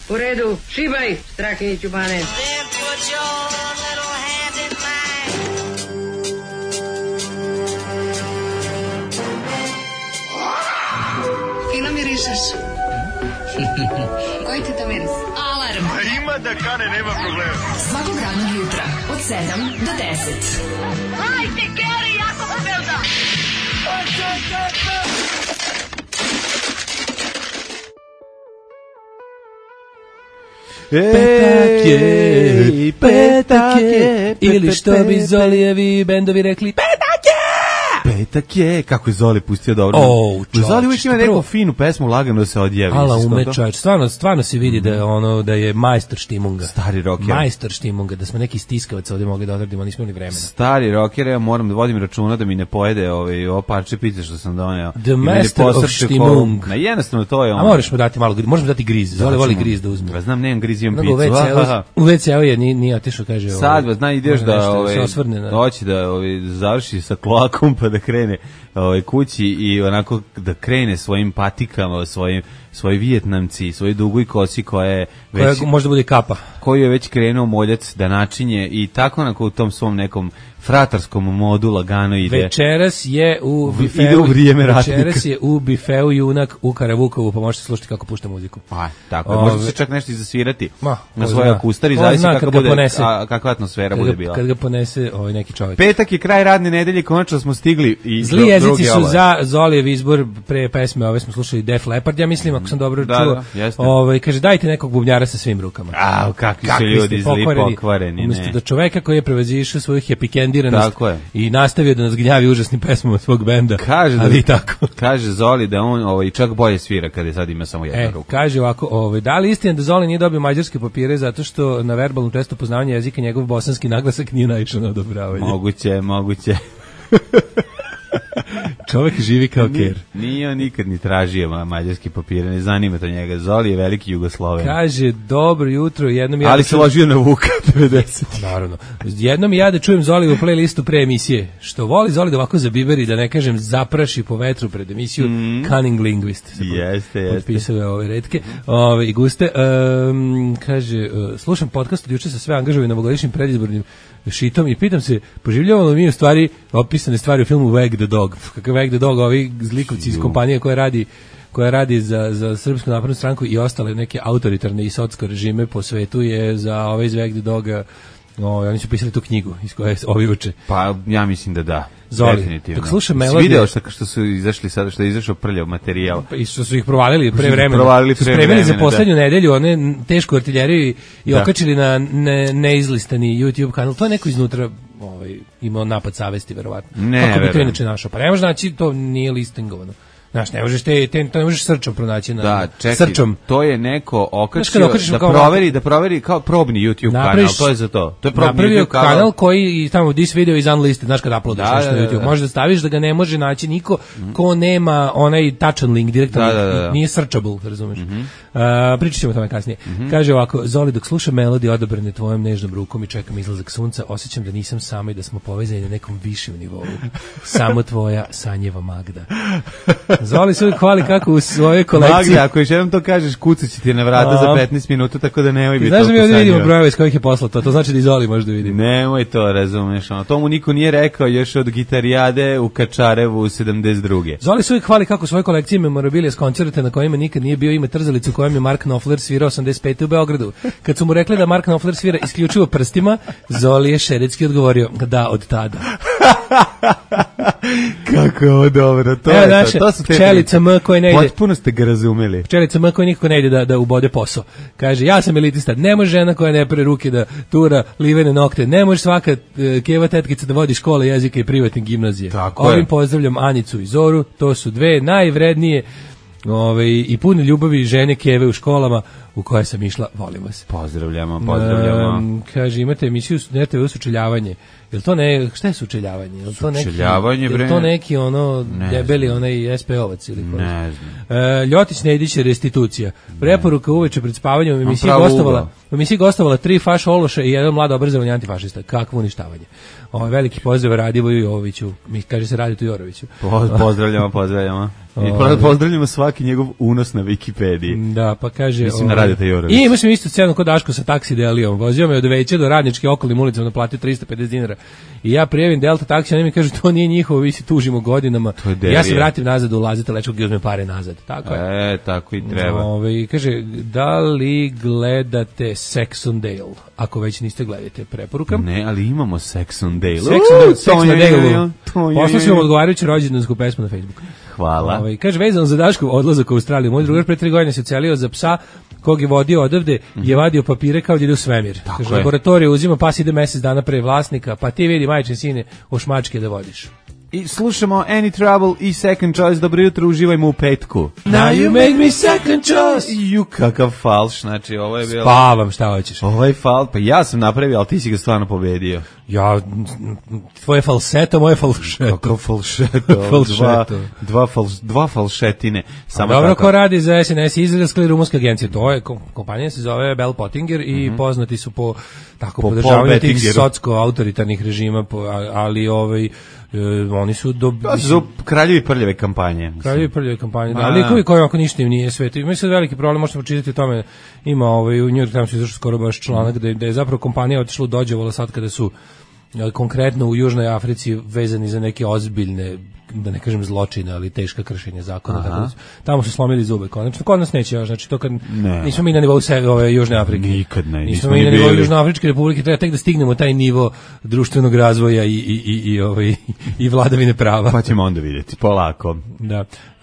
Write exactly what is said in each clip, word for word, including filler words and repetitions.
U redu, šibaj, Strakiniću Bane. Fino mirišeš. Koji ti to miris? Alarm. A ima da kane, nema problema. Svakog radnog jutra, od sedam do deset. Hajde, Geri, jako se velda. Petak je, petak je, ili što bi Zolijevi bendovi rekli, petak je! Petak je, kako je Zoli pustio dobro. Oh, Zoli uvijek ima neku finu pesmu, lagano se odjevi. Ala ume čovječ, stvarno, stvarno se vidi da je ono, da je majstor štimunga. Stari rocker. Majstor štimunga, da smo neki stiskavac ovdje mogli da odradimo, nismo imali vremena. Stari rocker, ja moram da vodim računa da mi ne pojede ovaj, ovo parče pizze što sam doneo. The master of štimung. Na jednostavno to je ono. A moraš mu dati malo, možemo dati griz, Zoli voli griz da uzme. Ja znam, nemam griz, imam pizzu. U ve ce je, nije otišao, kaže. Sad, ovaj, zna, ideš da, ovaj, doći da ovaj, završi sa kloakom pa da krene ovaj, kući i onako da krene svojim patikama, svojim svoji Vijetnamci, svoji dugoj kosi koja je već... Koja možda bude kapa. Koju je već krenuo moljac da načinje i tako onako u tom svom nekom fratarskom modu lagano ide. Večeras je u bifeu, ide u vrijeme ratnika. Večeras je u bifeu junak u Karavukovu, pa možete slušati kako pušta muziku. A, tako je, može se čak nešto i zasvirati ma, na svoj akustari, zavisi kako bude, ponese, a, kakva atmosfera kad bude ga, bila. Kad ga ponese ovaj neki čovjek. Petak je kraj radne nedelje, konačno smo stigli i Zli do, jezici su ove. Za Zolijev izbor pre pesme, ove smo slušali Def Leppard, ja mislim, ako sam dobro da, čuo. Da, ovaj, kaže, dajte nekog bubnjara sa svim rukama. A, kakvi su ljudi zli pokvareni. Umjesto da čoveka koji je prevazišao svoju hepikendiranost i nastavio da nas gnjavi užasnim pesmama svog benda. Kaže ali da, tako. Kaže Zoli da on ovaj čak bolje svira kada sad ima samo jednu e, ruku. Kaže ovako, ovaj da li istina da Zoli nije dobio mađarske papire zato što na verbalnom testu poznavanja jezika njegov bosanski naglasak nije naišao na odobravanje. Moguće, moguće. Čovjek živi kao ker. Nije on nikad ni tražio mađarski papire, ne zanima to njega. Zoli je veliki Jugosloven. Kaže, dobro jutro, jednom ja... Ali se ložio na Vuka devedeset. Naravno. Jednom ja da čujem Zoli u playlistu pre emisije. Što voli Zoli da ovako zabiberi, da ne kažem zapraši po vetru pred emisiju, mm. Cunning Linguist. Jeste, jeste. Potpisuje ove retke ove, i guste. Um, kaže, uh, slušam podcast od juče sa sve angažovi novogodišnjim predizbornim šitom i pitam se, poživljavalo mi u stvari opisane stvari u filmu Wag the Dog. Kakav Wag the Dog, ovi zlikovci iz kompanije koja radi koja radi za, za Srpsku naprednu stranku i ostale neke autoritarne i socsko režime po svetu je za ove iz Wag the Doga. No, oni su pisali tu knjigu iz koje ovi uče. Pa ja mislim da da. Zoli, definitivno. dok slušam melodije... Si video što, što su izašli sada, što je izašao prljav materijal. Pa i što su ih provalili pre vremena. Provalili pre vremena, za poslednju da. nedelju, one tešku artiljeriju i da. okačili na ne, neizlistani YouTube kanal. To je neko iznutra ovaj, imao napad savesti, verovatno. Ne, kako bi to verujem. inače našao? Pa ne može znači, to nije listingovano. Znaš, ne možeš te, te to ne možeš srčom pronaći na da, čekaj, srčom. To je neko okačio da proveri, da proveri kao probni YouTube napraviš, kanal, to je za to. To je probni napravio YouTube kanal. kanal koji i tamo this video is unlisted, znaš kad uploadaš da, nešto na YouTube, možeš da staviš da ga ne može naći niko ko nema onaj tačan link direktno, da, da, da. nije searchable, razumeš. Mm-hmm. Uh, pričat ćemo o tome kasnije. Mm-hmm. Kaže ovako, Zoli, dok slušam melodije odabrane tvojom nežnom rukom i čekam izlazak sunca, osjećam da nisam sama i da smo povezani na nekom višem nivou. Samo tvoja sanjeva Magda. Zoli se uvijek hvali kako u svojoj kolekciji. Magda, ako još jednom to kažeš, kucat će ti na vrata a, za petnaest minuta, tako da nemoj biti. Znaš da mi ovdje vidimo brojeve iz kojih je poslao to, to znači da Zoli možda vidimo. Nemoj to, razumeš, ono, to mu niko nije rekao još od gitarijade u Kačarevu sedamdeset druge. Zoli se uvijek hvali kako u svojoj kolekciji memorabilije s koncerta na kojima nikad nije bio, ima trzalicu kojom je Mark Knopfler svirao osamdeset pete u Beogradu. Kad su mu rekli da Mark Knopfler svira isključivo prstima, Zoli je šeretski odgovorio da od tada. Kako je ovo dobro, to Evo je naše, to, to su te pčelica M koja ne ide. Potpuno ste ga razumeli. Pčelica M koja nikako ne ide da, da ubode posao. Kaže, ja sam elitista, ne može žena koja ne pre ruke da tura livene nokte, ne može svaka uh, keva tetkica da vodi škole jezika i privatne gimnazije. Tako Ovim je. pozdravljam Anicu i Zoru, to su dve najvrednije ove, i pune ljubavi žene keve u školama u koje sam išla, volim vas. Pozdravljamo, pozdravljamo. Um, kaže, imate emisiju R T V sučeljavanje. Jel to ne, šta je sučeljavanje? Jel to neki, sučeljavanje, bre. Jel to neki ono ne debeli, onaj es pe ovac ili ko? Ne znam. E, Ljotić Nedić je restitucija. Preporuka uveče pred spavanjem u emisiji gostovala, u emisiji gostovala tri faš ološa i jedan mlad obrazovani antifašista. Kakvo uništavanje. Ovaj veliki pozdrav Radivoju Joviću. Mi kaže se Raditu Joroviću. Pozdravljamo, pozdravljamo. I pozdravljamo svaki njegov unos na Wikipediji. Da, pa kaže... Mislim na Radita Jorović. I imaš mi isto scenu kod Daško sa taksi delijom. Vozio me od Veće do Radničke okolnim ulicama, naplatio trista pedeset dinara. I ja prijavim Delta taksi, a oni mi kažu to nije njihovo, vi se tužimo godinama. Ja se vratim nazad, ulazite Lečkog i uzmem pare nazad. Tako je. E, tako i treba. Ove, kaže, da li gledate Sex on Dale? Ako već niste gledate, preporukam. Ne, ali imamo Sex on Dale. Sex on Dale, Sex on Dale. Poslao si vam odgovarajuću rođendansku pesmu na Facebooku. Hvala. Ove, kaže, vezano za Daškov odlazak u Australiju. Moj drugar pre tri godine se ocelio za psa kog je vodio odavde, je vadio papire kao da ide u svemir. Tako kaže, je. laboratoriju uzima, pas ide mesec dana pre vlasnika, pa ti vidi, majčin sine, u šmačke da vodiš. I slušamo Any Trouble i Second Choice. Dobro jutro, uživajmo u petku. Now you make me second choice. Ju, kakav falš, znači ovo je bilo... Spavam, šta hoćeš? Ovaj fal, pa ja sam napravio, ali ti si ga stvarno pobedio. Ja, tvoje falseto, moje falšeto. Kako falšeto? dva, dva, fal, dva falšetine. Samo dobro, tako. Ko radi za es en es, izraelska ili rumunska agencija, to je, kompanija se zove Bell Pottinger i mm-hmm. poznati su po tako po podržavanju tih socko-autoritarnih režima, po, ali ovaj... E, oni su do to su kraljevi prljave kampanje. Kraljevi prljave kampanje. Da, ali koji koji ako ništa im nije sveto. Ima sad veliki problem, možete pročitati o tome. Ima ovaj u New York Timesu izašao skoro baš članak mm. da, da je zapravo kompanija otišla u dođevola sad kada su konkretno u Južnoj Africi vezani za neke ozbiljne, da ne kažem zločine, ali teška kršenja zakona. Tako, tamo su slomili zube konačno. Kod nas neće, znači to kad ne. nismo mi na nivou sebe ove Južne Afrike. Nikad ne. Nismo, nismo mi na nivou Južnoafričke republike, treba tek da stignemo taj nivo društvenog razvoja i i i i ovaj i vladavine prava. Pa ćemo onda vidjeti polako. Da.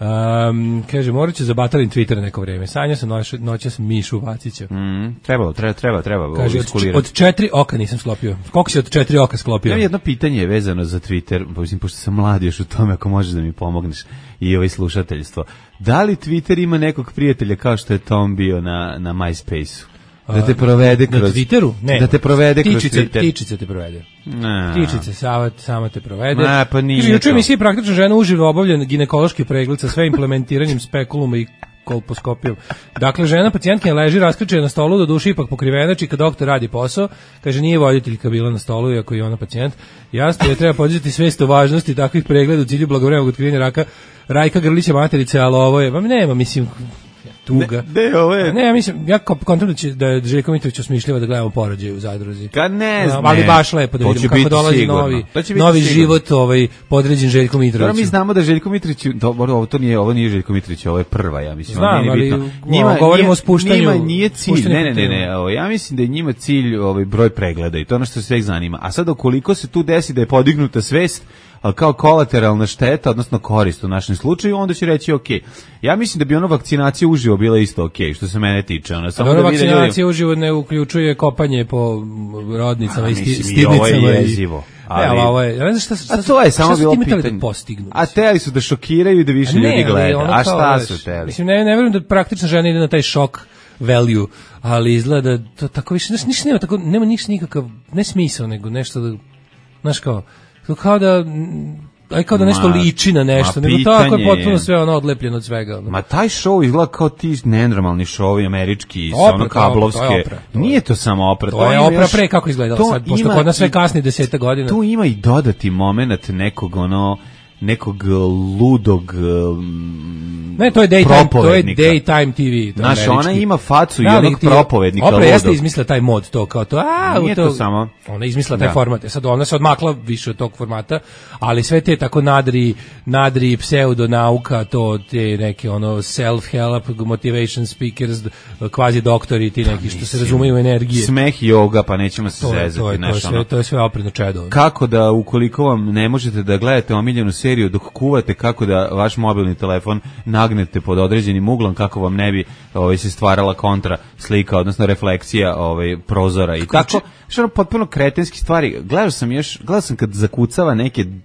Um, kaže, morat ću zabataliti Twitter neko vreme. Sanjao sam noć, noćas Mišu Vacića. Mm, trebalo, treba, treba, treba. Kaže, od, od četiri oka nisam sklopio. Koliko si od četiri oka sklopio? Ja, jedno pitanje je vezano za Twitter, mislim, pošto sam mlad još u tome, ako možeš da mi pomogneš i ovaj slušateljstvo. Da li Twitter ima nekog prijatelja kao što je Tom bio na, na MySpace-u? Da te provede kroz... Na Twitteru? Ne. Da te provede kroz tičice, Twitter. Tičice te provede. Ne. Tičice, sama, sama te provede. Ne, pa nije. Juče mi si praktično žena uživo obavljen ginekološki pregled sa sve implementiranjem spekuluma i kolposkopijom. Dakle, žena pacijentkinja leži raskrčena na stolu, do duše ipak pokrivena, čika doktor radi posao, kaže nije voditeljka bila na stolu, iako je ona pacijent. Jasno je treba podizati svest o važnosti takvih pregleda u cilju blagovremenog otkrivanja raka. Rajka Grlića materice, ali ovo je, vam nema, mislim, tuga. Ne, ne, ovo je... Ne, ja mislim, ja kontrolu da je Željko Mitrović osmišljava da gledamo porođaj u Zadruzi. Ka ne znam. Ali baš lepo da vidimo kako dolazi sigurno. novi, novi život ovaj, podređen Željko Mitroviću. Dobro, mi znamo da Željko Mitrović, dobro, ovo, to nije, ovo nije Željko Mitrović, ovo je prva, ja mislim. Znam, ali njima, govorimo o spuštanju. Njima nije cilj, ne, ne, ne, ne, ovo, ja mislim da je njima cilj ovaj, broj pregleda i to je ono što se sve zanima. A sad, ukoliko se tu desi da je podignuta svest, ali kao kolateralna šteta, odnosno korist u našem slučaju, onda će reći ok. Ja mislim da bi ono vakcinacija uživo bila isto ok, što se mene tiče. Ono, samo da ljudi... vakcinacija uživo ne uključuje kopanje po rodnicama a, i mislim, stidnicama. I ovo je jezivo. Ali, ne, ali ovo je, ja ne znam šta, šta, a to je samo bilo pitanje. Da postignu? A teli su da šokiraju i da više ne, ljudi gleda. A šta su teli? Mislim, ne, ne verujem da praktična žena ide na taj šok value, ali izgleda da to tako više, ništa nema, tako, nema ništa nikakav, ne smisao, nego nešto da, znaš kao, kao da, aj kao da nešto ma, liči na nešto, nego tako je potpuno sve ono odlepljeno od svega. Ono. Ma taj show izgleda kao ti nenormalni show američki, sa ono kablovske. To opra, to Nije to samo opera. To, to je opera još, pre kako izgledalo sad, pošto kod nas sve kasni deseta godina. Tu ima i dodati moment nekog ono, nekog ludog um, ne, to je daytime, to je daytime te ve. Znaš, ona ima facu i onog propovednika ludog. Opra jeste izmislila taj mod, to kao to, a, nije to, to samo. Ona izmislila taj da. format, sad ona se odmakla više od tog formata, ali sve te tako nadri, nadri pseudonauka, to te neke ono self-help, motivation speakers, kvazi doktori, ti neki što se razumeju energije. Smeh i joga, pa nećemo se zezati. To je, to je, sve, to je sve opredno čedo. Kako da, ukoliko vam ne možete da gledate omiljenu seriju dok kuvate, kako da vaš mobilni telefon nagnete pod određenim uglom, kako vam ne bi ovaj, se stvarala kontra slika, odnosno refleksija ovaj, prozora i tako. Što ono potpuno kretenski stvari. Gledao sam još, gledao sam kad zakucava neke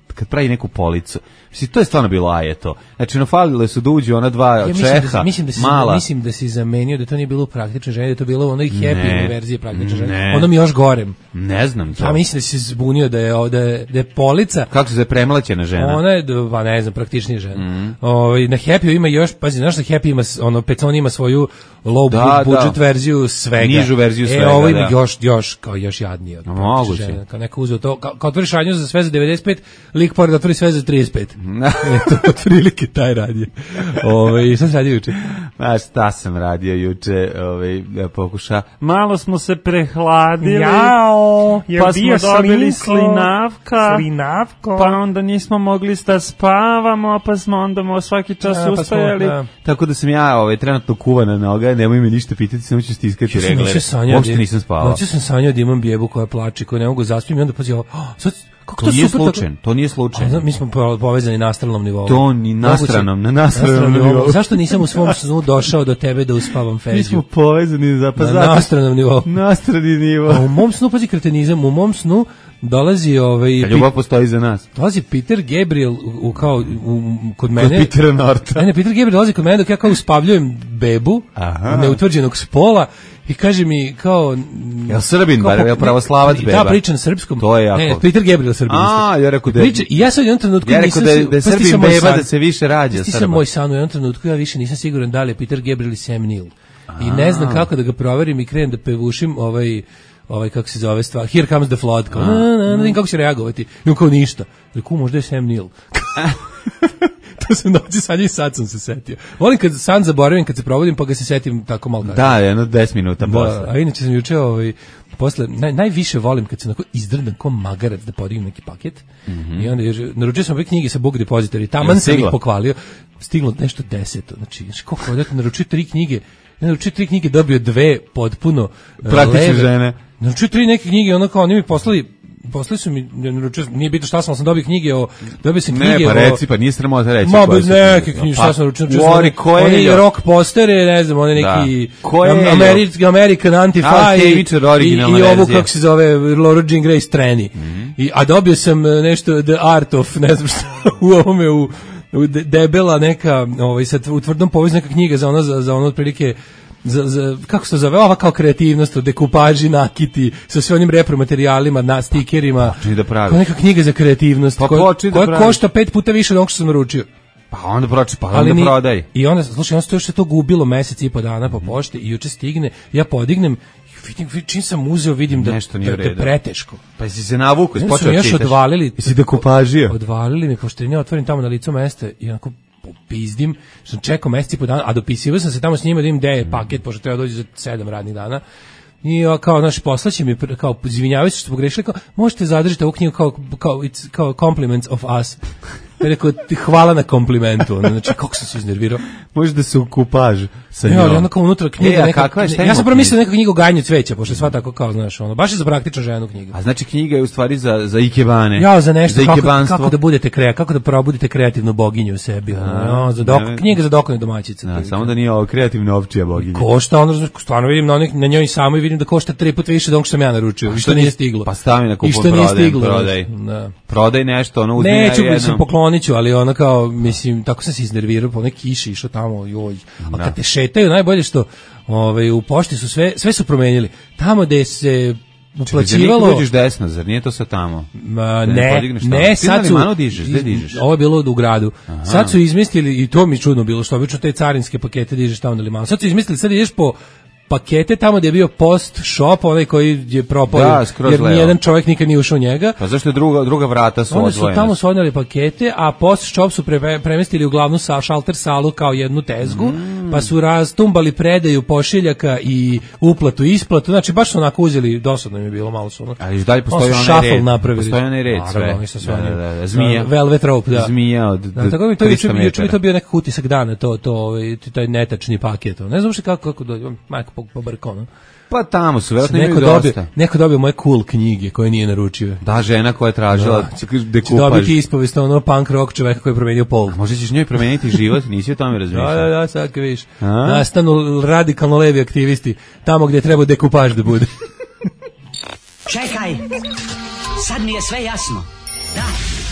kad pravi neku policu. Mislim, to je stvarno bilo ajeto. Znači, no, falile su da uđu ona dva ja, Čeha, mislim da, mislim da si, mala. Mislim da si zamenio da to nije bilo u praktičnoj ženi, da to bilo u onoj happy verziji praktične žene. Ono mi još gorem. Ne znam to. Ja mislim da si zbunio da je, da je, da je polica... Kako se zove premlaćena žena? Ona je, pa ne znam, praktičnija žena. Mm. O, na Happy ima još, pazi, znaš da Happy ima, ono, Pecon ima svoju low da, budget da. verziju svega. Nižu verziju svega, e, ovo ima da. još, još, kao još jadnije. Moguće. Žena. Kao neko uzeo to, kao, kao otvoriš radnju za sve za devedeset pet, lik pored otvori sve za trideset pet. Eto, otprilike taj radio. Ove, šta si radio juče? A šta sam radio juče? Ove, da pokuša. Malo smo se prehladili. Jao, pa smo dobili slinko, slinavka. Slinavko. Pa onda nismo mogli da spavamo, pa smo onda svaki čas ja, ustajali. Pa smo, da. Tako da sam ja ovaj, trenutno kuvana noga, nemoj me ništa pitati, samo ću stiskati regler. Uopšte nisam spavao. Noću sam sanjao da imam bebu koja plače, koja ne mogu zaspim i onda pazi ovo, oh, sad, kako to, to nije super, slučajno, to nije slučajno. A, mi smo povezani na astralnom nivou. To ni na astralnom, na astralnom nivou. nivou. Zašto nisam u svom snu došao do tebe da uspavam Feđu? Mi smo povezani za pa na astralnom nivou. Na astralni nivou. A u mom snu, pazi kretenizam, u mom snu dolazi ovaj Kad ljubav postoji za nas. Dolazi Peter Gabriel u, u kao u, kod mene. Kod Petera Norta. Ne, ne, Peter Gabriel dolazi kod mene dok ja kao uspavljujem bebu neutvrđenog spola i kaže mi kao jel Srbin, bar je pravoslavac beba. Da, pričam srpskom. To je jako. Ne, Peter Gabriel Srbin. A, ja rekao da. Priča, i ja sad u jednom trenutku ja nisam da, da je Srbin beba da se više rađa Srba. Sam moj san u jednom trenutku, ja više nisam siguran da li je Peter Gabriel i Sam Neill. I ne znam kako da ga proverim i krenem da pevušim ovaj ovaj kako se zove stvar Here Comes the Flood, kao, na, na, na, kako će reagovati, i kao ništa, reku možda je Sam Neill. To sam noći sanjao i sad sam se setio. Volim kad san zaboravim, kad se provodim, pa ga se setim tako malo kasnije. Da, jedno deset minuta da, posle. A inače sam juče ovaj, posle, naj, najviše volim kad se onako izdrndam ko magarac da podignem neki paket. Mm -hmm. I onda je, naručio sam ove knjige sa Book Depository, taman sam ih pokvalio, stiglo nešto deseto. Znači, znači koliko je, naručio tri knjige, ja naručio tri knjige, dobio dve potpuno praktične žene. Naručio tri neke knjige, ono kao oni mi poslali Posle su mi, naručio, nije bitno šta sam, sam dobio knjige o, dobio sam knjige ne, pa reci, pa nije sramota reći. Ma, bez neke knjige, šta sam naručio, oni je rock postere, ne znam, oni neki American, American Anti-Fi i, i ovu, kako se zove, Laura Jean Grey streni. Mm -hmm. I, a dobio sam nešto, The Art of, ne znam šta, u ovome, u, u debela neka, ovaj, sad, u tvrdom povezu neka knjiga za ono, za, za ono, otprilike, Za, za, kako se to zove, ova kao kreativnost, o dekupaži, nakiti, sa sve onim repromaterijalima, na stikerima, da kao neka knjiga za kreativnost, pa koja, da koja košta pet puta više od onog što sam naručio. Pa onda proči, pa onda ni, prodaj. I onda, slušaj, onda stoji što je to gubilo mesec i po dana po pošti i juče stigne, ja podignem, vidim, čim sam uzeo, vidim da, da, da je preteško. Pa jesi se navuku, ispočeo čitaš. Još odvalili, jesi dekupažio. Odvalili mi, pošto ja otvorim tamo na licu mesta i onako popizdim, što sam čekao meseci po dana, a dopisivao sam se tamo s njima da im gde je paket, pošto treba dođe za sedam radnih dana. I kao, naš poslaće mi, kao, izvinjavaju se što smo pogrešili, kao, možete zadržiti ovu knjigu kao, kao, it's, kao compliments of us. Ja rekao, hvala na komplimentu. Znači, kako sam se iznervirao. Može da se ukupaž sa njom. Ja, ali onda kao unutra knjiga. E, neka, kakva je, ja sam prvo mislio neka knjiga o gajanju cveća, pošto je sva tako kao, znaš, ono, baš je za praktičnu ženu knjiga. A znači knjiga je u stvari za, za ikebane. Ja, za nešto, za kako, kako da budete krea, kako da probudite kreativnu boginju u sebi. Ono, ja, za dok, ne, knjiga za dokone domaćice. Da, samo da nije ovo kreativna ovčija boginja. Košta, ono, stvarno vidim na, onih, na njoj samo i vidim da košta tri puta više od onog što sam ja naručio. I što nije stiglo. Pa stavi na kupu prodaj. Prodaj nešto, ono uzmi na jednom. Neću, mislim, pokloniću, ali ono kao, mislim, tako sam se iznervirao, po neki kiši išao tamo, joj. A kad te šetaju, najbolje što ovaj, u pošti su sve, sve su promenili. Tamo gde se uplaćivalo... Čekaj, dođeš desno, zar nije to sad tamo? Ma, ne, ne, ne sad su... Mano dižeš, gde dižeš? Ovo je bilo u gradu. Aha. Sad su izmislili, i to mi čudno bilo, što obično te carinske pakete dižeš tamo na limanu. Sad su izmislili, sad ideš po pakete tamo gdje je bio post shop, onaj koji je propao, da, jer nijedan čovjek nikad nije ušao u njega. Pa zašto je druga, druga vrata su odvojene? Onda su tamo su odneli pakete, a post shop su pre, premestili u glavnu sa, šalter salu kao jednu tezgu, mm. pa su rastumbali predaju pošiljaka i uplatu, isplatu, znači baš su onako uzeli, dosadno im je bilo, malo su ono. A i dalje postoji onaj red, napravili. Postoji onaj red, sve. sve da, da, da, zmija. Velvet rope, da. Zmija od da, tako bi to juče bi to bio nekak utisak dana, to, to, taj netačni paket. Ne znam što kako, kako dođe, majko pobrkano. Pa tamo su, vjerojatno neko dobio, neko dobio moje cool knjige koje nije naručio. Da, žena koja je tražila dekupaž. Će dobiti ispovest ono punk rock čoveka koji je promenio pol. Možda ćeš njoj promeniti život, nisi o tome razmišljao. Da, da, da, sad kad vidiš. Nastanu radikalno levi aktivisti tamo gdje treba dekupaž da bude. Čekaj, sad mi je sve jasno. Da,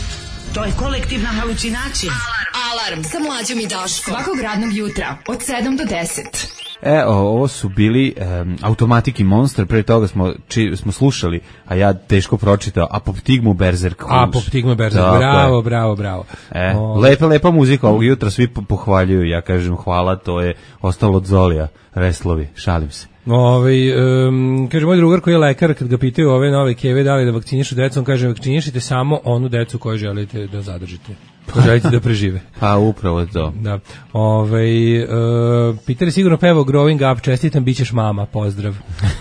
To je kolektivna halucinacija. Alarm, Alarm. Sa Mlađom i Daškom. Svakog radnog jutra od sedam do deset. E, o, ovo su bili um, Automatic i Monster, pre toga smo, či, smo slušali, a ja teško pročitao, Apoptigmu Berserk. Apoptigmu Berserk, da, bravo, bravo, bravo. E, o... Lepa, lepa muzika, ovog jutra svi pohvaljuju, ja kažem hvala, to je ostalo od Zolija, Reslovi, šalim se. Ovaj um, kaže moj drugar koji je lekar, kad ga pitaju ove nove keve da li da vakcinišu decu, on kaže vakcinišite samo onu decu koju želite da zadržite. Ko želite da prežive. Pa upravo to. Da. Ovaj uh, pitali sigurno peva Growing Up, čestitam, bićeš mama, pozdrav.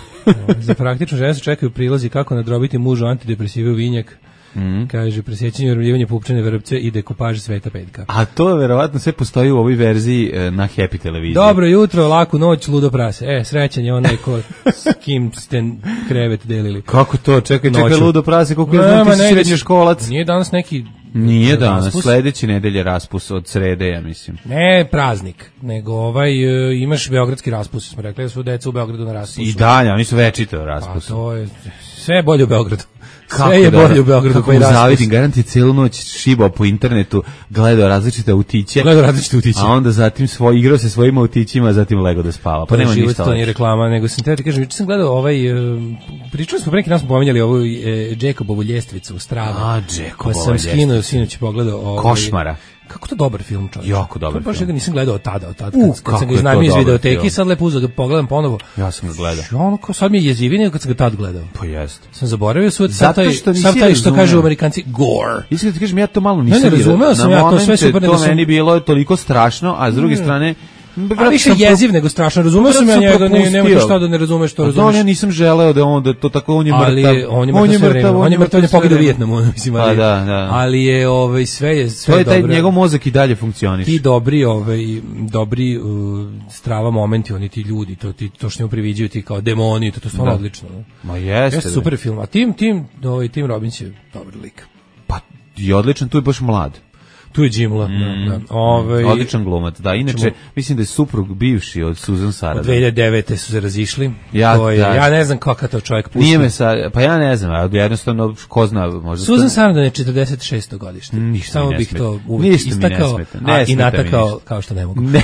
Za praktično žene se čekaju prilazi kako nadrobiti mužu antidepresive u vinjak. Mm. Kaže, presjećanje, urobljivanje pupčane vrpce i dekupaž Sveta Petka. A to verovatno sve postoji u ovoj verziji na Happy televiziji. Dobro jutro, laku noć, ludo prase. E, srećan je onaj ko s kim ste krevet delili. Kako to? Čekaj, čekaj, noću. Ludo prase, koliko je znam ti si srednjoškolac. Nije danas neki... Nije danas, raspus? Sledeće nedelje raspus od srede, ja mislim. Ne praznik, nego ovaj, uh, imaš beogradski raspus, smo rekli da su deca u Beogradu na raspusu. I dalje, oni su večito raspusu. Pa to je, sve je bolje u Beogradu. Kako sve je da, bolje u Beogradu. Kako mu zavidim, garant je cijelu noć šibao po internetu, gledao različite autiće. Gledao različite autiće. A onda zatim svoj, igrao se svojim autićima, zatim lego da spava. Pa nema ništa. To nije reklama, nego sam te ti kažem, juče sam gledao ovaj, uh, pričali smo pre neki dan smo pominjali ovu uh, Jacobovu ljestvicu u Strava. A, Jacobova ljestvica. Pa sam skinuo, sinoć pogledao. Ovaj, Košmara. Kako to dobar film, čovjek. Jako dobar to baš film. Baš nisam gledao od tada, od tada. Uh, kad, kad sam ga iznajmio iz videoteke i sad lepo uzeo da pogledam ponovo. Ja sam ga gledao. Ono kao sad mi je jezivije nego kad sam ga tad gledao. Pa jeste. Sam zaboravio sve sad taj, sad taj što kažu Amerikanci gore. Iskreno ti kažem, ja to malo nisam ne, ne, razumeo sam ja to sve super. To meni bilo toliko strašno, a s druge mm. strane A više jeziv nego strašno, razumeo sam ja njega, ne, nema šta da ne razumeš što razumeš. Da, ja nisam želeo da on, da to tako, on je mrtav. Ali on je mrtav sve vreme, on je mrtav, on je pogledao Vijetnamu, mislim, ali, da, da. ali je ovaj, sve je sve dobro. To je taj njegov mozak i dalje funkcioniše. Ti dobri, ovaj, dobri uh, strava momenti, oni ti ljudi, to, ti, to što njemu priviđaju ti kao demoni, to, to je stvarno odlično. Ne? Ma jeste. Jeste super film, a Tim, Tim, ovaj, Tim Robbins je dobar lik. Pa je odličan, tu je baš mlad. Tu je Jimla, mm, da, da. Ove, odličan glumac, da, inače, ćemo, mislim da je suprug bivši od Susan Sarandon. Od dve hiljade devete su se razišli, ja, to je, da, ja ne znam kako to čovjek pusti. Nije me sa, pa ja ne znam, ali jednostavno, ko zna, možda... Susan Sarandon je četrdeset šesto godište, ništa samo mi bih smeta. to uvijek ništa istakao, mi ne smeta. Ne a i natakao, kao što ne mogu. Ne.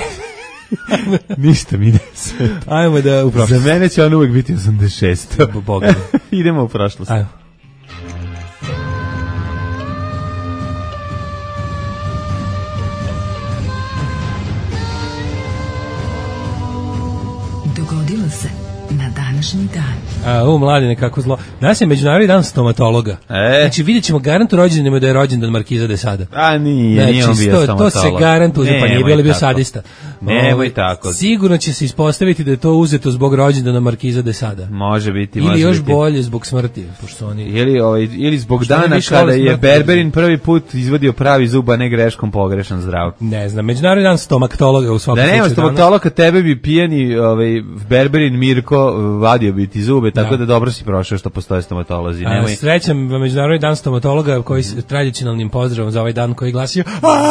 Ništa mi ne smeta. Ajmo da u prošlost. Za mene će on uvijek biti osamdeset šest. Boga. Idemo u prošlost. Ajmo. Dogodilo se na današnji dan. A, u mladine, kako zlo. Danas je međunarodni dan stomatologa. E? Znači, vidjet ćemo garantu rođendanima da je rođendan Markiza de Sada. A nije, znači, nije on bio to, stomatolog. to se garantuje, pa nije bio li bio sadista. Nemoj tako. Sigurno će se ispostaviti da je to uzeto zbog rođendana Markiza de Sada. Može biti, ili može još biti. bolje zbog smrti, pošto oni... Ili, ovaj, ili zbog dana kada je Berberin prvi put izvadio pravi zub, a ne greškom pogrešan zdrav. Ne znam, međunarodni dan stomatologa u svakom slučaju. Da nema stomatologa, danas. tebe bi pijani ovaj, Berberin Mirko vadio bi ti zube, tako da, da dobro si prošao što postoje stomatolozi. A, srećam međunarodni dan stomatologa koji s tradicionalnim pozdravom za ovaj dan koji glasio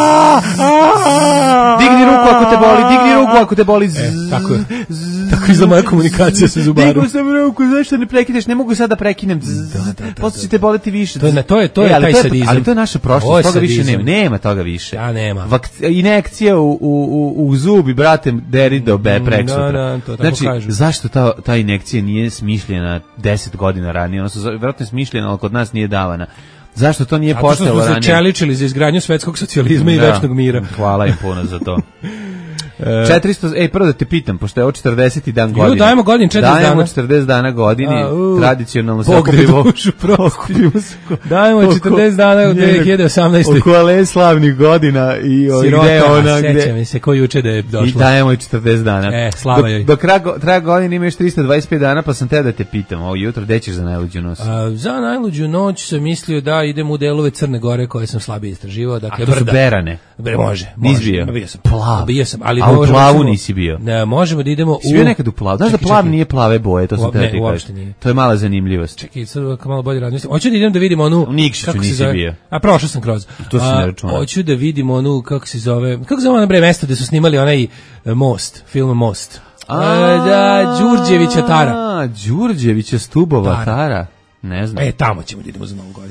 digni ruku ako te boli, digni ruku ako te boli. E, tako, tako i za moja komunikacija sa zubarom. Dignu sam ruku, zašto ne prekineš, ne mogu sad da prekinem. Da, da, da, posle će te boleti više. To je, to je, to je e, taj sadizam. Ali to je naša prošlost, toga više nema. Nema toga više. Ja, nema. Vak, inekcija u, u, u, u zubi, brate, deri do be, prek sutra. Da, da, to tako znači, kažu. zašto ta, ta inekcija nije smišljena deset godina ranije? Ono su vjerojatno smišljena, ali kod nas nije davana. Zašto to nije postojalo ranije? Zato što smo se čeličili za izgradnju svetskog socijalizma i da, večnog mira. Hvala im puno za to. četiristo, ej, prvo da te pitam, pošto je ovo četrdeseti dan godine. Jo, dajemo godin četrdeset dana. Dajemo četrdeset dana godini, A, uh, tradicionalno se okupimo. Dajemo četrdeset dana u dve hiljade osamnaeste. Oko ale slavnih godina i Sirota, gde ona, gde... Seća mi se, ko juče da je došlo. I dajemo i četrdeset dana. E, slava joj. Do, do kraja godine imaš tristo dvadeset pet dana, pa sam te da te pitam, ovo jutro, gde ćeš za najluđu noć? A, za najluđu noć sam mislio da idem u delove Crne Gore koje sam slabije istraživao. Dakle, a to su Berane? Bre, može. može. Bio? Bio sam. Plav. Bio sam, ali a u plavu nisi bio? Ne, možemo da idemo u... Si bio nekad u plav? Znaš da plav nije plave boje, to sam te ti kažem. To je mala zanimljivost. Čekaj, sad malo bolje razmislim. Hoću da idem da vidimo onu... U Nikšiću nisi bio. A prošao sam kroz. To se ne računa. Hoću da vidimo onu, kako se zove... Kako se zove ono bre mesto gde su snimali onaj Most, film Most. A, da, Đurđevića Tara. A, Đurđevića Stubova Tara. Ne znam. E, tamo ćemo da idemo za novu godinu.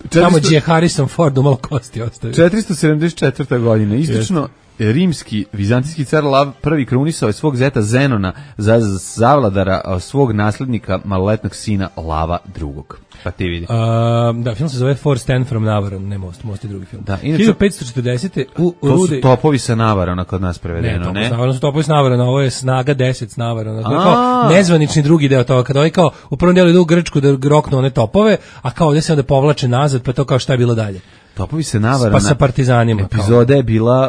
Tamo gdje je Harrison Ford umalo kosti ostavio. četiristo sedamdeset četvrta godina, istočno rimski, vizantijski car Lav prvi krunisao je svog zeta Zenona za zavladara svog naslednika, maloletnog sina Lava drugog. Pa ti vidi. Uh, da, film se zove For Stand from Navaron, ne Most, Most je drugi film. Da, inače, hiljadu petsto četrdesete u to Rude... su topovi sa Navarona kod nas prevedeno, ne? Ne, Navarona su topovi sa Navarona, ovo je Snaga deset s Navarona. To je kao nezvanični drugi deo toga, kada ovaj kao u prvom delu idu u Grčku da roknu one topove, a kao ovdje se onda povlače nazad, pa to kao šta je bilo dalje. Topovi se Navarona. Pa sa partizanima. Epizoda je bila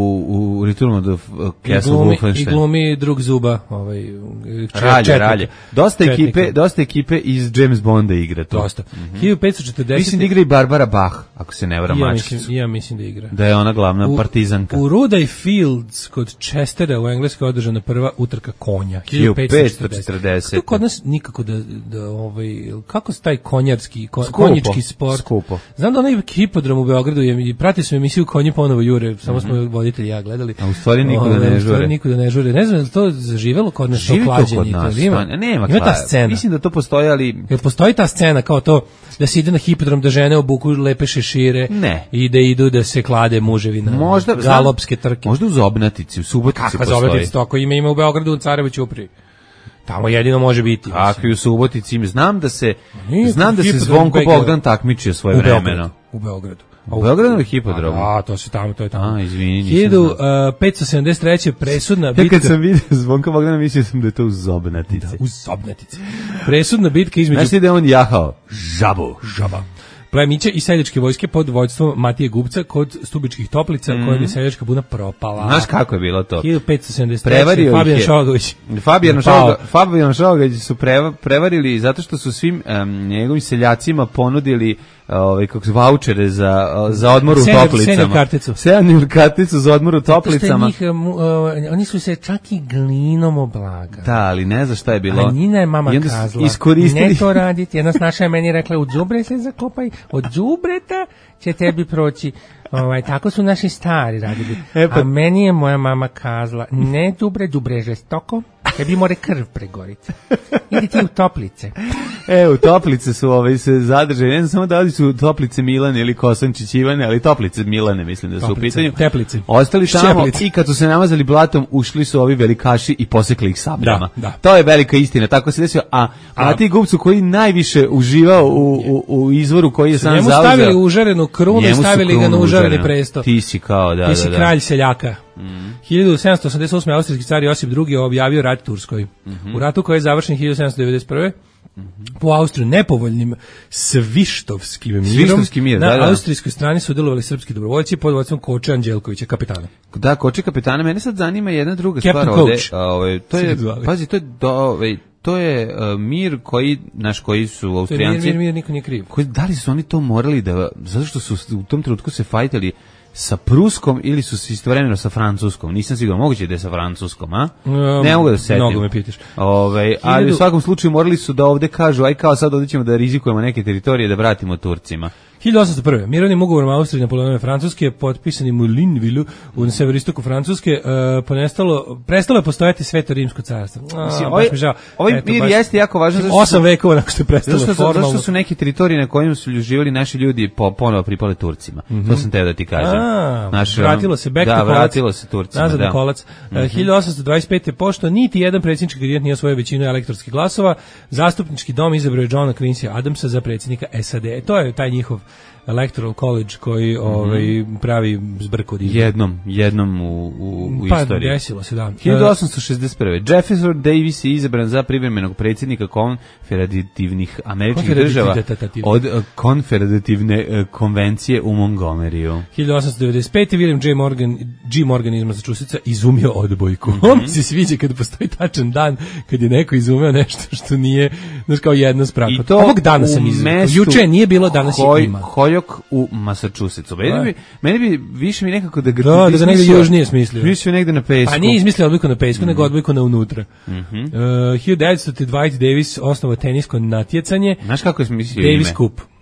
u, u Return of the Castle Wolfenstein. I glumi drug Zuba. Ovaj, ralje, četnik. Ralje. Dosta ekipe, dosta ekipe iz James Bonda igra to. Dosta. Mm-hmm. hiljadu petsto četrdesete Mislim da igra i Barbara Bach, ako se ne varam ja mačkicu. Mislim, ja mislim da igra. Da je ona glavna u, partizanka. U Ruday Fields kod Chestera u Engleskoj održana prva utrka konja. hiljadu petsto četrdesete Kako kod nas nikako da, da ovaj, kako se taj konjarski, kon, konjički sport. Skupo. Znam da onaj hipodrom u Beogradu je, pratili smo emisiju Konji ponovo jure, samo smo mm-hmm. voditelji ja gledali. A u stvari niko da ne žure. Niko da ne žure. Ne znam je li to zaživelo kod nas Živi to klađenje. Kod nas, ima, nema ima ta scena. Mislim da to postoji, ali... Jel postoji ta scena kao to da se ide na hipodrom, da žene obuku lepe šešire ne. I da idu da se klade muževi na možda, galopske trke. Možda u Zobnatici, u Subotici Kakva postoji. Kakva Zobnatici, to ako ima ima u Beogradu, u Careviću Ćupriji. Tamo jedino može biti. Kako u Subotici, znam da se znam da se Zvonko Bogdan takmičio svoje vremeno. U Beogradu. U Beogradu je hipodrom. A, to se tamo, to je tamo. A, izvini, hiljadu petsto sedamdeset treće presudna bitka. Ja kad sam vidio Zvonka Bogdana, mislio sam da je to u Zobnatici. Da, u Zobnatici. Presudna bitka između... Znaš ti da je on jahao? Žabu. Žaba. Plemiće i seljačke vojske pod vođstvom Matije Gubca kod Stubičkih Toplica, mm. kojom je seljačka buna propala. Znaš kako je bilo to? hiljadu petsto sedamdeset treće Prevario Fabijan Šogović. Fabijan Šogović, Fabijan Šogović su prevarili zato što su svim um, njegovim seljacima ponudili ovaj kako se vaučere za za odmor u Toplicama. Senior karticu. Senior karticu za odmor u Toplicama. Njih, um, uh, oni su se čak i glinom oblaga. Da, ali ne znam šta je bilo. A njina je mama kazala. Iskoristili. Ne to raditi. Jedna snaša je meni rekla u đubre se zakopaj, od đubreta će tebi proći. Ovaj, tako su naši stari radili. E pa... A meni je moja mama kazala, ne đubre, đubre žestoko, tebi more krv pregoriti. Idi ti u Toplice. E, u Toplice su ovaj, se zadržali, ne znam samo da li su u Toplice Milane ili Kosančić Ivane, ali Toplice Milane mislim da su Toplice, u pitanju. Teplice. Ostali tamo i kad su se namazali blatom, ušli su ovi velikaši i posekli ih sabljama. Da, da. To je velika istina, tako se desio. A, a ti Gubcu koji najviše uživao u, u, u izvoru koji je sam njemu zauzeo. Njemu stavili užarenu krunu i stavili ga na užareni presto. Ti si kao, da, Ti si da, da. kralj seljaka. Mm. hiljadu sedamsto osamdeset osme austrijski car Josip drugi objavio rat Turskoj. Mm-hmm. U ratu koji je završen hiljadu sedamsto devedeset prve Mm-hmm. po Austriju nepovoljnim svištovskim mirom. Svištovski mir, na da, da. austrijskoj strani su delovali srpski dobrovoljci pod vodstvom Koče Anđelkovića, kapitana. Da, Koče kapitana, mene sad zanima jedna druga Captain stvar ovde. Ovaj to je pazi, to je do, ovaj to je uh, mir koji naš koji su Austrijanci. Mir, mir, mir, niko nije kriv. Koji da li su oni to morali da zato što su u tom trenutku se fajtali sa Pruskom ili su se istovremeno sa Francuskom? Nisam siguran, moguće da je sa Francuskom, a? Um, ne mogu da se setim. Mnogo me pitaš. Ove, ali u svakom slučaju morali su da ovde kažu, aj kao sad ovde ćemo da rizikujemo neke teritorije da vratimo Turcima. hiljadu osamsto prve mirovnim ugovorom Austrije i Napoleonove Francuske potpisanim u Linvillu u severistoku Francuske uh, ponestalo, prestalo je postojati Sveto rimsko carstvo. A, Mislim, ovaj ovaj mir baš, jeste jako važan za osam vekova nakon što je prestalo zašto, formalno. Zašto su neke teritorije na kojima su živjeli naši ljudi po, ponovo pripale Turcima. Mm-hmm. To sam teo da ti kažem. A, Naš, vratilo se back da, to vratilo se Turcima. Nazad da. na kolac. Mm-hmm. hiljadu osamsto dvadeset pete pošto niti jedan predsjednički kandidat nije osvojio većinu elektorskih glasova, zastupnički dom izabrao je Johna Quincy Adamsa za predsjednika S A D. To je taj njihov Electoral College koji mm-hmm. ovaj pravi zbrku jednom jednom u u, u pa, istoriji. Pa desilo se da. hiljadu osamsto šezdeset prve Jefferson Davis je izabran za privremenog predsjednika konfederativnih američkih država od konfederativne konvencije u Montgomeryu. hiljadu osamsto devedeset pete William J. Morgan G. Morgan iz Massachusettsa izumio odbojku. Mm-hmm. On se sviđa kad postoji tačan dan kad je neko izumeo nešto što nije, znaš, kao jedna spraka. Ovog dana sam izumio. Juče nije bilo, danas je ima. Holyoke u Massachusettsu. Meni bi, meni bi više mi nekako da ga... Da, da ga negdje južnije smislio. Više negdje na pesku. Pa nije izmislio odbojku na pesku, mm-hmm. nego odbojku na unutra. Mm-hmm. Uh, hiljadu devetsto Dwight Davis osnovao tenisko natjecanje. Znaš kako je smislio Davis ime? Cup.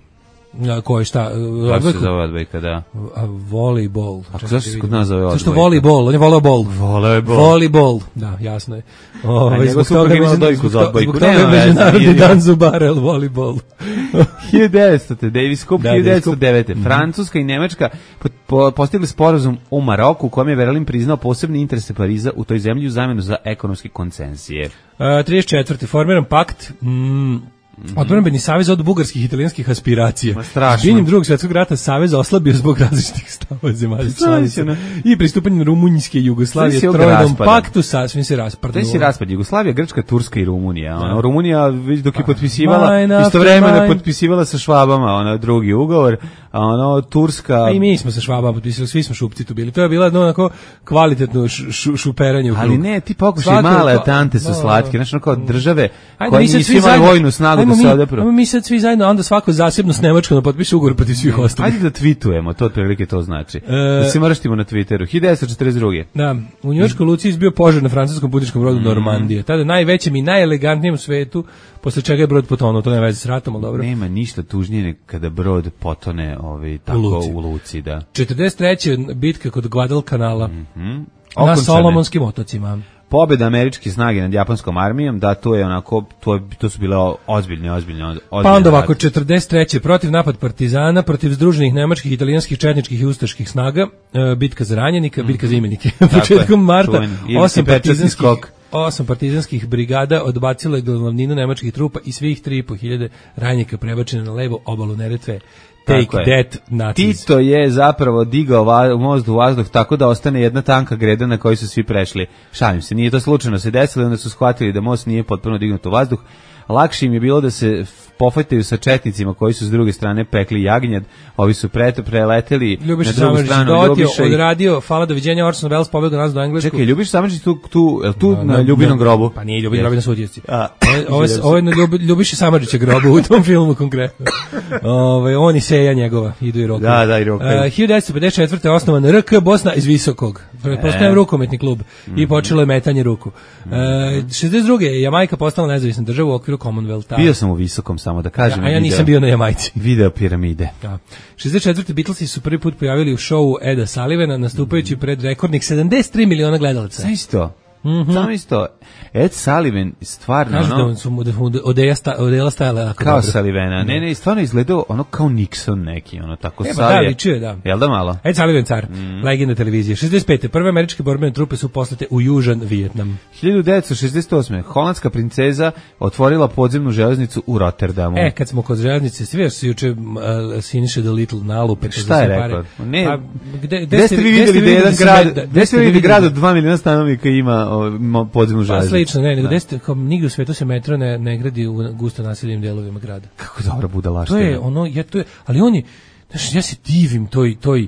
Koji šta? Kako se zove odbojka, da? Volejbol. A kako se kod nas zove odbojka? Zašto volejbol? On je voleo bol. Volejbol. Volejbol, da, jasno je. Ovaj zbog toga ima odbojku za odbojku. Zbog toga je međunarodni dan zubara, volejbol. hiljadu devetsto. Davis Cup hiljadu devetsto devete. Francuska i Nemačka postigli sporazum u Maroku u kojem je Berlin priznao posebni interese Pariza u toj zemlji u zamenu za ekonomske koncesije. trideset četvrte. Formiran pakt mm, odbrambeni savez od bugarskih i italijanskih aspiracija. Zbinjem drugog svjetskog rata savez oslabio zbog različitih stavova zemalja članica i pristupanjem Rumunjske i Jugoslavije trojnom paktu sasvim se raspadnu. To si raspad Jugoslavija, Grčka, Turska i Rumunija. Ona Rumunija već dok je potpisivala istovremeno potpisivala sa Švabama, ona drugi ugovor, a ono Turska. A i mi smo sa Švabama potpisali, svi smo šupci tu bili. To je bilo jedno onako kvalitetno šu, šuperanje u krug. Ali ne, ti pokušaj male atante su slatke, znači kao države koje nisu imale vojnu snagu da se odepru. Ajmo mi sad svi zajedno, onda svako zasebno s Nemačkom da potpiše ugovor protiv svih ostalih. Ajde da tweetujemo, to otprilike to znači. E, da se mraštimo na Twitteru. hiljadu devetsto četrdeset druge. Da, u njujorškoj luci izbio požar na francuskom putničkom brodu mm. Normandije. Tada najvećem i najelegantnijem u svetu, posle čega je brod potonuo, to nema veze s ratom, ali dobro. Nema ništa tužnije kada brod potone ovaj, tako u luci, u luci da. četrdeset treće bitka kod Guadalcanala mm-hmm. na Solomonskim otocima. Pobjeda američke snage nad japanskom armijom, da to je onako, to, je, to su bile ozbiljne, ozbiljne, ozbiljne. Pa onda ovako, četrdeset treće protiv napad partizana, protiv združenih nemačkih, italijanskih, četničkih i ustaških snaga, e, bitka za ranjenika, bitka za imenike. Početkom marta, osam partizanskih, osam partizanskih brigada odbacilo je glavninu nemačkih trupa i svih tri i po hiljade ranjenika prebačene na levo obalu Neretve. Take that, nazis. Tito je zapravo digao va, most u vazduh tako da ostane jedna tanka greda na kojoj su svi prešli. Šalim se, nije to slučajno se desilo, onda su shvatili da most nije potpuno dignut u vazduh. Lakše im je bilo da se pofataju sa četnicima koji su s druge strane pekli jagnjad, ovi su preto preleteli Ljubiša na drugu Samardžić stranu. Ljubiša odradio, hvala, doviđenja, Orson Welles pobegao nas do Englesku. Čekaj, Ljubiša Samardžić tu, tu, tu na, na Ljubinom grobu? Pa nije Ljubinom grobu na sudjesci. Ovo, ovo je na Ljubiša Samardžića grobu u tom filmu konkretno. Ove, on i Seja njegova, idu i roka. Da, da, i roka. Uh, hiljadu devetsto pedeset četvrte osnovan R K Bosna iz Visokog. Pretpostavljam rukometni klub mm. i počelo je metanje ruku. Uh, šezdeset druge je Jamajka postala nezavisna država u okviru Commonwealtha. Bio sam u Visokom, samo da kažem. Ja, a ja nisam bio na Jamajci. Video piramide. Da. šezdeset četvrte Beatlesi su prvi put pojavili u šovu Eda Sullivana, nastupajući pred rekordnih sedamdeset tri miliona gledalaca. Sve isto. Mm-hmm. Samo isto. Ed Sullivan stvarno kažu ono, da su mu odela sta, stajala kao Sullivana. Ne, ne, stvarno izgledao ono kao Nixon neki, ono tako e, savje. Da, ličio je, da. Jel da malo? Ed Sullivan car, mm. legenda televizije. šezdeset pete Prve američke borbene trupe su poslate u Južan Vijetnam. hiljadu devetsto šezdeset osme Holandska princeza otvorila podzemnu železnicu u Rotterdamu. E, kad smo kod železnice, svi su juče uh, Siniše the Little nalupe. Šta je rekao? Ne, pa, gde, gde ste vi vidjeli da jedan grad, gde ste vidjeli grad od dva miliona stanovnika ima o, podzemnu železnicu? Pa slično, ne, nego gde ste, kao nigdje u svetu se metro ne, ne gradi u gusto naseljenim delovima grada. Kako dobra budalaština. To je ono, ja to je, ali on je, znaš, ja se divim toj, toj,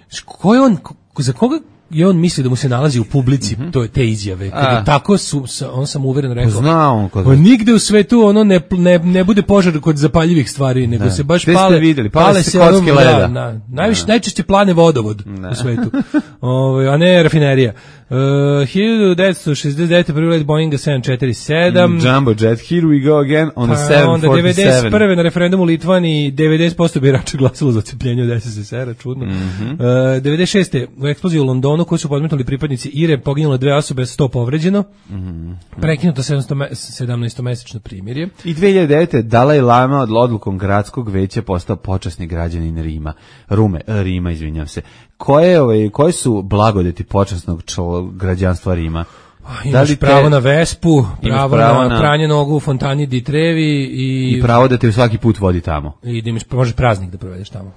ko je on, ko, za koga je on misli da mu se nalazi u publici mm-hmm. to je te izjave. Kada tako su, on sam uveren rekao. Zna on kod. Pa nigde u svetu ono ne, ne, ne bude požar kod zapaljivih stvari, nego ne. se baš Te pale. Videli, pale, pale se kocke leda. Da, na, najviše najčešće plane vodovod ne. u svetu. Ovaj, a ne rafinerija. Uh, hiljadu devetsto šezdeset devete prvi let Boeinga sedam četiri sedam mm, Jumbo jet, here we go again on pa, the sedam četiri sedam. Onda devedeset prve na referendumu u Litvaniji devedeset posto birača glasalo za odcepljenje od S S S R-a, čudno. Mm-hmm. Uh, devedeset šeste u eksploziji u Londonu koju su podmetnuli pripadnici I R E poginulo dve osobe, sto povređeno. Mm-hmm. Prekinuto sedamnaestomesečno primirje. I dve hiljade devete Dalaj Lama od odlukom gradskog veća postao počasni građanin Rima. Rume, Rima, izvinjam se. Koje, ovaj, koje su blagodeti počasnog člo, građanstva Rima? Imaš da li pravo te, na Vespu, pravo, pravo na, na pranje nogu u fontani Di Trevi i, i pravo da te svaki put vodi tamo. I da imaš, možeš praznik da provedeš tamo.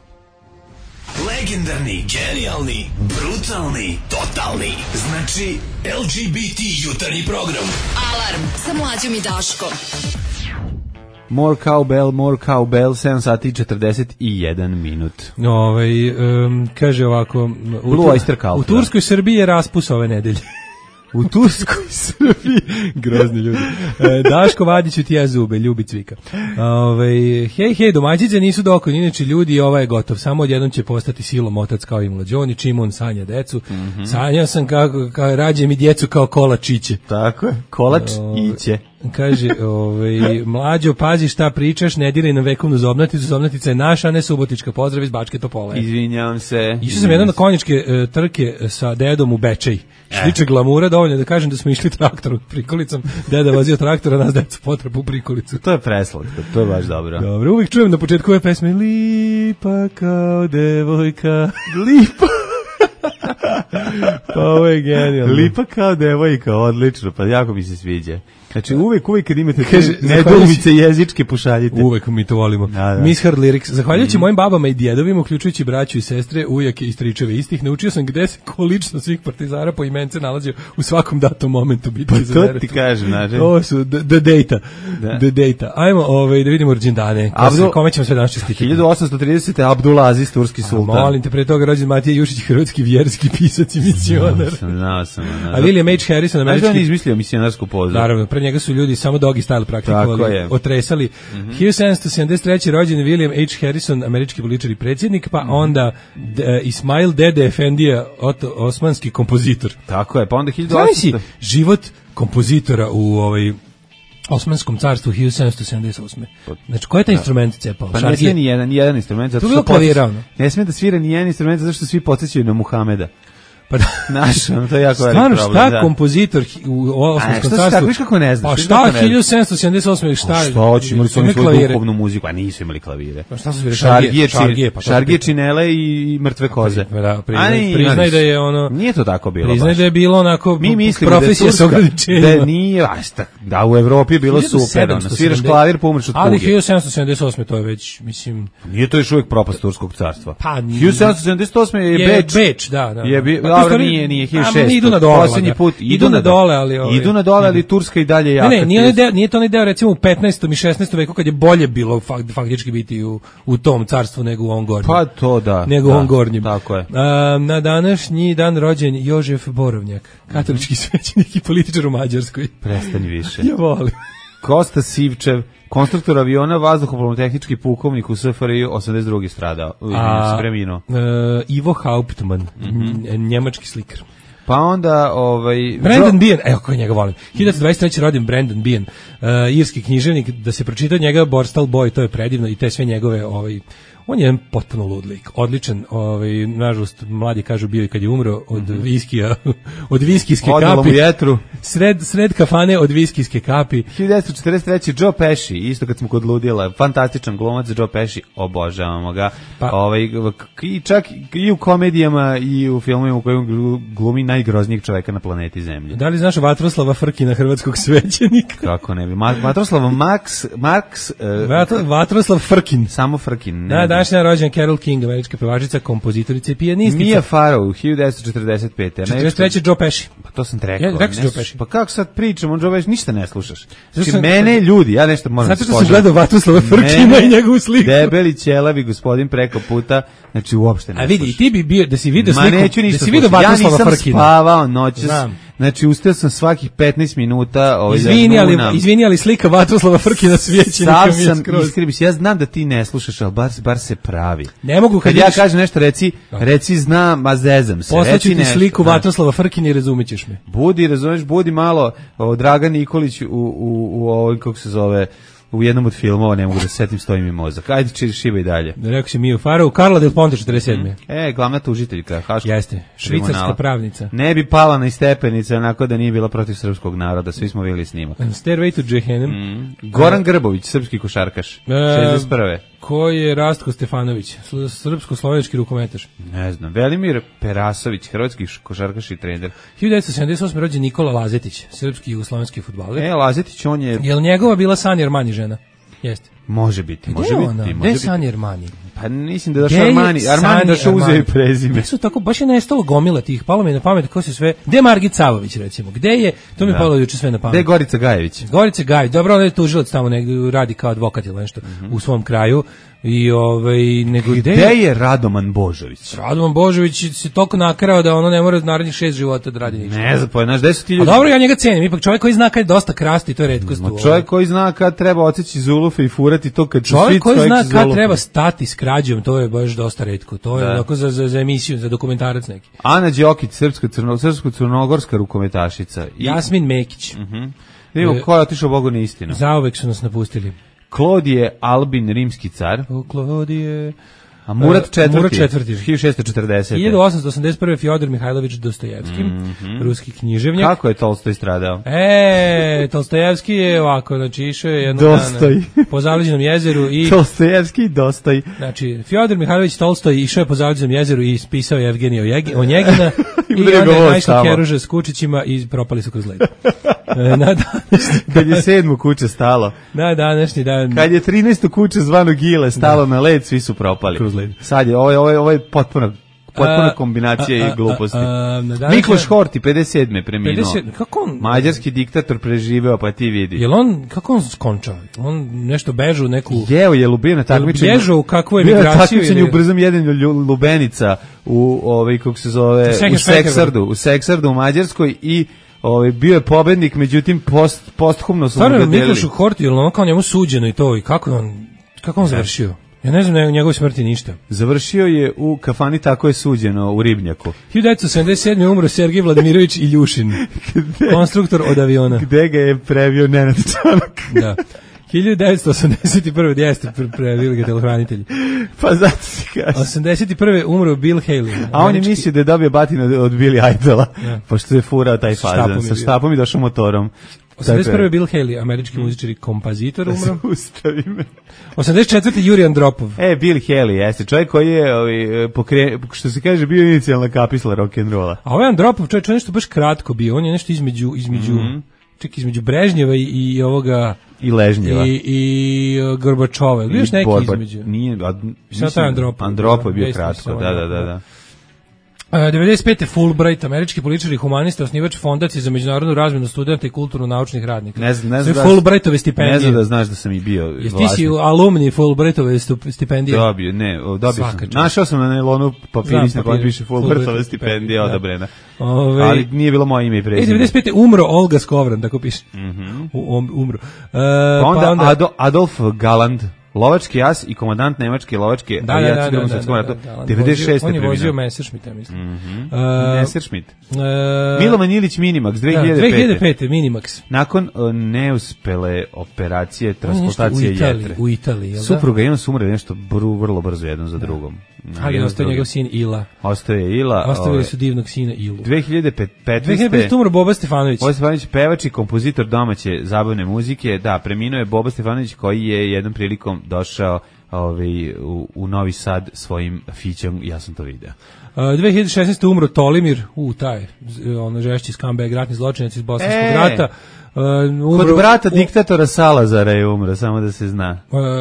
Legendarni, genijalni, brutalni, totalni. Znači L G B T jutarnji program. Alarm sa Mlađom i Daškom. More cowbell, more cowbell, sedam sati i četrdeset jedan minut. Ovaj um, kaže ovako, u, Blue Oyster Cult. U Turskoj Srbiji je raspus ove nedelje. U Turskoj Srbiji. Grozni ljudi. E, Daško Vadiću ti ja zube, ljubi cvika. Ove, hej, hej, domaćice nisu dokon, inače ljudi, ova je gotov. Samo odjednom će postati silom otac kao i mlađoni, čim on sanja decu. Mm-hmm. Sanjao sam kako, kao, rađe mi djecu kao kolač iće. Tako je, kolač iće. Kaže, ovaj, mlađo, pazi šta pričaš, ne diraj na vekovnu zobnaticu, zobnatica je naša, a ne subotička, pozdrav iz Bačke Topole. Izvinjavam se. Išao sam jedan na konjičke uh, trke sa dedom u Bečej. Šliče glamura, dovoljno da kažem da smo išli traktorom prikolicom, deda vozio traktora, nas deca potreba u prikolicu. To je preslatko, to je baš dobro. Dobro, uvijek čujem na početku ove pesme Lipa kao devojka, lipa. Pa ovo je genijalno. Lipa kao devojka, odlično, pa jako mi se sviđa. Znači uvek, uvek kad imate kaže, nedoumice jezičke pošaljite. Uvek mi to volimo. Da, da. Misshard Lyrics. Zahvaljujući mm. mojim babama i djedovima, uključujući braću i sestre, ujake i stričeve istih, naučio sam gde se količno svih partizara po imence nalazio u svakom datom momentu bitke pa za to ti kažem, znači. Ovo su the, the data. Da. The data. Ajmo ovaj, da vidimo rođendane. Abdul, kome ćemo sve danas čestitati? hiljadu osamsto tridesete. Abdulaziz, turski sultan. A, molim te, pre toga rođen Matija Jušić, hrvatski vjerski pisac i misionar. Znao sam, znao. A William H. Harrison, američki... A on izmislio misionarsku pozu. Naravno, pre njega su ljudi samo doggy style praktikovali, otresali. Mm-hmm. hiljadu sedamsto sedamdeset treće. rođen William H. Harrison, američki političar i predsjednik, pa mm-hmm. onda d, Ismail Dede Efendija, osmanski kompozitor. Tako je, pa onda hiljadu osamsto... život kompozitora u ovaj Osmanskom carstvu hiljadu sedamsto sedamdeset osme. Znači, koji je taj instrument cepao? Pa ne smije ni jedan, ni jedan instrument. Zato što podsjeća, ne smije da svira ni jedan instrument, zato što svi podsjećaju na Muhameda. Pa da, naš, ono, to je jako velik problem. Stvarno, šta da. kompozitor u Osmanskom carstvu? Šta viš kako ne znaš? Pa šta, hiljadu sedamsto sedamdeset osme, šta? Pa šta hoće, imali su oni svoju duhovnu muziku, a nisu imali klavire. Pa šta su svirali? Šargije, šargije, pa šargije, činele i mrtve koze. Da, priznaj, priznaj da je ono... Nije to tako bilo. Priznaj da je bilo onako mi mislimo profesija sa ograničenjima. Da nije, da u Evropi je bilo super, ono, sviraš klavir pa umreš od kuge. Ali hiljadu sedamsto sedamdeset osme to je već, mislim... Nije to još uvijek propast turskog carstva. Pa hiljadu sedamsto sedamdeset osme je Beč. Beč, da, da. Je, dobro, nije, nije, hiljadu šesto. Idu na dole. Posljednji put idu, idu na dole, ali ovaj, idu na dole, ali Turska i dalje jaka. Ne, ne, nije, deo, nije to onaj deo recimo u petnaestom i šesnaestom veku kad je bolje bilo faktički biti u, u tom carstvu nego u ovom gornjem. Pa to da. Nego da, u ovom gornjem. Tako je. A, na današnji dan rođen Jožef Borovnjak, katolički mm-hmm. svećenik i političar u Mađarskoj. Prestani više. Ja volim. Kosta Sivčev, konstruktor aviona, vazduhoplovno-tehnički pukovnik u S F R I, osamdeset druge stradao. A, preminuo. Uh, Ivo Hauptmann, mm-hmm. njemački slikar. Pa onda ovaj Brandon Bean, evo koji njega volim. hiljadu dvadeset treće. rođen Brandon Bean, uh, irski književnik, da se pročita njega Borstal Boy, to je predivno i te sve njegove ovaj on je jedan potpuno lud lik, odličan, ovaj nažalost mladi kažu bio i kad je umro od mm-hmm. viskija, od viskijske Odalo kapi. Jetru. Sred sred kafane od viskijske kapi. hiljadu devetsto četrdeset treće. Joe Pesci, isto kad smo kod ludila, fantastičan glumac Joe Pesci, obožavamo ga. Pa, ovaj i čak i u komedijama i u filmovima u kojima glumi najgroznijeg čovjeka na planeti Zemlji. Da li znaš Vatroslava Frkina, hrvatskog svećenika? Kako ne bi. Vatroslav Max Marks uh, Vatroslav Frkin. Samo Frkin. Da, današnja rođen Carole King, američka pevačica, kompozitorica i pijanistica. Mia Farrow, hiljadu devetsto četrdeset pete. četrdeset treće. Joe Pesci. Pa to sam te rekao. Ja, rekao Joe Pesci. Pa kako sad pričamo, Joe Pesci, ništa ne slušaš. Znači, mene ljudi, ja nešto moram da spožem. Zato što sam gledao Vatroslava Frkina i njegovu sliku. Debeli ćelavi gospodin preko puta, znači uopšte ne slušaš. A vidi, ti bi bio, da si vidio Ma, sliku, da si vidio Vatroslava Frkina. Ja nisam spavao noćas. Znači, ustao sam svakih petnaest minuta. Ovaj, izvini, ali, izvini, ali slika Vatroslava Frkina svijećenika mi je skroz. Iskribiš, ja znam da ti ne slušaš, ali bar, bar se pravi. Ne mogu kad, kad ja kažem nešto, reci, reci znam, a zezam se. Poslaću ti nešto, sliku da. Vatroslava Frkina i razumećeš me. Budi, razumeš, budi malo o, Dragan Nikolić u, u, u ovoj, kako se zove, u jednom od filmova, ne mogu da se setim, stoji mi mozak. Ajde, či, šibaj dalje. Da rekao si Miju Farrow, Karla Del Ponte, četrdeset sedme. Mm. E, glavna tužiteljka. Haška, jeste, švicarska pravnica. Ne bi pala na stepenice, onako da nije bila protiv srpskog naroda, svi smo bili snimak. Stairway to Jehennem. Mm. Goran Grbović, srpski košarkaš, e, šezdeset prve. Ko je Rastko Stefanović, srpsko-slovenski rukometaš? Ne znam. Velimir Perasović, hrvatski košarkaš i trener. hiljadu devetsto sedamdeset osme. rođen Nikola Lazetić, srpski jugoslovenski fudbaler. E, Lazetić, on je... Jel njegova bila Sanja Armani žena? Jeste. Može biti, može biti. Gde je Sanja Armani? Pa mislim da je došao Armani, Armani došao uzeo i prezime. Gde su tako, baš je nestalo gomila tih, palo mi je na pamet ko se sve, gde je Margit Savović recimo, gde je, to mi je palo juče sve na pamet. Gde je Gorica Gajević? Gorica Gajević, dobro, on je tužilac tamo, negdje radi kao advokat ili nešto mm-hmm. u svom kraju. I ovaj nego gde je, je Radoman Božović? Radoman Božović se toliko nakrao da ono ne mora narednih šest života da radi ništa. Ne znam, pa znaš gde su ti ljudi. A dobro, ja njega cenim, ipak čovjek koji zna kad dosta krasti, to je retkost. No, čovjek koji zna kad treba odseći zulufe i furati to kad čovjek koji zna kad treba stati s krađom, to je baš dosta retko. To je onako za, za, za emisiju, za dokumentarac neki. Ana Đokić, srpska crno, srpsko-crnogorska rukometašica. I Jasmin Mekić. Mhm. Vidimo ko je otišao Bogu na istinu. Zauvek su nas napustili. Klodije Albin, rimski car. O, Klodije... A Murat četvrti. Murat četvrti. hiljadu šessto četrdesete. hiljadu osamsto osamdeset prve. Fjodor Mihajlović Dostojevski, mm-hmm. ruski književnik. Kako je Tolstoj stradao? E, Tolstojevski je ovako, znači išao je jednog Dostoj. dana po Zaleđenom jezeru i... Tolstojevski Dostoj. Znači, Fjodor Mihajlović Tolstoj išao je po Zaleđenom jezeru i spisao je Evgenija Onjegina i onda je naišao Keruže s kučićima i propali su kroz led. Na današnji Kad je sedmu kuće stalo. Na današnji dan. Kad je trinaesto kuće zvano Gile stalo da. na led, svi su propali. Kroz led. Sad je, ovo je, ovo je, ovo je potpuna, potpuna a, kombinacija a, a, i gluposti. A, a, Mikloš Horthy, pedeset sedme preminuo. pedeset, kako on? Mađarski diktator preživeo, pa ti vidi. Jel on, kako on skončao? On nešto bežu neku... Jeo je lubio na takmičenju. Bježao u kakvu emigraciju? Na takmičenju u brzom jedenju lubenica u, ovaj, kako se zove, u Seksardu. U Seksardu u Mađarskoj i... Ovaj bio je pobednik, međutim post posthumno su ga delili. Miklošu Horthy, jel on kao njemu suđeno i to i kako on kako on završio? Ja ne znam o njegovoj smrti ništa. Završio je u kafani Tako je suđeno u Ribnjaku. hiljadu devetsto sedamdeset sedme. umro Sergej Vladimirović Iljušin, konstruktor od aviona. Gde ga je previo Nenad Čanak? Da. hiljadu devetsto osamdeset prve. jeste previli ga telohranitelji. Pa zato si kaže. osamdeset prve. umro Bill Haley. A on je mislio da je dobio batinu od Billy Idola, ja. Pošto je furao taj fazan. Sa štapom i došao motorom. osamdeset prve. Bill Haley, američki muzičar i kompozitor, umro. Ustavi me. osamdeset četvrte. Jurij Andropov. E, Bill Haley, jeste. Čovjek koji je, ovi, pokre, što se kaže, bio inicijalna kapisla rock'n'rolla. A ovaj Andropov, čovjek, čovjek nešto baš kratko bio. On je nešto između, između, mm-hmm. ček, između Brežnjeva i, i ovoga... I Ležnjeva. I, i uh, Gorbačova. Bio još neki borba, između. Nije, a, mislim, Andropov. Andropov je bio kratko, da, da, da, da. Uh, devedeset pete. Fulbright, američki političar i humanista, osnivač fondacije za međunarodnu razmjenu studenta i kulturno-naučnih radnika. Ne znam, ne znam. Fulbrightove stipendije. Ne znam da znaš da sam i bio. Jesi ti si alumni Fulbrightove stipendije? Dobio, ne, dobio sam. Našao sam na nailonu papirić na kojem piše Fulbrightove stipendije odobrena. Ove, ali nije bilo moje ime i prezime. devedeset pete. umro Olga Skovran, tako piše. Mm-hmm. U, umro. Uh, pa onda, pa onda Ado, Adolf Galland, lovački as i komandant nemačke lovačke da, avijacije u Drugom svjetskom ratu. devedeset šeste. On je vozio Messerschmitt, ja mislim. Mm-hmm. Uh, Messerschmitt. Uh, Milovan Ilić Minimax, dve hiljade pete. dve hiljade pete. Minimax. Nakon uh, neuspele operacije transplantacije jetre. U Italiji, jel da? Supruga i on su umreli nešto bru, vrlo brzo jedan za drugom. Ali ostao njegov sin Ila. Ostao je Ila. Ostavili su divnog sina Ilu. dve hiljade petnaeste. dve hiljade petnaeste. umro Boba Stefanović. Boba Stefanović, pevač i kompozitor domaće zabavne muzike. Da, preminuo je Boba Stefanović koji je jednom prilikom došao ovaj, u, u Novi Sad svojim fićom, ja sam to video. Uh, dve hiljade šesnaeste. umro Tolimir, u taj, ono žešći scumbag, ratni zločinac iz Bosanskog e, rata. Uh, umro, kod brata u, diktatora Salazara je umro, samo da se zna.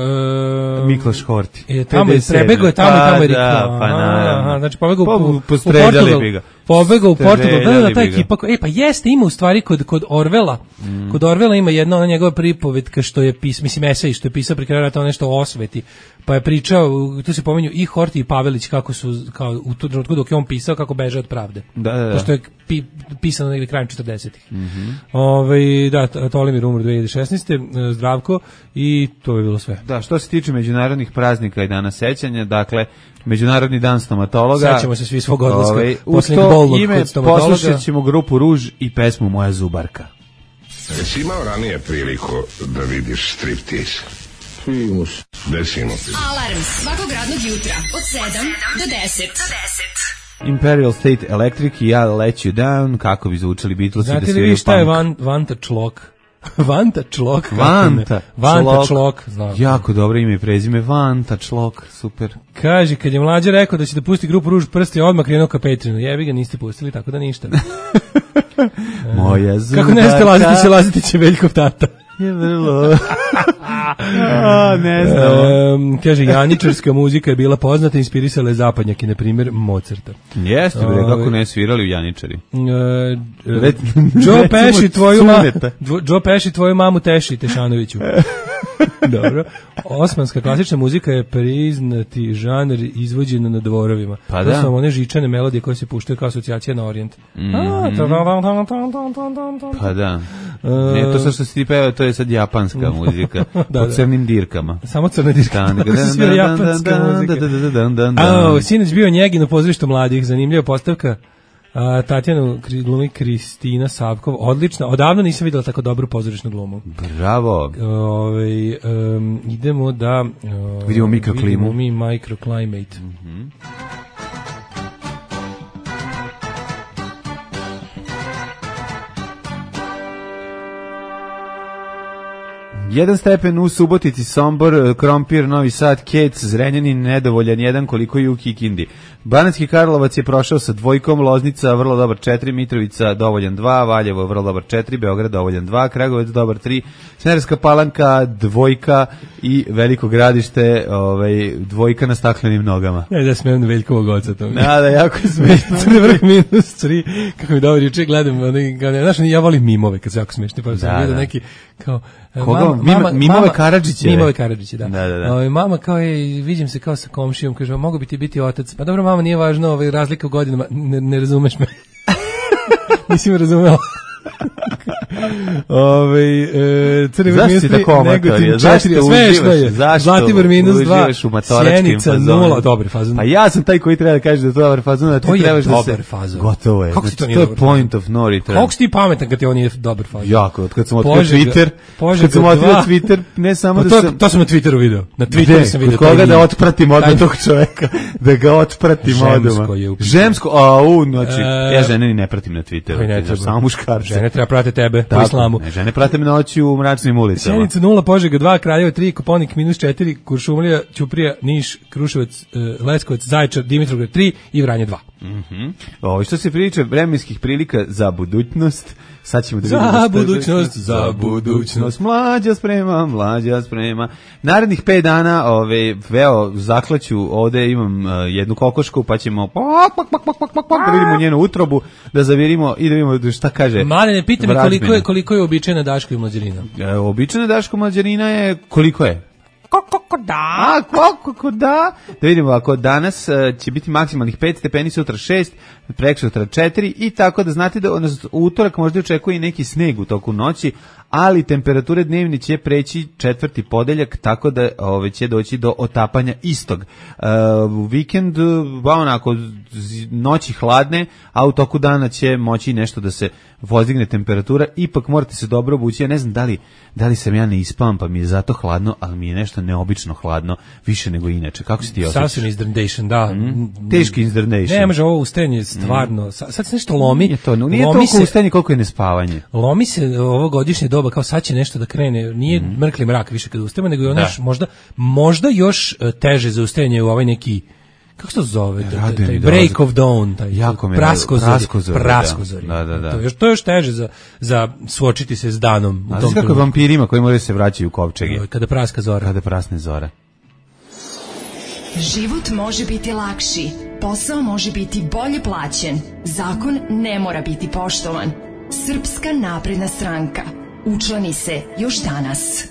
Uh, Mikloš Horthy. Je tamo je prebegao je tamo pa, i tamo je rikao. Pa na. Aha, znači pobegao po, u, po, u Portugal. Pobegao u Portugal. Da, da, ta ekipa. E pa jeste, ima u stvari kod kod Orvela. Mm. Kod Orvela ima jedna ona njegova pripovetka što je pisao, mislim esej što je pisao pri kraju rata, nešto o osveti. Pa je pričao, tu se pominju i Horthy i Pavelić kako su kao u tu trenutku dok je on pisao kako beže od pravde. Da, da, da. Pošto je pi, pisano negdje krajem četrdesetih. Mhm. Ovaj da, Tolimir umro dve hiljade šesnaeste. Zdravko i to je bilo sve. Da, što se tiče međunarodnih praznika i dana sećanja, dakle Međunarodni dan stomatologa. Sećamo se svi svog odlaska. Ovaj, uz to ime poslušat ćemo grupu Ruž i pesmu Moja zubarka. Jesi imao ranije priliku da vidiš striptease? Primus. Desimo. Alarm svakog radnog jutra od sedam do deset. Imperial State Electric i Ja Let You Down, kako bi zvučali Beatlesi da sviraju punk. Znate li vi šta je van, Vanta Člok? Vanta Člok. Vanta, Vanta Člok. Znam. Jako dobro ime i prezime, Vanta Člok, super. Kaže, kad je mlađa rekao da će da pusti grupu Ruž prsti, odmah krenuo ka Petrinu. Jebi ga, niste pustili, tako da ništa. Moja zubarka. Kako ne ste laziti će, laziti će Veljkov tata. Je vrlo. A, ne znam. Um, kaže, janičarska muzika je bila poznata, inspirisala je zapadnjaki, na primjer Mozarta. Jeste, bre, kako ne svirali u Janičari. Uh, uh, Joe Pesci tvoju ma, Joe Pesci tvoju mamu teši, Tešanoviću. Dobro. Osmanska klasična muzika je priznati žanr izvođen na dvorovima. Pa to da. su one žičane melodije koje se puštaju kao asocijacija na Orijent. Mm-hmm. Pa da. Ne, to sad što si ti peva, to je sad japanska muzika. Da, po crnim dirkama. Samo crne dirkama. Japanska muzika. A, sinoć bio Njegin u pozorištu mladih. Zanimljiva postavka. A, Tatjanu glumi Kristina Savkov, odlična. Odavno nisam videla tako dobru pozorišnu glumu. Bravo. Ove, um, idemo da... Uh, vidimo mikroklimu. Vidimo mi microclimate. Mhm. Jedan stepen u Subotici, Sombor, Krompir, Novi Sad, Kec, Zrenjanin, nedovoljan jedan, koliko i u Kikindi. Banatski Karlovac je prošao sa dvojkom, Loznica vrlo dobar četiri, Mitrovica dovoljan dva, Valjevo vrlo dobar četiri, Beograd dovoljan dva, Kragujevac dobar tri, Smederevska Palanka dvojka i Veliko Gradište ovaj, dvojka na staklenim nogama. Ne, da smijem Veljkovog oca to. Da, da, jako je smiješno. Crni vrh minus tri, kako mi dobro juče gledam, znaš, ja volim mimove kad se jako smiješni, pa sam vidio neki kao... Koga? Mama, mama, mimove Karadžiće. Mimove Karadžiće, da. da, da, da. O, mama kao je, vidim se kao sa komšijom, kaže, mogu bi ti biti otac. Pa dobro, mama, nije važno, ovaj, razlika u godinama, ne, ne razumeš me. Nisi me razumela. Ove, e, Crni vrh minus tri, Negotin četiri, smešno je. Zlatibor minus dva, Sjenica nula, dobar fazon. Pa ja sam taj koji treba da kaže da je to dobar fazon, da ti trebaš da se... To je dobar fazon. Gotovo je. Kako si to nije to dobar je point of no return. Kako si ti pametan kad ti on nije dobar fazon? Jako, od kad sam otkrio Twitter, kad sam otkrio Twitter, ne samo da sam... To sam na Twitteru video. Na Twitteru sam video. Kod koga da otpratim odmah tog čoveka. Da ga otpratim odmah. Žemsko je upisano. Žemsko, a u, znači, ja žene ni ne pratim na Twitteru. Samo muškarce. Žene treba prate tebe po islamu. Ne, žene prate me noći u mračnim ulicama. Sjenica nula, Požega dva, Kraljevo tri, Koponik minus četiri, Kuršumlija, Ćuprija, Niš, Kruševac, Leskovac, Zaječar, Dimitrovgrad tri i Vranje dva. Mhm. Ovo što se priča vremenskih prilika za budućnost, sad ćemo da vidimo. Za budućnost, za budućnost. Mlađa sprema, mlađa sprema. Narednih pet dana, ove, veo, zaklaću, ovde imam uh, jednu kokošku, pa ćemo pak, pak, pak, pak, pak, pak, pak, da vidimo njenu utrobu, da zavirimo i da vidimo šta kaže. Mane, ne pita mi koliko je, koliko je običajna Daško i mlađarina. E, običajna Daško i mlađarina je, koliko je? Kako da? A, kako da? Da vidimo, ako danas uh, će biti maksimalnih pet stepeni, sutra šest, preksutra četiri i tako da znate da odnosno, utorak možda očekuje i neki sneg u toku noći, ali temperature dnevni će preći četvrti podeljak, tako da ove, će doći do otapanja istog. Uh, u vikend, ba onako, noći hladne, a u toku dana će moći nešto da se pozigne temperatura, ipak morate se dobro obući, ja ne znam da li, da li sam ja ne ispavam, pa mi je zato hladno, ali mi je nešto neobično hladno, više nego inače. Kako si ti osjećaš? Sasvim izdrndation, da. Mm? Teški izdrndation. Ne, može ovo ustajanje stvarno, mm. sad se nešto lomi. Nije, to, nije lomi toliko ustajanje koliko je nespavanje. Lomi se ovo godišnje doba, kao sad će nešto da krene, nije mm. mrkli mrak više kad ustajemo, nego je ono možda, možda još teže za ustajanje u ovaj neki, kako se to zove, taj, taj break of dawn, taj praskozori, praskozori. Da, da, da. To, još, to je još teže za, za suočiti se s danom. A znaš kako je vampirima koji moraju se vraćaju u kovčege? Kada praska zora. Kada prasne zora. Život može biti lakši, posao može biti bolje plaćen, zakon ne mora biti poštovan. Srpska napredna stranka. Učlani se još danas.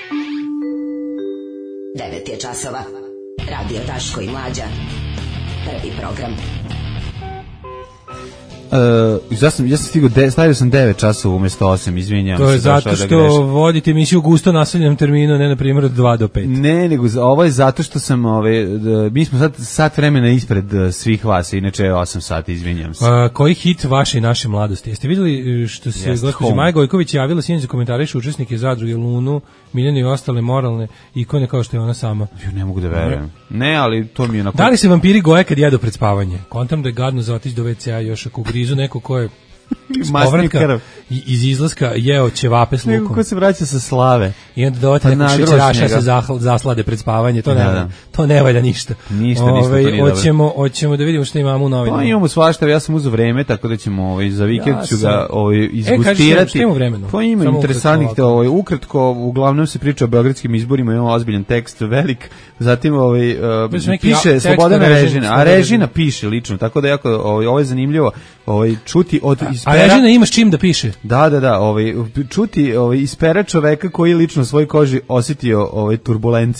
devet je časova. Radio Daško i Mlađa. Prvi program. Uh, ja sam ja sam stigao de, stavio sam devet časova umjesto osam, izvinjavam se. To je zato što da vodite emisiju u gusto naseljenom terminu, ne na primjer od dva do pet. Ne, nego ovo je zato što sam ove da, mi smo sad sat vremena ispred svih vas, inače je osam sati, izvinjavam se. Uh, koji hit vaše i naše mladosti? Jeste vidjeli što se yes, gospođa Maja Gojković javila sinoć za komentariše učesnike zadruge Lunu, Miljane i ostale moralne ikone kao što je ona sama? Ja ne mogu da verujem. Ne, ali to mi je onako... Da li se vampiri goje kad jedu pred spavanje? Kontam da je gadno za otići do ve ce a još ako grizu neko ko je iz povratka iz izlaska jeo ćevape s lukom. Neko ko se vraća sa slave. I onda dovete pa neko šećeraša se zaslade pred spavanje. To ne, da, da. To ne valja ništa. Ništa, Ove, ništa to nije hoćemo, dobro. Hoćemo da vidimo što imamo u novinama. Pa imamo svašta, ja sam uzeo vreme, tako da ćemo ovaj, za vikend ja ću ga ovaj, izgustirati. E, što ima vremenu? Pa ima Samo interesantnih, ukratko, ovaj, ukratko, uglavnom se priča o beogradskim izborima, imamo ozbiljan tekst, velik, zatim ovaj, uh, piše ja, Slobodana Režina, a Režina piše lično, tako da jako, ovaj, ovo je zanimljivo ovaj, čuti od ispera. A Režina ima s čim da piše? Da, da, da, ovaj, čuti ovaj, ispera čoveka koji lično u svojoj koži osjetio ovaj, turbulencije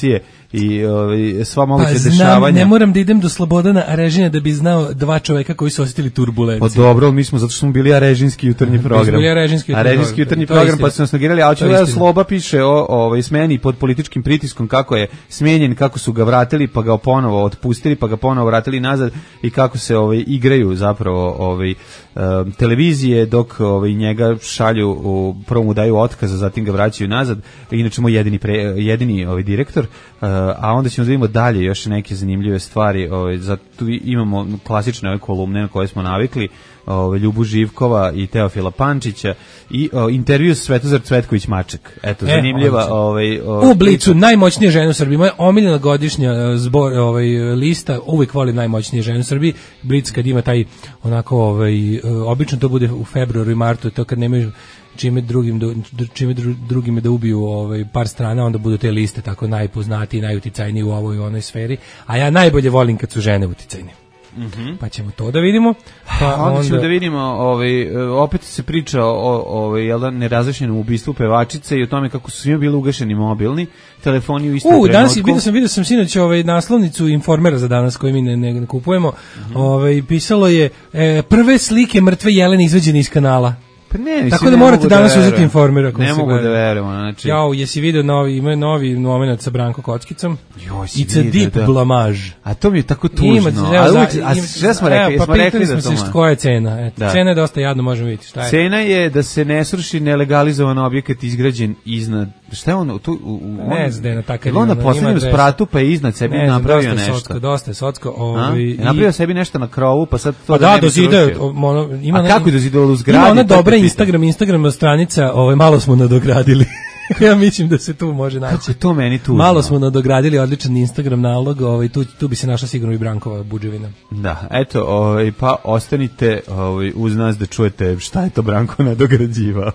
i ovaj sva moguća pa, dešavanja. Znam, ne moram da idem do Slobodana Arežina da bi znao dva čoveka koji su osjetili turbulenciju. Pa dobro, mi smo zato što smo bili Arežinski jutarnji program. Bili Arežinski jutarnji, Arežinski jutarnji program, pa su nas nagirali, a hoće da Sloba piše o ovaj smeni pod političkim pritiskom kako je smenjen, kako su ga vratili, pa ga ponovo otpustili, pa ga ponovo vratili nazad i kako se ovaj igraju zapravo ovaj um, televizije dok ovaj njega šalju u prvo mu daju otkaz, a zatim ga vraćaju nazad. Inače mu jedini pre, jedini ovaj direktor, uh, a onda ćemo da vidimo dalje još neke zanimljive stvari, ovaj zato imamo klasične ove kolumne na koje smo navikli, ovaj Ljubu Živkova i Teofila Pančića i o, intervju sa Svetozar Cvetković Maček. Eto, e, zanimljiva ovaj o, u Blicu najmoćnije žene u Srbiji. Moja omiljena godišnja zbor ovaj lista, uvek volim najmoćnije žene u Srbiji. Blic kad ima taj onako ovaj obično to bude u februaru i martu, to kad nemaju čime drugim čime drugime da ubiju ovaj par strana, onda budu te liste tako najpoznatiji, najuticajniji u ovoj onoj sferi. A ja najbolje volim kad su žene uticajne. Mm-hmm. Pa ćemo to da vidimo. Pa onda, onda ćemo da vidimo, ovaj, opet se priča o ovaj, jel da, nerazrešenom ubistvu pevačice i o tome kako su svima bili ugašeni mobilni telefoni u istom trenutku. U, danas vidio sam, vidio sam sinoć ovaj, naslovnicu Informera za danas koji mi ne, ne, ne kupujemo. Mm-hmm. Ovaj, pisalo je e, prve slike mrtve jelene izvađene iz kanala. Pa ne, mislim, tako da morate danas da uzeti Informer ako ne se mogu da verujemo, znači. Jao, jesi video novi, ima novi momenat sa Branko Kockicom? Joj, It's a deep da. blamage. A to mi je tako tužno. Ima, a uvijek, a sve smo rekli, pa smo rekli da smo se koja je cena. Eto, da. Cena je dosta jadno, možemo vidjeti šta je. Cena je da se ne sruši nelegalizovan objekat izgrađen iznad. Šta je ono tu u, u ne znam, na takav. On na poslednjem spratu pa je iznad sebi napravio nešto. Socko, dosta je socko, ovaj i napravio sebi nešto na krovu, pa sad to. Pa da, dozidaju, ima. A kako je dozidao u zgradi? Ima ona dobra Instagram, Instagram stranica, ovaj malo smo nadogradili. Ja mislim da se tu može naći. Kako je to meni tu? Malo smo nadogradili odličan Instagram nalog, ovaj tu tu bi se našla sigurno i Brankova budževina. Da, eto, ovaj pa ostanite ovaj uz nas da čujete šta je to Branko nadograđivao.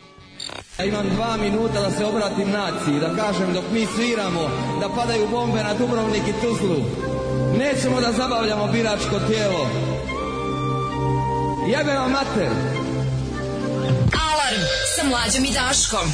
Ja imam dva minuta da se obratim naciji, da kažem dok mi sviramo, da padaju bombe na Dubrovnik i Tuzlu. Nećemo da zabavljamo biračko tijelo. Jebe vam mater. Alarm sa Mlađom i Daškom.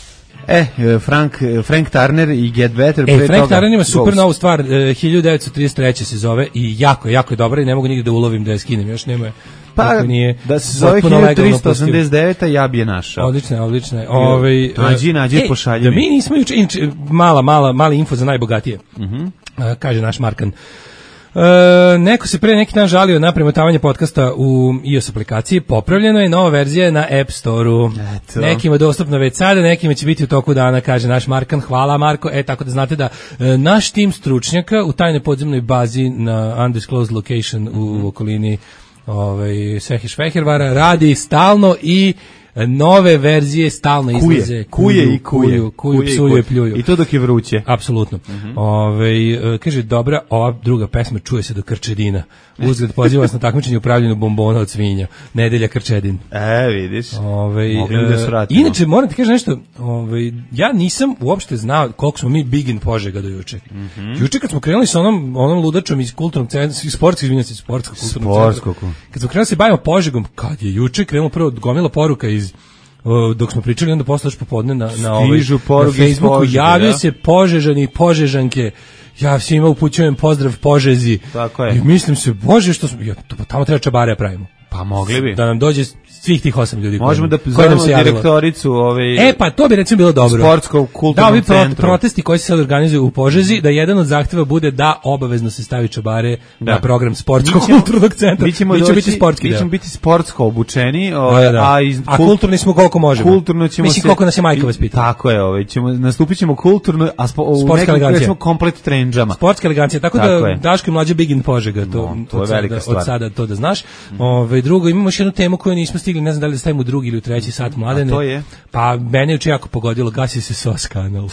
E, Frank, Frank Turner i Get Better. E, Frank toga, Turner ima super novu stvar, hiljadu devetsto trideset treće se zove i jako, jako je dobra i ne mogu nigde da ulovim da je skinem, još nema je. Pa, nije, da se zove hiljadu tristo osamdeset deveta ja bi je našao. Odlično, odlično. Ovaj nađi, nađi, e, pošalji da mi nismo juče, mala, mala, mali info za najbogatije. Mhm. Uh, kaže naš Markan. Uh, neko se pre neki dan žalio na premotavanje podcasta u iOS aplikaciji. Popravljeno je, nova verzija na App Store-u. Eto. Nekima dostupno već sada, nekima će biti u toku dana, kaže naš Markan. Hvala Marko. E, tako da znate da uh, naš tim stručnjaka u tajnoj podzemnoj bazi na undisclosed location mm-hmm. u okolini ovaj, Sehiš Fehervara radi stalno i nove verzije stalno izlaze. Kuje, kuje i kuje. Kuju, kuju, psuje, pljuju. I to dok je vruće. Apsolutno. Uh-huh. Ove, kaže, dobra, ova druga pesma čuje se do Krčedina. Uzgled poziva vas na takmičenje u pravljenju bombona od svinja. Nedelja Krčedin. E, vidiš. Ove, da inače, moram ti kažem nešto, ove, ja nisam uopšte znao koliko smo mi big in Požega do juče. Uh-huh. Juče kad smo krenuli sa onom, onom ludačom iz kulturnog centra, iz sportskog, izvinjati, sportskog kulturnog centra. Kad smo krenuli se bavimo Požegom, kad je juče krenulo prvo gomila poruka iz dok smo pričali, onda posle još popodne na, na, ovaj, na Facebooku javio se Požežani i Požežanke. Ja svima upućujem pozdrav Požezi. Tako je. I mislim se, bože, što smo, ja, tamo treba čabare pravimo. Pa mogli bi. Da nam dođe svih tih osam ljudi. Možemo da zovemo direktoricu ovaj. E pa to bi recimo bilo dobro. Sportskog kulturnog da, centra. Da, protesti koji se sad organizuju u Požezi, da jedan od zahteva bude da obavezno se stavi čabare da. na program sportskog ćemo, kulturnog centra. Mi ćemo doći, biti sportski. Mi ćemo biti sportsko obučeni, ovaj, da, da. a iz a kulturni smo koliko možemo. Kulturno ćemo Mislim se, koliko nas je majka vaspitala. Tako je, ovaj ćemo nastupićemo kulturno, a spo, u nekom recimo komplet trendžama. Sportska elegancija, tako, tako da Daško i Mlađa big in Požega, to, no, to je velika stvar. Od sada to da znaš. Ovaj drugo, imamo još jednu temu koju nismo stigli, ne znam da li da stavimo u drugi ili u treći sat, Mladene. A to je? Pa mene juče jako pogodilo, gasi se S O S kanal.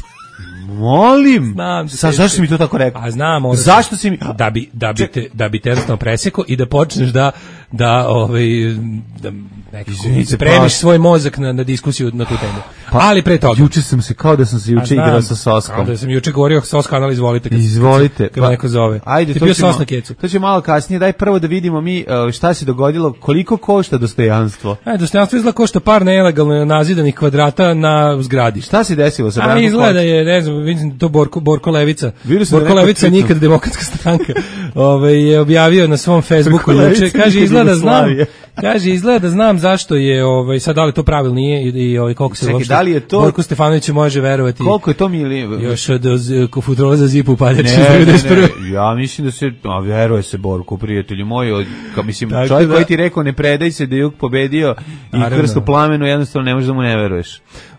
Molim. Znam, Sa, zašto si mi to tako rekao? A znam, zašto si mi da bi da bi te da bi te jednostavno preseko i da počneš da da ovaj da nekako spremiš pa, svoj mozak na, na diskusiju na tu temu. Pa, ali pre toga. Juče sam se, kao da sam se juče igrao sa Soskom. Kao da sam juče govorio Sos kanal, izvolite. Kad, izvolite. Kad, kad pa, neko zove. Ajde, ti to, bio ćemo, Sos na kecu. To će malo kasnije. Daj prvo da vidimo mi uh, šta se dogodilo, koliko košta dostojanstvo. Ajde, dostojanstvo izgleda košta par nelegalno nazidanih kvadrata na zgradi. Šta se desilo sa Brankom? A izgleda je, ne znam, vidim to Borko, Borko Levica. Borko Levica nikad demokratska stranka. Ove, je objavio na svom Facebooku juče. Kaže, izgleda znam. Kaže, izgleda da znam zašto je, ovaj, sad da li to pravil nije i, i ovaj, koliko se uopšte da li je to... Borko Stefanović može verovati. Koliko je to mili... Još od futrole za zipu paljači. Ne, ne, ne, ja mislim da se, a veruje se Borku, prijatelju moj, od, ka, mislim, tako čovjek da, koji ti rekao ne predaj se da je Jug pobedio i krst u plamenu, jednostavno ne možeš da mu ne veruješ.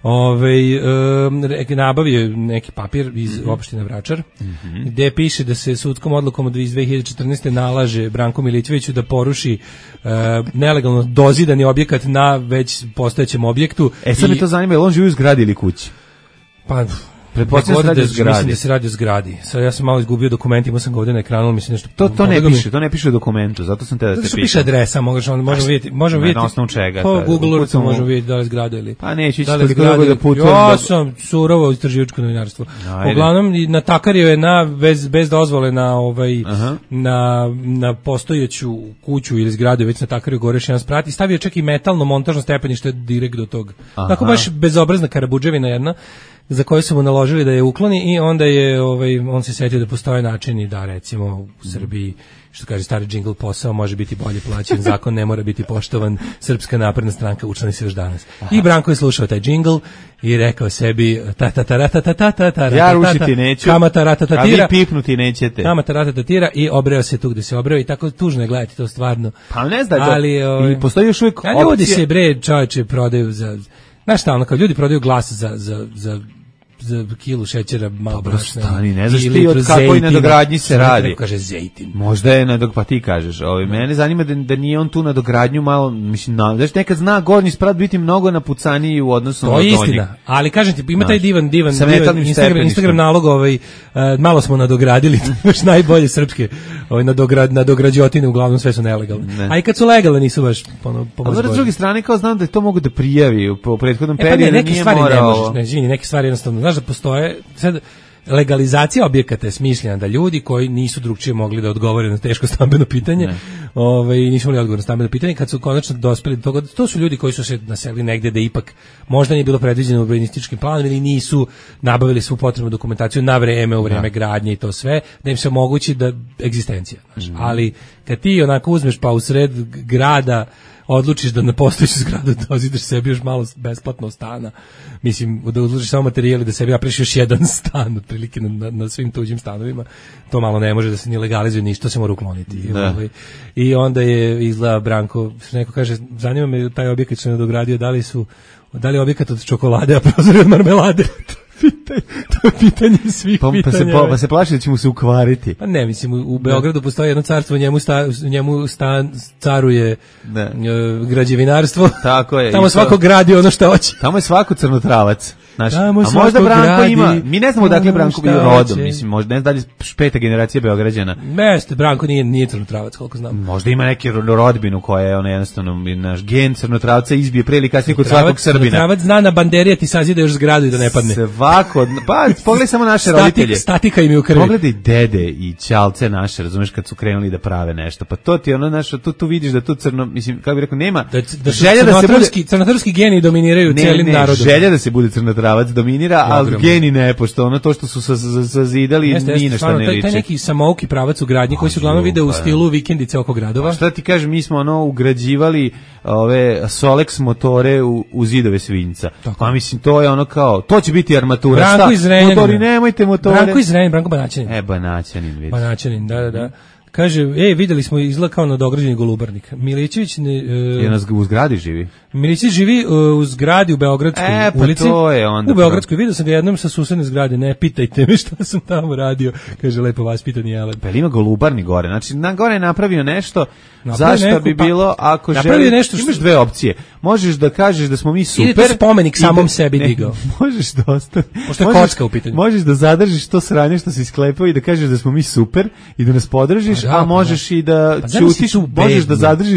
Ove, um, nabavio neki papir iz mm-hmm. opštine Vračar, mm-hmm. gde piše da se sudskom odlukom od iz dve hiljade četrnaeste. nalaže Branku Milićeviću da poruši uh, nelegalno dozidani objekat na već postojećem objektu. E sad i, me to zanima, je li on živi u zgradi ili kući? Pa... Pretpostavljam da, da, mislim da se radi o zgradi. Sad ja sam malo izgubio dokument, imao sam ga ovdje na ekranu, mislim nešto. To to ne piše, to ne piše u dokumentu, zato sam te da te pitam. Piše adresa, možeš on možemo vidjeti, možemo vidjeti. Na osnovu čega? Po Google Earthu možemo vidjeti da li zgrada ili. Pa neće ići toliko dugo da putujem. Ja sam surovo istraživačko novinarstvo. Uglavnom na takario je na bez bez dozvole na ovaj Aha. na na postojeću kuću ili zgradu, već na takario gore još jedan sprat i stavio čak i metalno montažno stepenište direkt do tog. Tako baš bezobrazna karabudževina jedna, za koju su mu naložili da je ukloni i onda je ovaj on se setio da postoje načini da recimo u Srbiji, što kaže stari džingl, posao može biti bolje plaćen, zakon ne mora biti poštovan, Srpska napredna stranka učlani se još danas. Aha. I Branko je slušao taj džingl i rekao sebi ta ta ta ta ta ta ta ta ja rušiti neću, kamata ratatatira, a vi pipnuti nećete, kamata ratatatira i obreo se tu gde se obreo i tako tužno je gledati to stvarno. Pa ne znam, ali o, i postoji još uvijek opcija. Ljudi se bre čoveče prodaju za, znaš šta, ono kao ljudi prodaju glas za za za za kilu šećera malo brašna. Stani, ne znaš ti od kakvoj nadogradnji se radi. Kaže zejtin. Možda je nadog, pa ti kažeš. Ovaj, mene zanima da, da nije on tu nadogradnju malo, mislim, na, znaš, nekad zna gornji sprat biti mnogo napucaniji u odnosu na donji. To je istina, ali kažem ti, ima taj divan, divan, divan Instagram, Instagram nalog, ovaj, uh, malo smo nadogradili, baš najbolje srpske ovaj, nadograd, nadograđotine, uglavnom sve su nelegalne. Ne. A i kad su legalne nisu baš ono, pomoć. Ali s druge strane, kao znam da to mogu da prijavi u, u prethodnom e, pa periodu, ne, neke nije stvari morao... ne možeš, ne, izvini, neke stvari jednostavno, znaš da postoje, sad, legalizacija objekata je smišljena da ljudi koji nisu drugčije mogli da odgovore na teško stambeno pitanje, ovaj nisu mogli odgovor na stambeno pitanje, kad su konačno dospeli do toga, to su ljudi koji su se naselili negde da ipak možda nije bilo predviđeno urbanističkim planom ili nisu nabavili svu potrebnu dokumentaciju na vreme, u vreme gradnje i to sve, da im se omogući da egzistencija, znaš. Mm. Ali kad ti onako uzmeš pa u sred grada odlučiš da na postojeću zgradu dozidaš sebi još malo besplatno stana, mislim, da odlučiš samo materijali da sebi napraviš još jedan stan otprilike na, na, na svim tuđim stanovima, to malo ne može da se ni legalizuje, ništa se mora ukloniti. I, I onda je izgleda Branko, neko kaže, zanima me taj objekat što je nadogradio, da li su, da li je objekat od čokolade, a prozor od marmelade? Pitanje, to je pitanje svih pa, pitanja. Pa se, pa se plaši da će mu se ukvariti. Pa ne, mislim, u, u Beogradu postoji jedno carstvo, njemu, sta, njemu stan, caruje ne. Uh, građevinarstvo. Tako je. Tamo svako gradi ono što hoće. Tamo je svako crnotravac. Naš, a možda Branko gradi, ima, mi ne znamo odakle Branko bio rodom, mislim, možda ne znam da li peta generacija Beograđana. Meste, Branko nije, nije crnotravac, koliko znam. Možda ima neki rodbinu koja je ono jednostavno, naš gen crnotravca izbije pre ili kasnije kod svakog Srbina. Crnotravac zna na banderija ti sazida još zgradu i da ne padne. Svako, pa pogledaj samo naše Statik, roditelje. Statika im je u krvi. Pogledaj dede i ćalce naše, razumeš, kad su krenuli da prave nešto. Pa to ti ono naše, tu, tu vidiš da tu crno, mislim, kako bih rekao, nema da, da želja da se bude... Crnotarski geni dominiraju ne, cijelim ne, narodom. Želja da se bude crnotravac dominira, ali geni ne, pošto ono to što su sazidali ni na šta ne liči. Taj neki samouki pravac u gradnji koji se uglavnom vide u stilu vikendice oko gradova. Šta ti kažem, mi smo ono ugrađivali ove Solex motore u, u zidove Svinjca. Pa mislim, to je ono kao, to će biti armatura. Branko iz Renjanina. Motori, nemojte motore. Branko iz Renjanina, Branko Banaćanin. E, Banaćanin, vidiš. Banaćanin, da, da, da. Kaže, ej, videli smo izgleda kao nadograđeni Golubarnik. Milićević ne, uh, je u zgradi živi. Milićević živi uh, u zgradi u Beogradskoj e, pa ulici. To je onda u Beogradskoj, vidio sam ga jednom sa susedne zgrade, ne pitajte me šta sam tamo radio. Kaže, lepo vas pitani Jelen. Pa ima Golubarni gore, znači na gore je napravio nešto, zašto neku, bi bilo, ako želi, nešto što... imaš dve opcije. Možeš da kažeš da smo mi super. Ili to spomenik samom da, sebi ne, digao. Možeš da ostane. Pošto je kocka u pitanju. Možeš da zadržiš to sranje što si sklepao i da kažeš da smo mi super i da nas podržiš, a, da, a možeš da. i da pa ćutiš, možeš da zadržiš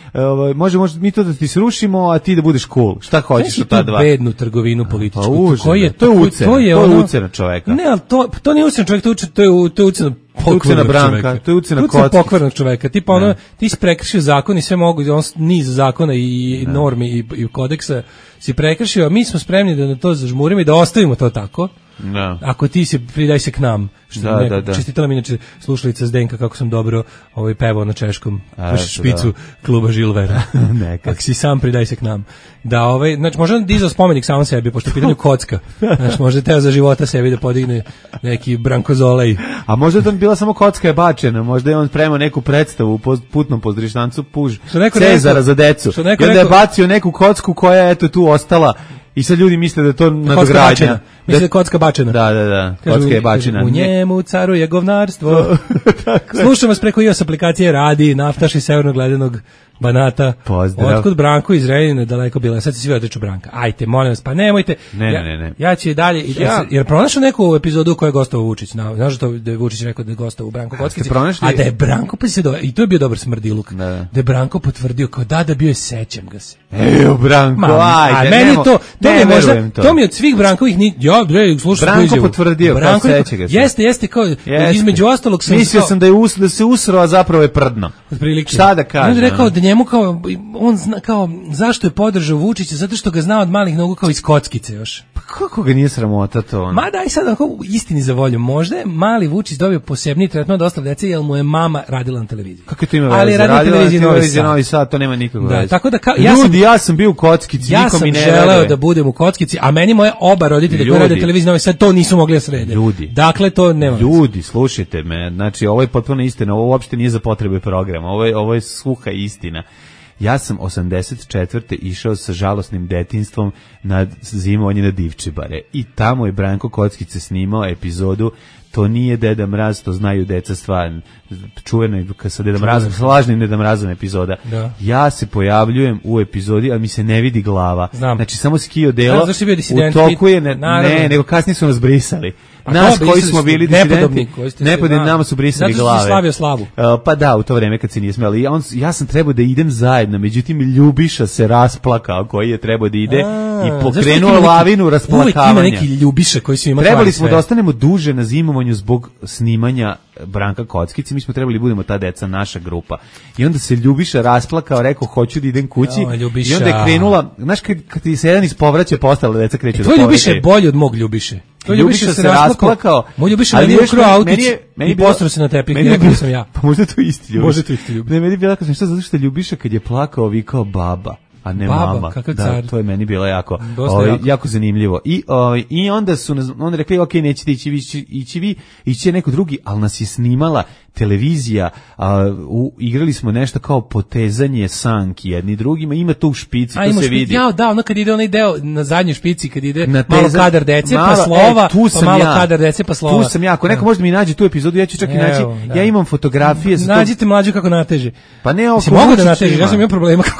ovaj može može mi to da ti srušimo, a ti da budeš cool. Šta hoćeš od ta dva? Bednu trgovinu političku. Pa, koji je to ucena? To je ono, ucena čoveka. Ne, al to to nije ucena čoveka, to je to je to je ucena ucena Branka, to je ucena pokvarnog čoveka. Tipa ono, ti si prekršio zakon i sve mogu, on niz zakona i ne. normi i, i kodeksa si prekršio, a mi smo spremni da na to zažmurimo i da ostavimo to tako. Da. Ako ti se pridaj se k nam. Što da, neko, da, da. Čestitala mi inače slušalica Zdenka kako sam dobro ovaj pevao na češkom špicu da. kluba Žilvera. Ako si sam pridaj se k nam. Da, ovaj, znači možda dizao spomenik sam sebi, pošto je pitanje kocka. Znači možda teo za života sebi da podigne neki brankozolej. A možda to bila samo kocka je bačena, možda je on spremao neku predstavu u putnom pozorištancu Puž Cezara za decu. I onda je bacio neku kocku koja je eto tu ostala. I sad ljudi misle da je to nadogradnja. Misle da je kocka bačena. Da, da, da. Kažu, kocka je bačena. Kažu, u njemu caruje govnarstvo. Slušam vas preko iOS aplikacije Radi, Naftaš iz Severnog Ledenog Banata. Pozdrav. Otkud Branko iz Renjine, daleko bila. Sad se svi odriču Branka. Ajte, molim vas, pa nemojte. Ne, ja, ne, ne. Ja ću i dalje. Ja. Jer pronašao neku epizodu u kojoj je gostovao Vučić. Znaš to da je Vučić rekao da je gostovao u Branko Kockici. A da je Branko, pa se do... i to je bio dobar smrdiluk. Da, da. da je Branko potvrdio kao da, da bio je sećam ga se. Ejo, Branko, Mami, ajde. A meni nemo, to, to mi je možda, to. to mi od svih Brankovih, ni, ja, bre, slušam Branko izjavu. potvrdio, Branko, kao seća ga se. Jeste, jeste, kao, jeste. Između ostalog sam... Mislio sam da, je us, da se usro, a zapravo je prdno. Šta da kažem? On je rekao da njemu kao, on zna, kao, zašto je podržao Vučića, zato što ga zna od malih nogu kao iz kockice još. Pa kako ga nije sramota to? On? Ma daj sad, ako istini za volju, možda je mali Vučić dobio posebni tretman od ostale dece, jer mu je mama radila na televiziji. Kako je to ima veze? Ali radila na televiziji Novi Sad. Novi Sad, to nema nikakve da, veze. Tako da, ka, ja Ljudi, sam, ja sam bio u kockici, ja nikom mi ne Ja sam želeo da budem u kockici, a meni moje oba roditelja koji rade televiziju Novi Sad to nisu mogli da srede. Ljudi. Dakle, to nema veze. Ljudi, slušajte me, znači, ovo je potpuno istina, ovo uopšte nije za potrebe programa, ovo je, ovo je suha istina. Ja sam osamdeset četvrte išao sa žalosnim detinjstvom na zimovanje na Divčibare i tamo je Branko Kockice snimao epizodu To nije Deda Mraz, to znaju deca stvarno. Čuveno je sa Deda Mrazom, s lažnim Deda Mrazom epizoda. Da. Ja se pojavljujem u epizodi, ali mi se ne vidi glava. Znam. Znači samo skio delo, u toku je, ne, ne, nego kasnije su nas brisali. A nas koji smo bili disidenti, nepodobni, nama su brisali glave. Zato si slavio slavu. Uh, pa da, u to vreme kad se nije smeli. Ja, on, ja sam trebao da idem zajedno, međutim Ljubiša se rasplakao koji je trebao da ide a, i pokrenuo lavinu rasplakavanja. Uvijek ima neki Ljubiša koji su imali. Trebali smo da ostanemo duže na zimovanju zbog snimanja Branka Kockice, mi smo trebali budemo ta deca, naša grupa. I onda se Ljubiša rasplakao, rekao hoću da idem kući. O, i onda je krenula, znaš kad, kad ti se jedan ispovraća, postala deca kreću e, da povraćaju. Tvoj Ljubiša je bolji od mog Ljubiše. Tvoj Ljubiša se rasplakao. Moj Ljubiša meni je ukrao autić i postrao se na tepih i rekao sam ja. Pa možda to isti Ljubiša. Možda to isti Ljubiša. Ne, meni je bilo tako što zato što Ljubiša kad je plakao vikao baba. A ne Baba, mama. Kakav da, car. to je meni bilo jako, ovaj, jako. jako zanimljivo. I, ovaj, i onda su nas, onda rekli, ok, nećete ići vi, ići vi, ići neko drugi, ali nas je snimala televizija, a, u, igrali smo nešto kao potezanje sanki jedni drugima, ima to u špici, a, to se špici, vidi. Ja, da, ono kad ide onaj deo na zadnjoj špici, kad ide na malo kadar dece, malo, pa slova, e, tu sam pa malo ja, kadar dece, pa slova. Tu sam ja, ako neko možda mi nađe tu epizodu, ja ću čak i naći, da. Ja imam fotografije. Nađite to... mlađu kako nateže. Pa ne, oko mogu da nateže, ja sam imao problema kako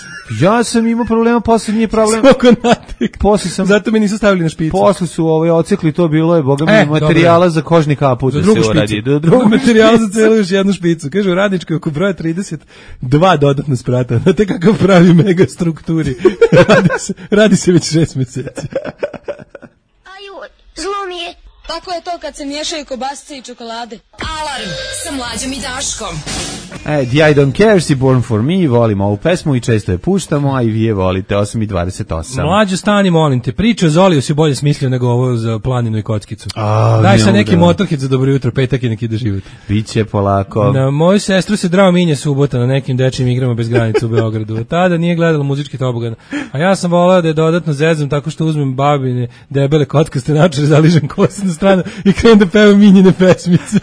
Ja sam imao problema, posle nije problem. Posle sam, zato me nisu stavili na špicu. Posle su ovaj ocekli, to bilo je boga mi e, materijala dobro. Za kožni kaput za da se uradi. Do drugog materijala za celu još jednu špicu. Kaže u Radničkoj oko broja trideset dva dodatna sprata. Znate kakav pravi mega strukturi. radi, se, radi se već šest meseci. Aju, zlo mi je. Tako je to kad se miješaju kobasice i čokolade. Alarm sa Mlađom i Daškom. E, The I Don't Care si Born For Me, volimo ovu pesmu i često je puštamo, a i vi je volite, osam i dvadeset osam. Mlađo, stani, molim te, priča o Zoliju si bolje smislio nego ovo za planinu i kockicu. A, daj sa neki da. Motorhit za dobro jutro, petak i neki da život. Biće polako. Na moju sestru se drao minje subota na nekim dečijim igrama bez granica u Beogradu. Tada nije gledala muzički tobogan. A ja sam volao da je dodatno zezam tako što uzmem babine debele kockaste načare, zaližem kosu na stranu i krenem da pevam minjine pesmice.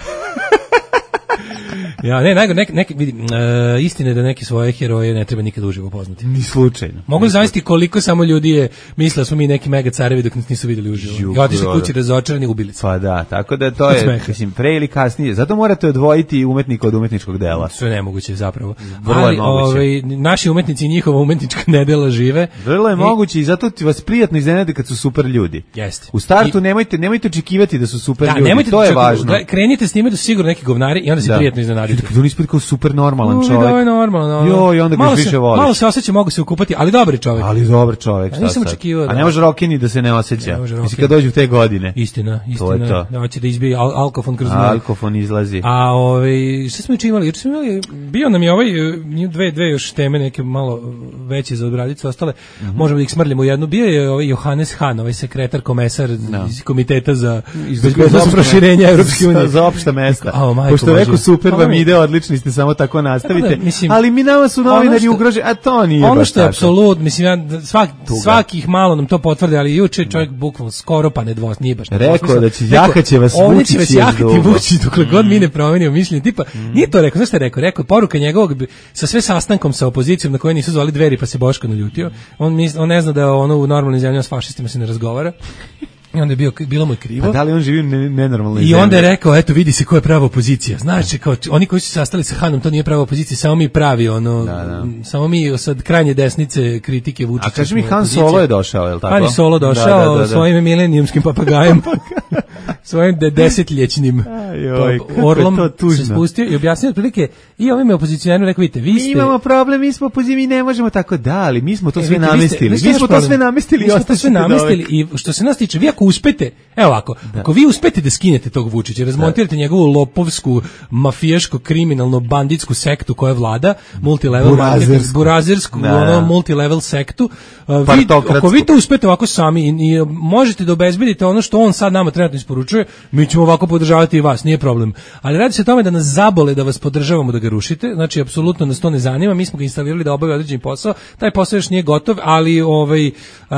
Ja, ne, nego, nek, nek, vidi, uh, istine da neke svoje heroje ne treba nikad uživo upoznati. Ni slučajno. Mogu li zamisliti koliko samo ljudi je mislila da smo mi neki mega carevi dok nas nisu videli uživo. I otišli kući razočarani, ubili se. Pa da, tako da to je, mislim, pre ili kasnije. Zato morate odvojiti umetnika od umetničkog dela. Sve nemoguće zapravo. Vrlo ali, je moguće. Ovaj, naši umetnici i njihova umetnička nedela žive. Vrlo je I, moguće i zato ti vas prijatno iznenade kad su super ljudi. Jeste. U startu I, nemojte, nemojte očekivati da su super da, ljudi, to je čak, važno. Krenite s njime da su sigurno neki govnari i onda se da. Prijatno iznenadite. iznenaditi. Kad on ispred kao super normalan čovjek. Jo, je normalno. Jo, i onda ga više voliš. Malo se osjeća, mogu se ukupati, ali dobri čovjek. Ali dobar čovjek, šta nisam sad? očekivao. A ne može Rokini da se ne osjeća. Mislim kad dođu te godine. Istina, istina. Da hoće da izbije al alkofon kroz nos. Alkofon izlazi. A ovaj šta smo juče imali? Juče smo imali bio nam je ovaj dve dve još teme neke malo veće za obradicu, ostale mm -hmm. možemo da ih smrljemo u jednu. Bio je ovaj Johannes Hahn, ovaj sekretar komesar no. iz komiteta za bezbednosno proširenje Evropske unije za opšta mesta. Oh, pošto rekao super vam ide, odlični ste, samo tako nastavite. Da, mislim, ali mi nama su novinari ugroženi, a to nije. Ono što je apsolutno, mislim ja svak, svakih malo nam to potvrde, ali juče čovjek bukvalno skoro pa ne dvos, nije baš. Rekao da će jahaće vas Vučić, će jahati Vučić dokle mm. god mi ne promenimo mišljenje. Tipa, mm. nije to rekao, znaš šta je rekao? Rekao je poruka njegovog sa sve sastankom sa opozicijom na koje nisu zvali Dveri pa se Boško naljutio. On, mis, on ne zna da ono u normalnim zemljama s fašistima se ne razgovara. I onda je bio, bilo mu je krivo. Pa da li on živi nenormalno? I onda je rekao, eto vidi se ko je prava opozicija. Znači, kao, oni koji su se sastali sa Hanom, to nije prava opozicija, samo mi pravi, ono, da, da. samo mi sad krajnje desnice kritike Vučića. A kaži mi, Han Solo je došao, je li tako? Han je Solo došao da, da, da, da. svojim milenijumskim papagajem, svojim desetljećnim orlom se spustio i objasnio otprilike i ovim opozicionarima rekao, vidite, vi ste... Mi imamo problem, mi smo opozicija, mi ne možemo tako da, ali mi smo to sve namestili. Mi smo to sve namestili i to sve namestili i što se nas tiče, vi ako uspete, evo ovako, da. ako vi uspete da skinete tog Vučića, razmontirate da. njegovu lopovsku, mafijaško, kriminalno, banditsku sektu koja vlada, multilevel marketing, burazersku, da. ono, multilevel sektu, vi, ako vi to uspete ovako sami i, i možete da obezbedite ono što on sad nama trenutno isporučuje, mi ćemo ovako podržavati i vas, nije problem. Ali radi se o tome da nas zabole da vas podržavamo da ga rušite, znači apsolutno nas to ne zanima, mi smo ga instalirali da obavi određeni posao, taj posao još nije gotov, ali ovaj, uh,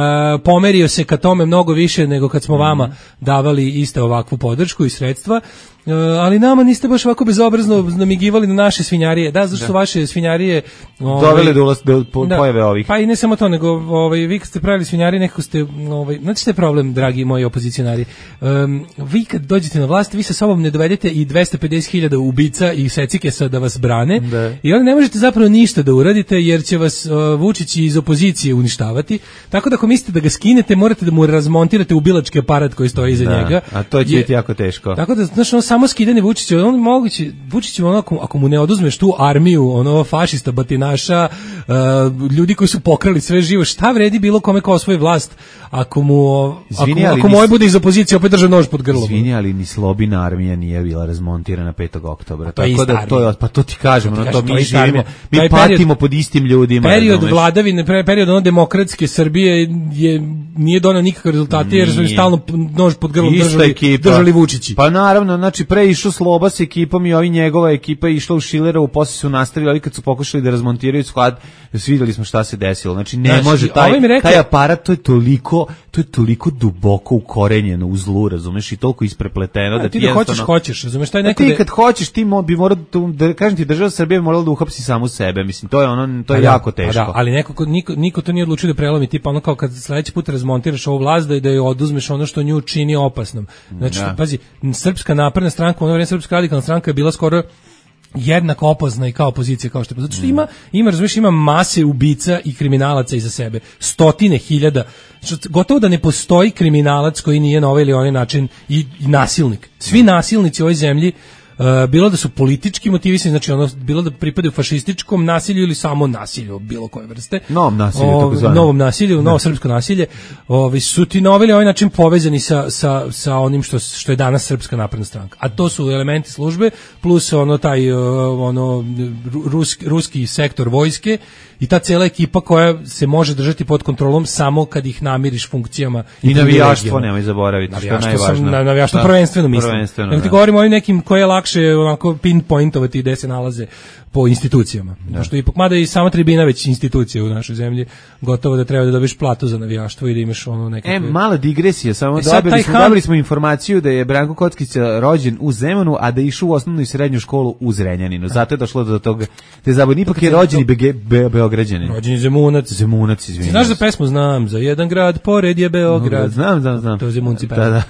pomerio se ka tome mnogo više nego kad smo vama davali iste ovakvu podršku i sredstva, uh, ali nama niste baš ovako bezobrazno namigivali na naše svinjarije. Da, zašto su vaše svinjarije ovaj, doveli do, do po, da, pojave ovih. Pa i ne samo to, nego ovaj, vi kad ste pravili svinjarije, nekako ste, ovaj, znači ste problem, dragi moji opozicionari, um, vi kad dođete na vlast, vi sa sobom ne dovedete i dvesta pedeset hiljada ubica i secikesa da vas brane, da. I onda ne možete zapravo ništa da uradite, jer će vas uh, Vučić iz opozicije uništavati, tako da ako mislite da ga skinete, morate da mu razmontirate ubilački aparat koji stoji iza da, njega. A to će biti jako teško. Tako da, znaš, ono samo skidanje Vučića, on moguće, Vučić ono, ako, ako mu ne oduzmeš tu armiju, ono, fašista, batinaša, uh, ljudi koji su pokrali sve živo, šta vredi bilo kome kao osvoji vlast, ako mu, Izvini, ako, ako moj bude iz opozicije, opet drže nož pod grlom. Izvini, ali ni Slobina armija nije bila razmontirana petog oktobra. Pa tako da to je, pa to ti kažemo, no, to mi živimo, mi patimo period, pod istim ljudima. Period vladavine, period ono demokratske Srbije je nije doneo nikakve rezultate, jer su stalno nož pod grlom držali, držali Vučići. Pa naravno, znači pre išao Sloba s ekipom i ovi njegova ekipa je išla u Šilerovu, posle su nastavili, ali kad su pokušali da razmontiraju sklad, videli smo šta se desilo. Znači ne znači, može taj, rekao, taj aparat, to je toliko, to je toliko duboko ukorenjeno u zlu, razumeš, i toliko isprepleteno a, da ti da hoćeš, hoćeš, razumeš, taj neko ti kad hoćeš, ti bi morao da kažem ti, država Srbije morala da uhapsi samu sebe, mislim, to je ono, to je da, jako teško. Da, ali neko niko, niko to nije odlučio da prelomi, tipa ono kao kad sledeći put razmontiraš ovu vlast da i da je oduzmeš ono što nju čini opasnom. Znači, da. Pazi, Srpska napredna stranka, ono vreme Srpska radikalna stranka je bila skoro jednako opozna i kao opozicija kao što je, zato što ima ima razumiješ, ima mase ubica i kriminalaca iza sebe, stotine hiljada, što gotovo da ne postoji kriminalac koji nije na ovaj ili onaj način i, i nasilnik. Svi nasilnici u ovoj zemlji, Uh, bilo da su politički motivisani, znači ono, bilo da pripadaju fašističkom nasilju ili samo nasilju bilo koje vrste. Novom nasilju, o, tako zvano. Novom nasilju, novo srpsko nasilje. Ovi su ti na ovaj način povezani sa, sa, sa onim što, što je danas Srpska napredna stranka. A to su elementi službe, plus ono taj ono, ruski, ruski sektor vojske i ta cijela ekipa koja se može držati pod kontrolom samo kad ih namiriš funkcijama. I, I navijaštvo, nemoj zaboraviti, navijaštvo što je najvažno. Na, navijaštvo prvenstveno mislim. Prvenstveno, nek ti govorim o nekim koje je lakše onako pinpointovati gde se nalaze po institucijama. Da. Što ipak, mada i sama tribina već institucija u našoj zemlji, gotovo da treba da dobiješ platu za navijaštvo i da imaš ono nekakve... E, mala digresija, samo e, dobili, smo, han... dobili smo informaciju da je Branko Kockića rođen u Zemunu, a da je išao u osnovnu i srednju školu u Zrenjaninu. Zato je došlo do toga. Te zabavni, ipak je rođen i be, be, Beograđanin. Rođen je Zemunac. Zemunac, izvinjam. Znaš da pesmu znam, za jedan grad, pored je Beograd. Znam, znam, znam. To je Zemunci da, da.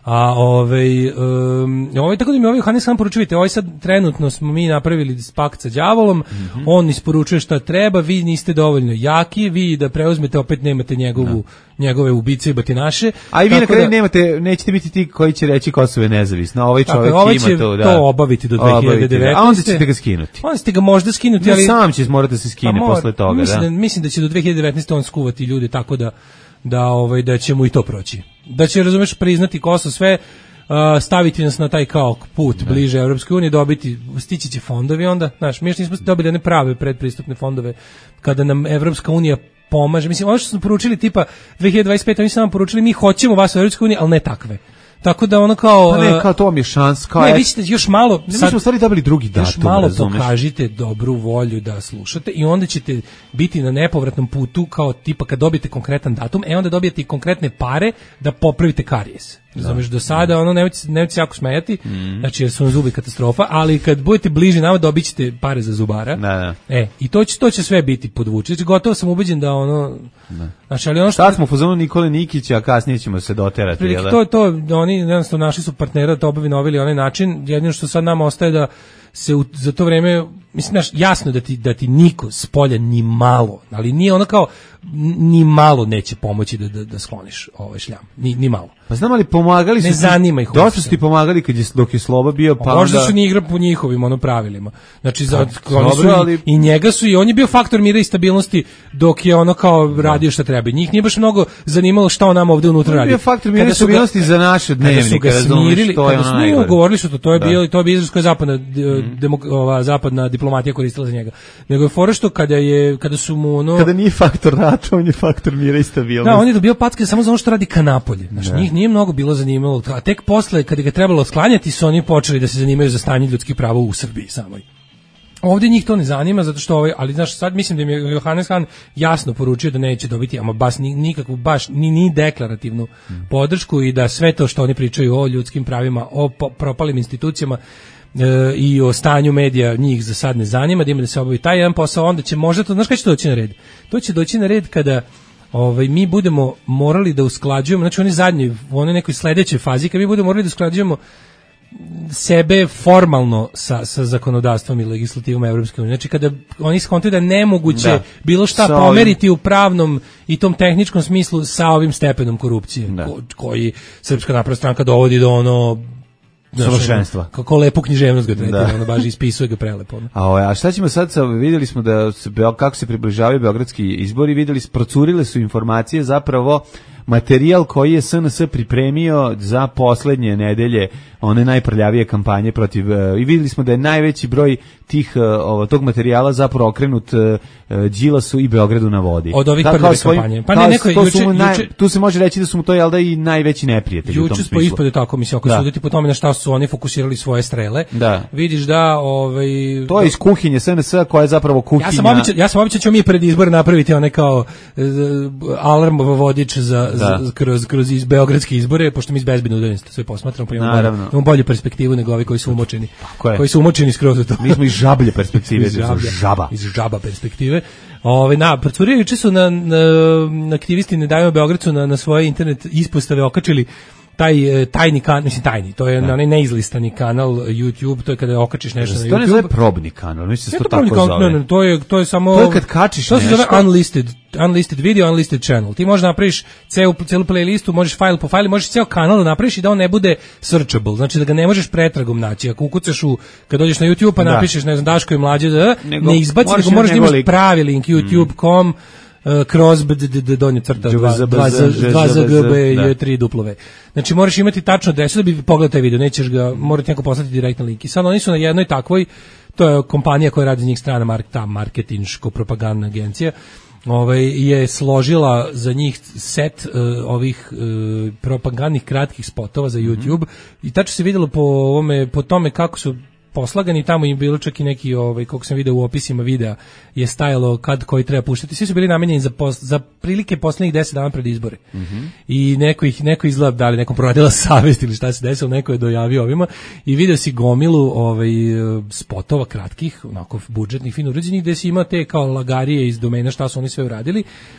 A ovaj um, ovaj tako da mi ovaj Johannes Han poručujete, ovaj sad trenutno smo mi napravili pakt sa đavolom, mm-hmm. on isporučuje šta treba, vi niste dovoljno jaki, vi da preuzmete opet nemate njegovu no. njegove ubice i batinaše. A i vi na kraju da, nemate, nećete biti ti koji će reći Kosovo je nezavisno, ovaj čovjek tako, ovaj ima to, da. to obaviti do dve hiljade devetnaeste. A onda ćete ga skinuti. Onda ćete ga možda skinuti, ali ne, sam će morati da se skine pa posle toga, mislim da. da. Mislim da će do dve hiljade devetnaeste on skuvati ljude tako da da ovaj da će mu i to proći. Da će, razumeš, priznati Kosovo sve, uh, staviti nas na taj kao put ne. bliže Evropskoj uniji, dobiti, stići će fondovi onda, znaš, mi još nismo dobili ne prave predpristupne fondove kada nam Evropska unija pomaže. Mislim, ono što smo poručili tipa dve hiljade dvadeset pete. oni su nam poručili mi hoćemo vas u Evropskoj uniji, ali ne takve. Tako da ono kao... Pa ne, kao to vam je šans. Kao ne, vi ćete još malo... Ne, sad, mi smo stvari dobili drugi datum, još malo razumeš? Pokažite dobru volju da slušate i onda ćete biti na nepovratnom putu kao tipa kad dobijete konkretan datum, e onda dobijete i konkretne pare da popravite karijes. Razumeš, do sada ono nemojte nemojte se jako smejati, mm. znači jer su vam zubi katastrofa, ali kad budete bliži nama dobit ćete pare za zubara. Da, da. E, i to će to će sve biti podvučeno. Znači, gotovo sam ubeđen da ono da. Znači, ali ono što sad smo u fazonu Nikole Nikića, a kasnije ćemo se doterati, prilike, jel? To to oni jednostavno našli su partnera da to obavinovili onaj način. Jedino što sad nama ostaje da se u, za to vreme, mislim, znaš, jasno da ti, da ti niko s polja ni malo, ali nije ono kao, ni malo neće pomoći da, da, da skloniš ovaj šljam, ni, ni malo. Pa znam, ali pomagali su... Ne zanima ih. Dosta su ti pomagali kad je, dok je Sloba bio, pa možda onda... su ni igra po njihovim ono pravilima. Znači, za, pa, oni su dobro, ali... i, i njega su, i on je bio faktor mira i stabilnosti dok je ono kao radio šta treba. Njih nije baš mnogo zanimalo šta on nama ovde unutra radi. On je bio faktor mira i stabilnosti za naše dnevnike, razumiješ, to je ono najgore. Govorili su to, to je da. bilo, to je izraz koja je zapadna, mm. demok, ova, zapadna diplomatija koristila za njega. Nego je fora što kada, je, kada su mu ono... Kada nije faktor rata, on je faktor mira i stabilnosti. Da, on je dobio packe samo za ono što radi ka napolje. Znači, njih nije mnogo bilo zanimalo. A tek posle, kada ga trebalo sklanjati, su oni počeli da se zanimaju za stanje ljudskih prava u Srbiji samoj. Ovdje njih to ne zanima, zato što ovaj, ali znaš, sad mislim da im je Johannes Han jasno poručio da neće dobiti, ama baš nikakvu, baš ni, ni deklarativnu mm. podršku i da sve to što oni pričaju o ljudskim pravima, o po, propalim institucijama e, i o stanju medija njih za sad ne zanima, da ima da se obavi taj jedan posao, onda će možda to, znaš kada će to doći na red? To će doći na red kada ovaj, mi budemo morali da usklađujemo, znači oni zadnji, u onoj nekoj sledećoj fazi, kad mi budemo morali da usklađujemo sebe formalno sa, sa zakonodavstvom i legislativom Evropske unije. Znači kada oni skontaju da je nemoguće da. bilo šta sa pomeriti ovim... u pravnom i tom tehničkom smislu sa ovim stepenom korupcije ko, koji Srpska napredna stranka dovodi do ono savršenstva. Kako lepu književnost ga tretira, ono baš ispisuje ga prelepo. A, a šta ćemo sad sa, vidjeli smo da se, kako se približavaju beogradski izbori, vidjeli, procurile su informacije zapravo materijal koji je S N S pripremio za poslednje nedelje one najprljavije kampanje protiv uh, i vidjeli smo da je najveći broj tih uh, tog materijala zapravo okrenut uh, Đilasu i Beogradu na vodi. Od ovih prljave kampanje. Pa ne, neko, juče, juče, naj, tu se može reći da su mu to jel da i najveći neprijatelji u tom smislu. Juče ispade tako, mislim, ako suditi po tome na šta su oni fokusirali svoje strele, da. vidiš da... Ovaj, to je iz kuhinje S N S koja je zapravo kuhinja... Ja sam običan, ja sam običan ćemo mi pred izbore napraviti one kao uh, alarm vodič za, za, kroz, kroz iz beogradske izbore, pošto mi iz bezbedne udaljenosti sve posmatramo, pa imamo, bolju, imamo bolju perspektivu nego ovi koji su umočeni. Koji su umočeni skroz u to. Mi smo iz žablje perspektive, iz žablja, žaba. Iz žaba perspektive. Ove, na, procurije juče su na, na, na aktivisti Ne dajemo Beogradcu na, na svoje internet ispostave okačili taj tajni kanal, mislim tajni, to je onaj neizlistani kanal YouTube, to je kada okačiš nešto na YouTube. To ne zove probni kanal, mislim se to tako kanal, zove. Ne, ne, to je to je samo to je kad kačiš to nešto. To se zove unlisted, unlisted video, unlisted channel. Ti možeš napraviš celu celu playlistu, možeš file po file, možeš ceo kanal da napraviš i da on ne bude searchable, znači da ga ne možeš pretragom naći. Ako ukucaš u kad dođeš na YouTube pa da. napišeš ne znam Daško i Mlađe, da, nego, ne izbaci, nego moraš da imaš pravi link youtube dot com mm. kroz donje crta dva z g b i tri duplove. Znači moraš imati tačno adresu da bi pogledao taj video, nećeš ga, morati neko poslati direktno link. I sad oni su na jednoj takvoj, to je kompanija koja radi za njih strana, mark, ta marketinško-propagandna agencija, ovaj, je složila za njih set uh, ovih uh, propagandnih kratkih spotova za YouTube mm-hmm. i tačno se vidjelo po, ovome, po tome kako su poslagani, tamo im bilo čak i neki, ovaj, kako sam video u opisima videa, je stajalo kad koji treba puštati. Svi su bili namenjeni za, pos, za prilike poslednjih deset dana pred izbore. Mm-hmm. I neko ih, neko izgleda da li nekom proradila savest ili šta se desilo, neko je dojavio ovima i video si gomilu ovaj, spotova kratkih, onako budžetnih, fino urađenih, gde si ima te kao lagarije iz domena šta su oni sve uradili.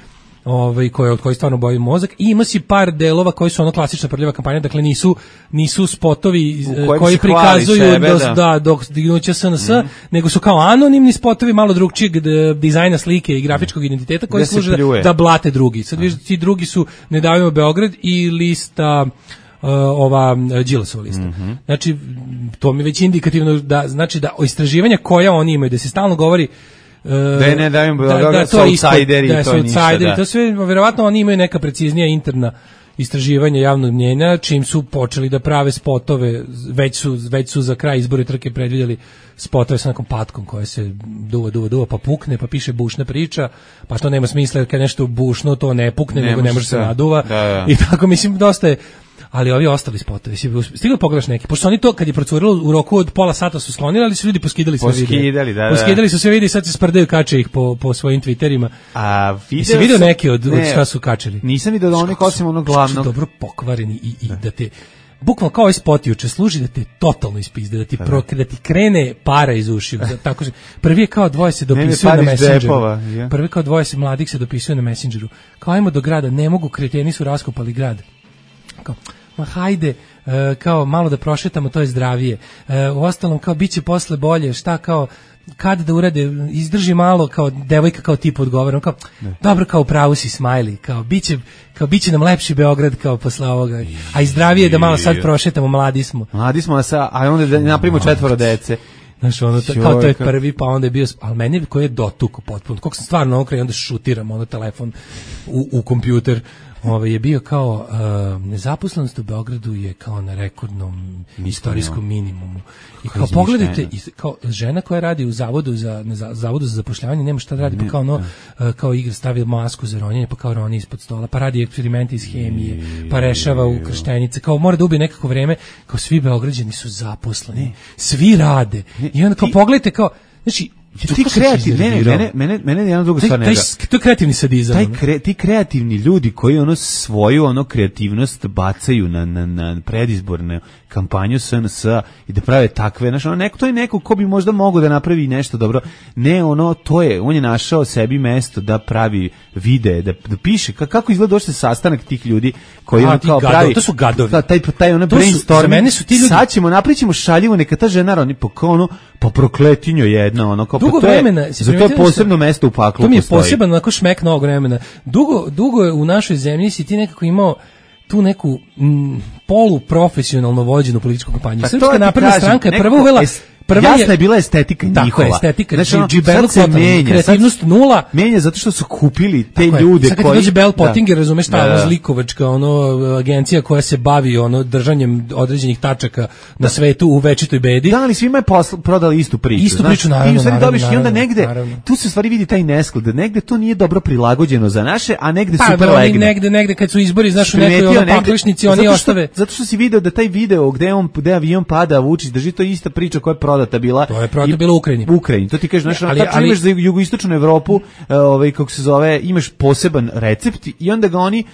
ovaj koji od koji stvarno boji mozak i ima si par delova koji su ono klasična prljava kampanja, dakle nisu nisu spotovi koji prikazuju sebe, do, da. da dok dignuće S N S, mm. nego su kao anonimni spotovi malo drugčijeg dizajna slike i grafičkog identiteta koji služe da, da blate drugi. Sad vidiš ti drugi su Ne davimo Beograd i lista Uh, ova Đilasova lista. Mm-hmm. Znači, to mi je već indikativno da, znači da istraživanja koja oni imaju, da se stalno govori uh, da je ne davim da, da, da su outsideri, da, to, to ništa, da. To sve, verovatno oni imaju neka preciznija interna istraživanja javnog mnjenja, čim su počeli da prave spotove, već su, već su za kraj izbora i trke predvidjeli spotove sa nekom patkom koja se duva, duva, duva, pa pukne, pa piše bušna priča, pa to nema smisla jer kad nešto bušno, to ne pukne, ne nego ne može se naduva. Da, da. I tako, mislim, dosta je. Ali ovi ostali spotovi, stigli pogledaš neki, pošto oni to kad je procurilo u roku od pola sata su sklonili, ali su ljudi poskidali sve videe. Poskidali, da, da. Poskidali su sve videe i sad se sprdaju, kače ih po, po svojim Twitterima. A video vidio neki od, ne, od šta su kačili? Nisam vidio da onih osim onog glavnog. Dobro pokvareni i, i da te, bukvalno kao ovaj spot juče služi da te totalno ispizde, da ti, pro, da ti krene para iz ušiju. Da, tako, prvi je kao dvoje se dopisuju na Messengeru. Džepova, ja. Prvi kao dvoje se mladih se dopisuju na Messengeru. Kao ajmo do grada, ne mogu, kreteni su raskopali grad. Kao, ma hajde, uh, kao malo da prošetamo, to je zdravije. Uh, u ostalom, kao, bit će posle bolje, šta, kao, kad da urade, izdrži malo, kao, devojka kao tip odgovara, kao, ne. Dobro, kao, pravu si, smajli, kao, bit će, kao, bit će nam lepši Beograd, kao, posle ovoga, a i zdravije da malo sad prošetamo, mladi smo. Mladi smo, a onda da napravimo četvoro dece. Znaš, ono, kao to je prvi, pa onda je bio, ali meni koji je dotuko potpuno, kako sam stvarno okrej, onda šutiram ono telefon u, u kompjuter. Ovaj je bio kao uh, nezaposlenost u Beogradu je kao na rekordnom istorijskom minimumu. I kao pogledajte, i kao žena koja radi u zavodu za na zavodu za zapošljavanje nema šta da radi, pa kao ono uh, kao igra stavi masku za ronjenje, pa kao roni ispod stola, pa radi eksperimente iz hemije, pa rešava u krštenice, kao mora da ubije nekako vreme, kao svi Beograđani su zaposleni, svi rade. I onda kao pogledajte kao, znači ti kreativni, ne, mene, mene, mene jedna druga stvar ne. To je kreativni sadizam. Taj kre, ti kreativni ljudi koji ono svoju ono kreativnost bacaju na na na predizborne kampanju S N S i da prave takve, znači ono neko to je neko ko bi možda mogao da napravi nešto dobro. Ne, ono to je, on je našao sebi mesto da pravi videe, da, da piše kako izgleda uopšte sastanak tih ljudi koji on kao pravi. To su gadovi. Da, taj taj ono brainstorm. Mene su ti ljudi. Sad ćemo napričimo šaljivo, neka ta žena oni po ono po prokletinju jedna, ono kao dugo to vremena, je, za to je posebno mesto u paklu. To mi je postoji. Poseban onako šmek novog vremena. Dugo, dugo je u našoj zemlji si ti nekako imao tu neku m, poluprofesionalno vođenu političku kampanju. Pa Srpska napredna stranka je prva uvela Prva jasna je bila estetika njihova. Tako je, estetika. Znači, ono, sad se menja. Kreativnost nula. Menja zato što su kupili te ljude koji... Sad kad dođe Bell Pottinger, razumeš, ta da, da. zlikovačka ono, agencija koja se bavi ono, držanjem određenih tačaka na svetu u večitoj bedi. Da, ali svima je posl, prodali istu priču. Istu priču, naravno. I u stvari dobiš i onda negde, naravno. Tu se u stvari vidi taj nesklad. Negde to nije dobro prilagođeno za naše, a negde pa, super da, legne. Negde, negde kad su izbori, znaš, u nekoj ono paklišnici, oni ostave. Zato što si video da taj video gde on, gde avion pada, Vučić drži, to je ista priča koja je prodata bila. To bilo u Ukrajini. U Ukrajini. To ti kažeš, znači, ali, ali imaš za jugoistočnu Evropu, ovaj kako se zove, imaš poseban recept i onda ga oni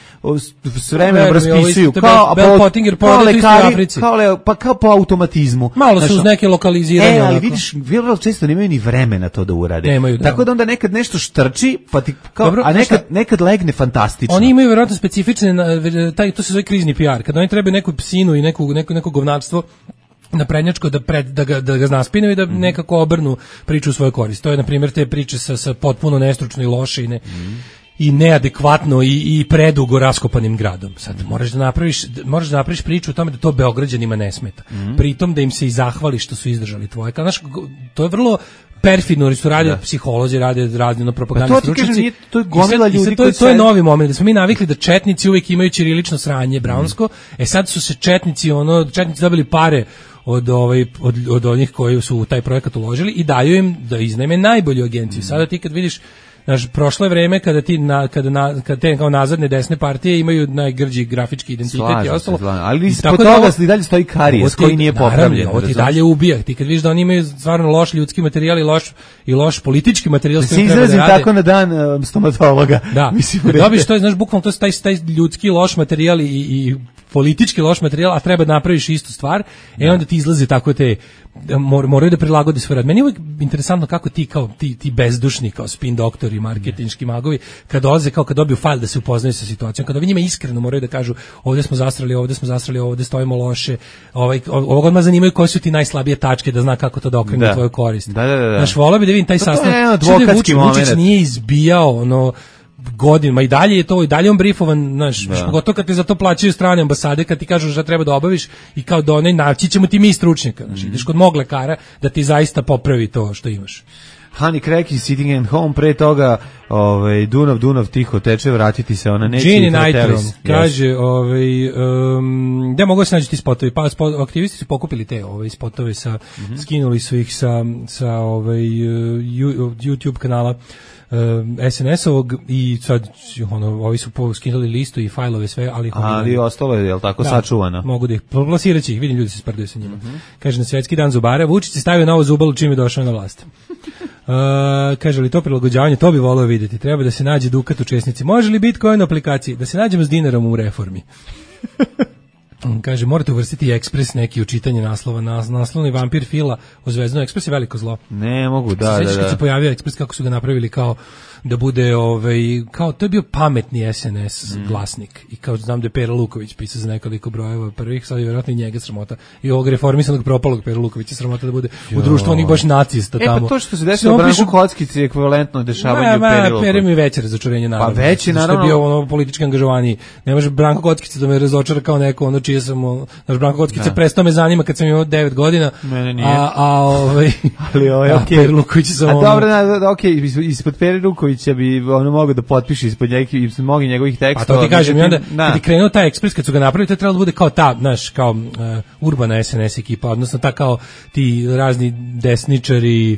s vremenom raspisuju kao Bell Pottinger poradi u Africi. Kao le, pa kao po automatizmu. Malo su uz neke lokaliziranje. E, ali vidiš, vrlo često nemaju ni vremena to da urade. Nemaju, da. Tako da onda nekad nešto štrči, pa ti kao, dobro, a nekad nekad legne fantastično. Oni imaju verovatno specifične taj to se zove krizni P R. Kad oni trebaju neku psinu i neku neko neko govnarstvo na prednjačko da pred, da ga da ga znaspinaju i da nekako obrnu priču u svoju korist. To je na primjer te priče sa sa potpuno nestručno i loše i ne mm. i neadekvatno i i predugo raskopanim gradom. Sad moraš da napraviš moraš da napraviš priču o tome da to Beograđanima ne smeta. Mm. Pritom da im se i zahvali što su izdržali tvoje. Kao, znaš, to je vrlo perfidno, su rade psiholozi, rade razno propagandni stručnjaci. To je gomila ljudi koji to je novi moment. Da smo mi navikli da četnici uvijek imaju ćirilično sranje brownsko. Mm. E sad su se četnici ono četnici dobili pare od ovaj od od onih koji su u taj projekat uložili i daju im da iznajme najbolju agenciju. Mm. Sada ti kad vidiš, znaš, prošlo je vreme kada ti na, kada na, kada te kao nazadne desne partije imaju najgrđi grafički identitet Slažem i ostalo. Se, ali ispod toga i dalje stoji karijes koji nije popravljen. Ovo ti dalje ubija. Ti kad vidiš da oni imaju stvarno loš ljudski materijal i loš i loš politički materijal, se izrazim da tako na dan uh, stomatologa. Da. Mislim, dobiš to je, znaš, bukvalno to je taj taj ljudski loš materijal i i politički loš materijal, a treba da napraviš istu stvar, e onda ti izlaze tako te mor, moraju da prilagode svoj rad. Meni je uvijek interesantno kako ti kao ti ti bezdušni kao spin doktori, marketinški magovi kad dolaze kao kad dobiju fajl da se upoznaju sa situacijom, kad ovi njima iskreno moraju da kažu ovdje smo zastrali, ovdje smo zastrali, ovdje stojimo loše. Ovaj ovog odmah zanimaju koje su ti najslabije tačke da zna kako to da okrene da. Tvoju korist. Da, da, da. Znaš, volao bi da vidim taj sastanak. Advokatski moment. Vučić nije izbijao ono godinama i dalje je to i dalje on brifovan, znaš, pogotovo kad te za to plaćaju strane ambasade, kad ti kažu šta treba da obaviš i kao da onaj naći ćemo ti mi stručnjaka, znaš, mm-hmm. ideš kod mog lekara da ti zaista popravi to što imaš. Honey Crack is sitting at home, pre toga ovaj, Dunav, Dunav tiho teče, vratiti se, ona neće. Gini Nitrom kaže, yes. ovaj, um, gde mogu se naći ti spotovi? Pa spot, aktivisti su pokupili te ovaj, spotove, sa, mm-hmm. skinuli su ih sa, sa ovaj, YouTube kanala S N S-ovog i sad ono, ovi su skinuli listu i fajlove sve, ali... Ali ostalo je, je li tako, da, sačuvano? Mogu da ih, plasirat će ih, vidim ljudi se sprdaju sa njima. Mm-hmm. Kaže, na svjetski dan zubara, Vučić je stavio novo zubalu čim je došao na vlast. Uh, kaže li to prilagođavanje, to bi volio vidjeti. Treba da se nađe Dukat u česnici. Može li Bitcoin na aplikaciji? Da se nađemo s dinarom u reformi. Kaže, morate uvrstiti Ekspres neki u čitanje naslova. Nas, naslovni vampir Fila o Zvezdanu. Ekspres je veliko zlo. Ne mogu, da, da, da. Kad se pojavio Ekspres, kako su ga napravili kao da bude, ovaj, kao, to je bio pametni S N S mm. glasnik. I kao znam da je Pera Luković pisao za nekoliko brojeva prvih, sad je vjerojatno i njega sramota. I ovog reformisanog propalog Pera Lukovića sramota da bude jo. U društvu onih baš nacista tamo. E pa to što se desilo u Branku Kockici je ekvivalentno dešavanju ma, Peri Luković. Peri mi veće razočarenje, naravno. Pa veći, naravno. Što je bio ono politički angažovaniji. Ne može Branko Kockica da me razočara kao neko, ono čije sam, naš Branko Kockica da. Prestao me zanima kad sam imao devet godina. Mene nije. A, a ovaj, ali ovaj, okej. Peri Luković sam ono. A dobro, da, okej, ispod Peri Lukovića bi ono mogu da potpiše ispod njegih, ispod mnogih njegovih tekstova. Pa to ti kažem, i onda kad je krenuo taj Ekspres, kad su ga napravili, to je trebalo da bude kao ta, znaš, kao uh, urbana S N S ekipa, odnosno ta kao ti razni desničari,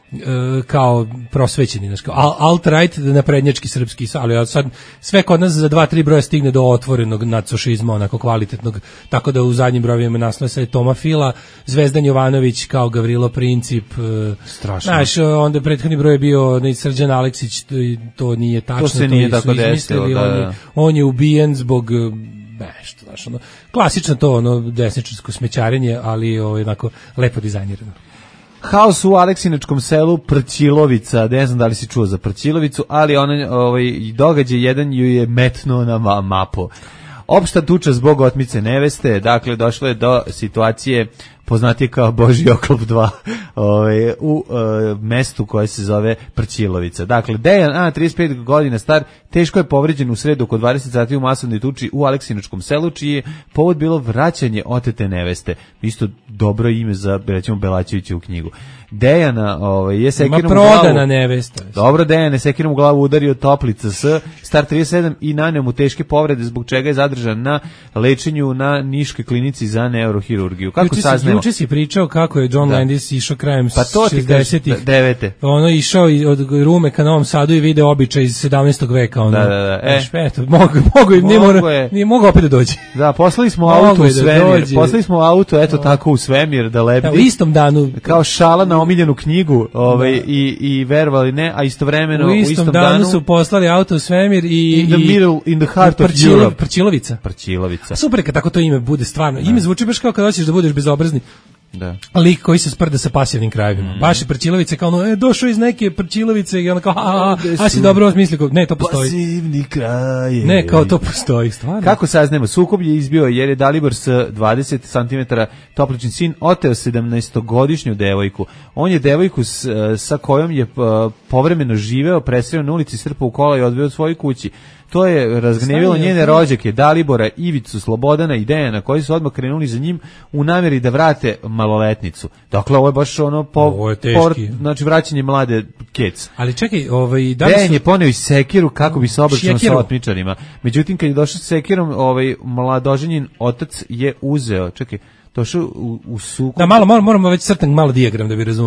Uh, kao prosvećeni, znači kao alt-right, naprednjački srpski, ali sad sve kod nas za dva, tri broja stigne do otvorenog nadsošizma, onako kvalitetnog, tako da u zadnjim brojevima naslove sad je Toma Fila, Zvezdan Jovanović kao Gavrilo Princip, uh, strašno. Znaš, onda prethodni broj je bio Srđan Aleksić, to, to nije tačno, to se nije tako desilo, da, on, je, on je ubijen zbog nešto, znaš, ono, klasično to, ono, desničarsko smećarenje, ali ovaj, onako lepo dizajnirano. Haos u Aleksinačkom selu Prćilovica, ne znam da li si čuo za Prćilovicu, ali ona, ovaj, događaj jedan ju je metnuo na ma mapu. Opšta tuča zbog otmice neveste, dakle došlo je do situacije poznatije kao Božji oklop dva ovaj, u uh, mestu koje se zove Prćilovica. Dakle, Dejan, a, trideset pet godina star, teško je povređen u sredu oko dvadeset sati u masovnoj tuči u Aleksinačkom selu, čiji je povod bilo vraćanje otete neveste. Isto dobro ime za, recimo, Belačevića u knjigu. Dejana ovaj, je sekirom u glavu... prodana nevesta. Dobro, Dejan je sekirom u glavu udario Toplica S, star trideset sedam i naneo mu teške povrede, zbog čega je zadržan na lečenju na Niškoj klinici za neurohirurgiju. Kako saznemo? Juče si pričao kako je John da. Landis išao krajem pa to šezdesetih. devete Ono išao od Rume ka Novom Sadu i video običaj iz sedamnaestog veka. Ono. Da, da, da. E. Znaš, eto, mogu, mogu, nije, mora, nije mogu opet da dođe. Da, poslali smo auto u svemir. Da poslali smo auto, eto, tako u svemir da lebdi. Da, u istom danu. Kao šala na omiljenu knjigu ovaj, da. i, i verovali ne, a istovremeno u istom, u istom danu, danu su poslali auto u svemir i... In the middle, in the heart of Europe. Prćilovica. Prćilovica. Super kad tako to ime bude stvarno. Ime zvuči baš kao kad hoćeš da budeš bezobrazni. Da. Lik koji se sprda sa pasivnim krajevima. Mm. Baš je Prćilovice kao ono, e, došao iz neke Prćilovice i ono kao, a, a, a si dobro osmislio. Ne, to postoji. Pasivni krajevi. Ne, kao to postoji, stvarno. Kako saznemo? Sukob je izbio jer je Dalibor s dvadeset centimetara Topličin sin oteo sedamnaestogodišnju devojku. On je devojku s, sa kojom je povremeno živeo, presreo na ulici, strpao u kola i odveo od svoje kući. To je razgnevilo njene rođake Dalibora, Ivicu, Slobodana i Dejana, koji su odmah krenuli za njim u namjeri da vrate maloletnicu. Dakle, ovo je baš ono po, ovo je teški. Po, znači vraćanje mlade kec. Ali čekaj, ovaj da Dejan su... je poneo i sekiru kako bi se obračunao sa otmičarima. Međutim, kad je došao s sekirom, ovaj mladoženjen otac je uzeo, čekaj, došao u, u suku. Da, malo, malo moramo već crtan malo dijagram da bi razumeo.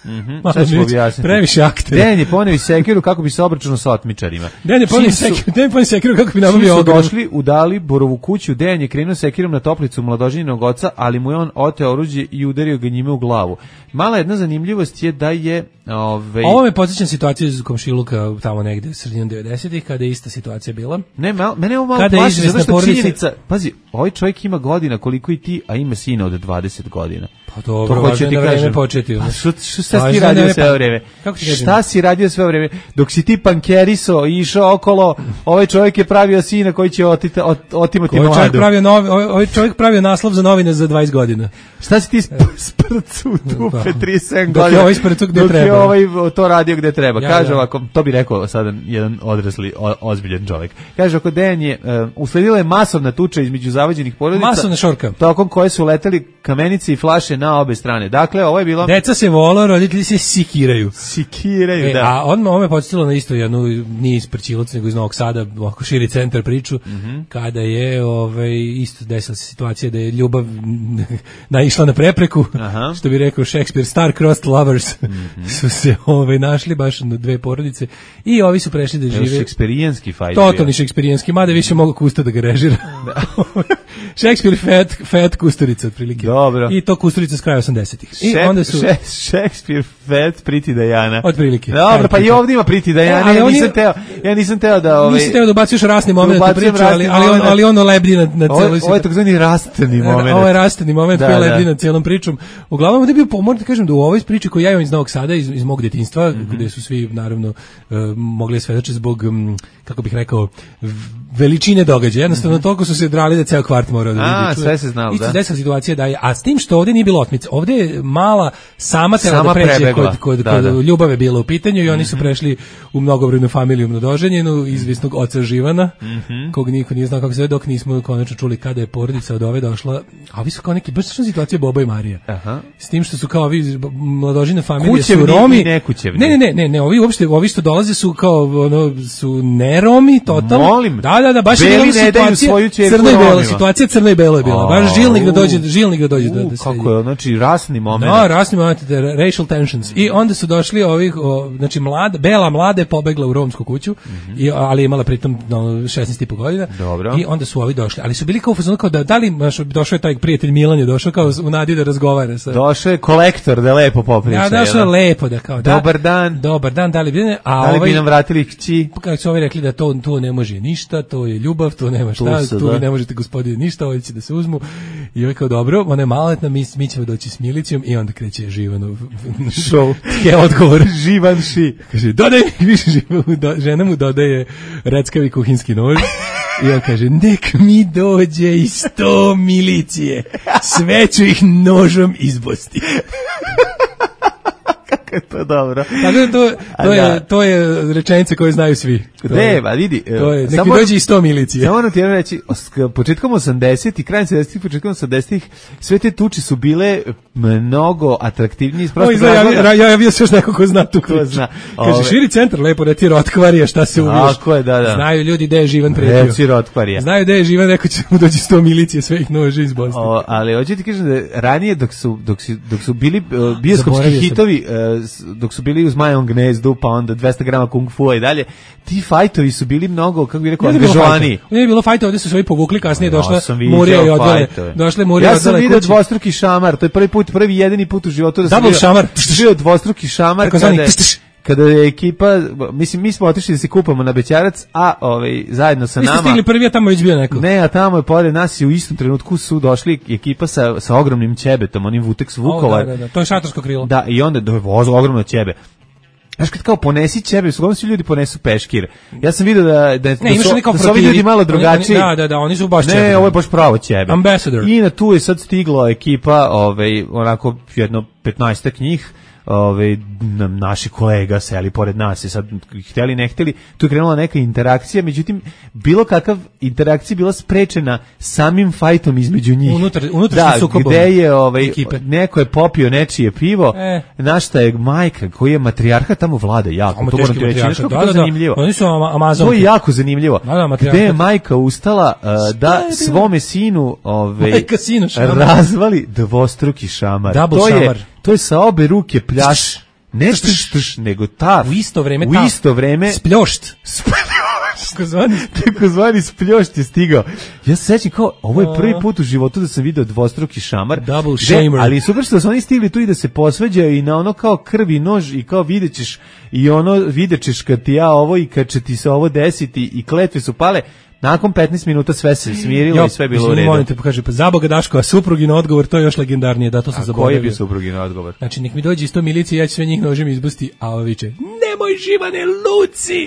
Mhm. Sad ću objasniti. Previše akte. Dejan je poneo i sekiru kako bi se obračunao sa otmičarima. Dejan je poneo sekiru, Dejan je poneo sekiru kako bi nabavio ogrom. Došli u Daliborovu kuću, Dejan je krenuo sekirom na toplicu mladoženjenog oca, ali mu je on oteo oruđe i udario ga njime u glavu. Mala jedna zanimljivost je da je... Ove... Ovo me podsjećam situaciju iz komšiluka tamo negde sredinom devedesetih kada je ista situacija bila. Ne, mal, mene ovo malo kada plaši, zato što porodice... činjenica... Pazi, ovaj čovjek ima godina koliko i ti, a ima sina od dvadeset godina. Pa dobro, važno je na vreme početi. Pa što šta si radio sve vreme? Šta si radio sve vreme? Dok si ti pankeriso i išao okolo, ovaj čovjek je pravio sina koji će otita, ot, otimati mladu. Čovjek pravio novi, ovaj čovjek pravio naslov za novine za dvadeset godina. Šta si ti sprcu u dupe trideset sedam godina? Dok je ovaj sprcu gde dok treba. Dok je ovaj to radio gde treba. Ja, kaže ja. Ovako, to bi rekao sada jedan odrasli, o, ozbiljan čovjek. Kaže, ako Dejan je, uh, usledila je masovna tuča između zavađenih porodica. Masovna šorka. Tokom koje su leteli kamenice i flaše na obe strane. Dakle, ovo je bilo... Deca se vole, roditelji se sikiraju. Sikiraju, e, da. A on me podsjetilo na isto jednu, nije iz Prčilovca, nego iz Novog Sada, oko širi centar priču, mm -hmm. kada je ovaj, isto desila se situacija da je ljubav naišla na prepreku, aha. Što bi rekao Shakespeare, star-crossed lovers, mm -hmm. su se ovaj, našli baš na dve porodice i ovi su prešli da žive... Shakespearijanski fight. Totalni Shakespearijanski, mada više mogu Kusta da ga režira. Shakespeare fat, fat Kusturica, otprilike. Dobro. I to Kusturica s kraja osamdesetih. I Šek, onda su... še, Shakespeare fat Pretty Diana. Otprilike. Dobro, pa i ovdje ima Pretty Diana. E, ja, nisam je... teo, ja nisam teo da... Ovaj, nisam teo da ubaciš rasni moment u priču, ali, ali, on, ali ono lebdi na, na celoj... Ovo je takzvani rastani moment. Ovo je rastani moment koji lebdi na cijelom pričom. Uglavnom, ovdje je bio, moram da kažem da u ovoj priči koju ja imam iz Novog Sada, iz, iz mog djetinjstva, mm -hmm. gde su svi, naravno, uh, mogli svedočiti zbog, um, kako bih rekao, veličine događaja. Jednostavno, mm -hmm. toliko su se drali da ceo kvart mora da vidi. A, sve se znalo, da. Isto desila situacija da je, a s tim što ovdje nije bilo otmice, ovdje je mala sama tela da pređe kod, kod, da, kod da. Ljubave bila u pitanju i oni su prešli u mnogobrojnu familiju mladoženjenu, izvisnog oca Živana, mm -hmm. kog niko nije znao kako se zove, dok nismo konačno čuli kada je porodica od ove došla, a ovi su kao neki, baš slična situacija Boba i Marija. Aha. S tim što su kao ovi mladožine familije kućevni su Romi. Nekućevni. Ne, ne, ne, ne, ne, ovi uopšte, ovi što dolaze su kao, ono, su ne Romi, totalno. Molim. Da, da, da, baš je bila situacija crno i belo, situacija crno i belo je bila. Baš žilnik da dođe, žilnik da dođe da, da se kako je, znači rasni moment. Da, rasni moment, racial tensions. I onda su došli ovih, o, znači mlada, bela mlade pobegla u romsku kuću, mm -hmm. i, ali imala pritom no, šesnaest i po godina. Dobro. I onda su ovi došli, ali su bili kao u fazonu kao da, da li naš, došao je taj prijatelj Milan je došao kao u nadi da razgovara sa... Došao je kolektor da lepo popriča. Da, došao je lepo da kao... Da, dobar dan. Dobar dan, da li bi, a da li ovaj, bi nam vratili kći? Kako su ovi rekli da to, to ne može ništa, to je ljubav, to nema šta, tu, se, tu vi ne možete gospodine ništa, ovdje će da se uzmu. I ovaj kao dobro, ona je maletna, mi, mi ćemo doći s milicijom i onda kreće Živanov show. Je odgovor. Živanši. Kaže, dodaj mi više Živanu, do, žena mu dodaje reckavi kuhinski nož. I on kaže, nek mi dođe i sto milicije, sve ću ih nožom izbosti. Kako je to dobro. Tako da to, to, je, to je rečenice koje znaju svi. Ne, ba, vidi. To je, neki dođe i sto milicije. Samo ti jedno reći, početkom osamdesetih, krajem sedamdesetih, početkom osamdesetih, sve te tuče su bile mnogo atraktivnije. O, ja, ja, ja vidio se još neko ko zna tu priču. Zna. Kaže, širi centar, lepo, reci Rotkvarija, šta se uviješ. Tako je, da, da. Znaju ljudi gde je Živan pretio. Reci Rotkvarija. Znaju gde je Živan, rekao će mu dođi sto milicije, sve ih nože iz Bosne. O, ali hoću ti kažem da ranije, dok su, dok su, dok su bili uh, bioskopski hitovi, uh, dok su bili uz Majom gnezdu, pa onda dvesta grama kung fu i dalje, ti fajtovi su bili mnogo, kako bih rekao, angažovani. Nije bilo fajta, ovdje su se ovi povukli, kasnije došla Murija i odvele. Došle Murija i odvele. Ja sam vidio dvostruki šamar, to je prvi put, prvi jedini put u životu da sam Double šamar. Vidio dvostruki šamar kada je, kada je ekipa, mislim, mi smo otišli da se kupamo na Bećarac, a ovaj, zajedno sa nama... Vi ste stigli prvi, a tamo već bio neko. Ne, a tamo je pored nas i u istom trenutku su došli ekipa sa, sa ogromnim ćebetom, onim Vutex Vukovar. O, da, da, da, to je šatorsko krilo. Da, i onda je vozilo ogromno ćebe. Znaš, kad kao ponesi ćebe, su svi ljudi ponesu peškir. Ja sam vidio da, da, da, ne, su, da su ovi ljudi malo drugačiji. Da, da, da, oni su baš ćebe. Ne, ovo je baš pravo ćebe. Ambassador. I na tu je sad stigla ekipa, ovaj, onako jedno petnaestak njih, Ove, naši kolega seli pored nas i sad hteli ne hteli, tu je krenula neka interakcija, međutim bilo kakav interakcija bila sprečena samim fajtom između njih. Unutar, unutar da, gde je ovaj, neko je popio nečije pivo, e. našta je majka koji je matrijarha tamo vlada jako, to moram ti reći, nešto da, da, zanimljivo. Oni su Amazonke. To je jako zanimljivo. Da, da, gde je majka ustala uh, da svome sinu ovaj, sinu razvali dvostruki šamar. Double to šamar. Je, to je sa obe ruke pljaš, ne štrš, štrš, nego taf. U isto vreme u taf. isto vreme spljošt. Takozvani takozvani spljošt je stigao. Ja se sećam kao, ovo je prvi put u životu da sam video dvostruki šamar. Double shamer. Ali super što su oni stigli tu i da se posvađaju i na ono kao krvi nož i kao videćeš i ono videćeš kad ti ja ovo i kad će ti se ovo desiti i kletve su pale. Nakon petnaest minuta sve se smirilo jo, i sve bilo u redu. Molim te, pokaži, pa zaboga Daško, a suprugin odgovor, to je još legendarnije, da, to sam zaboravio. A koji je bio suprugin odgovor? Znači, nek mi dođe iz to milicije, ja ću sve njih nožem izbusti, a ovo viče, nemoj Živane, luci!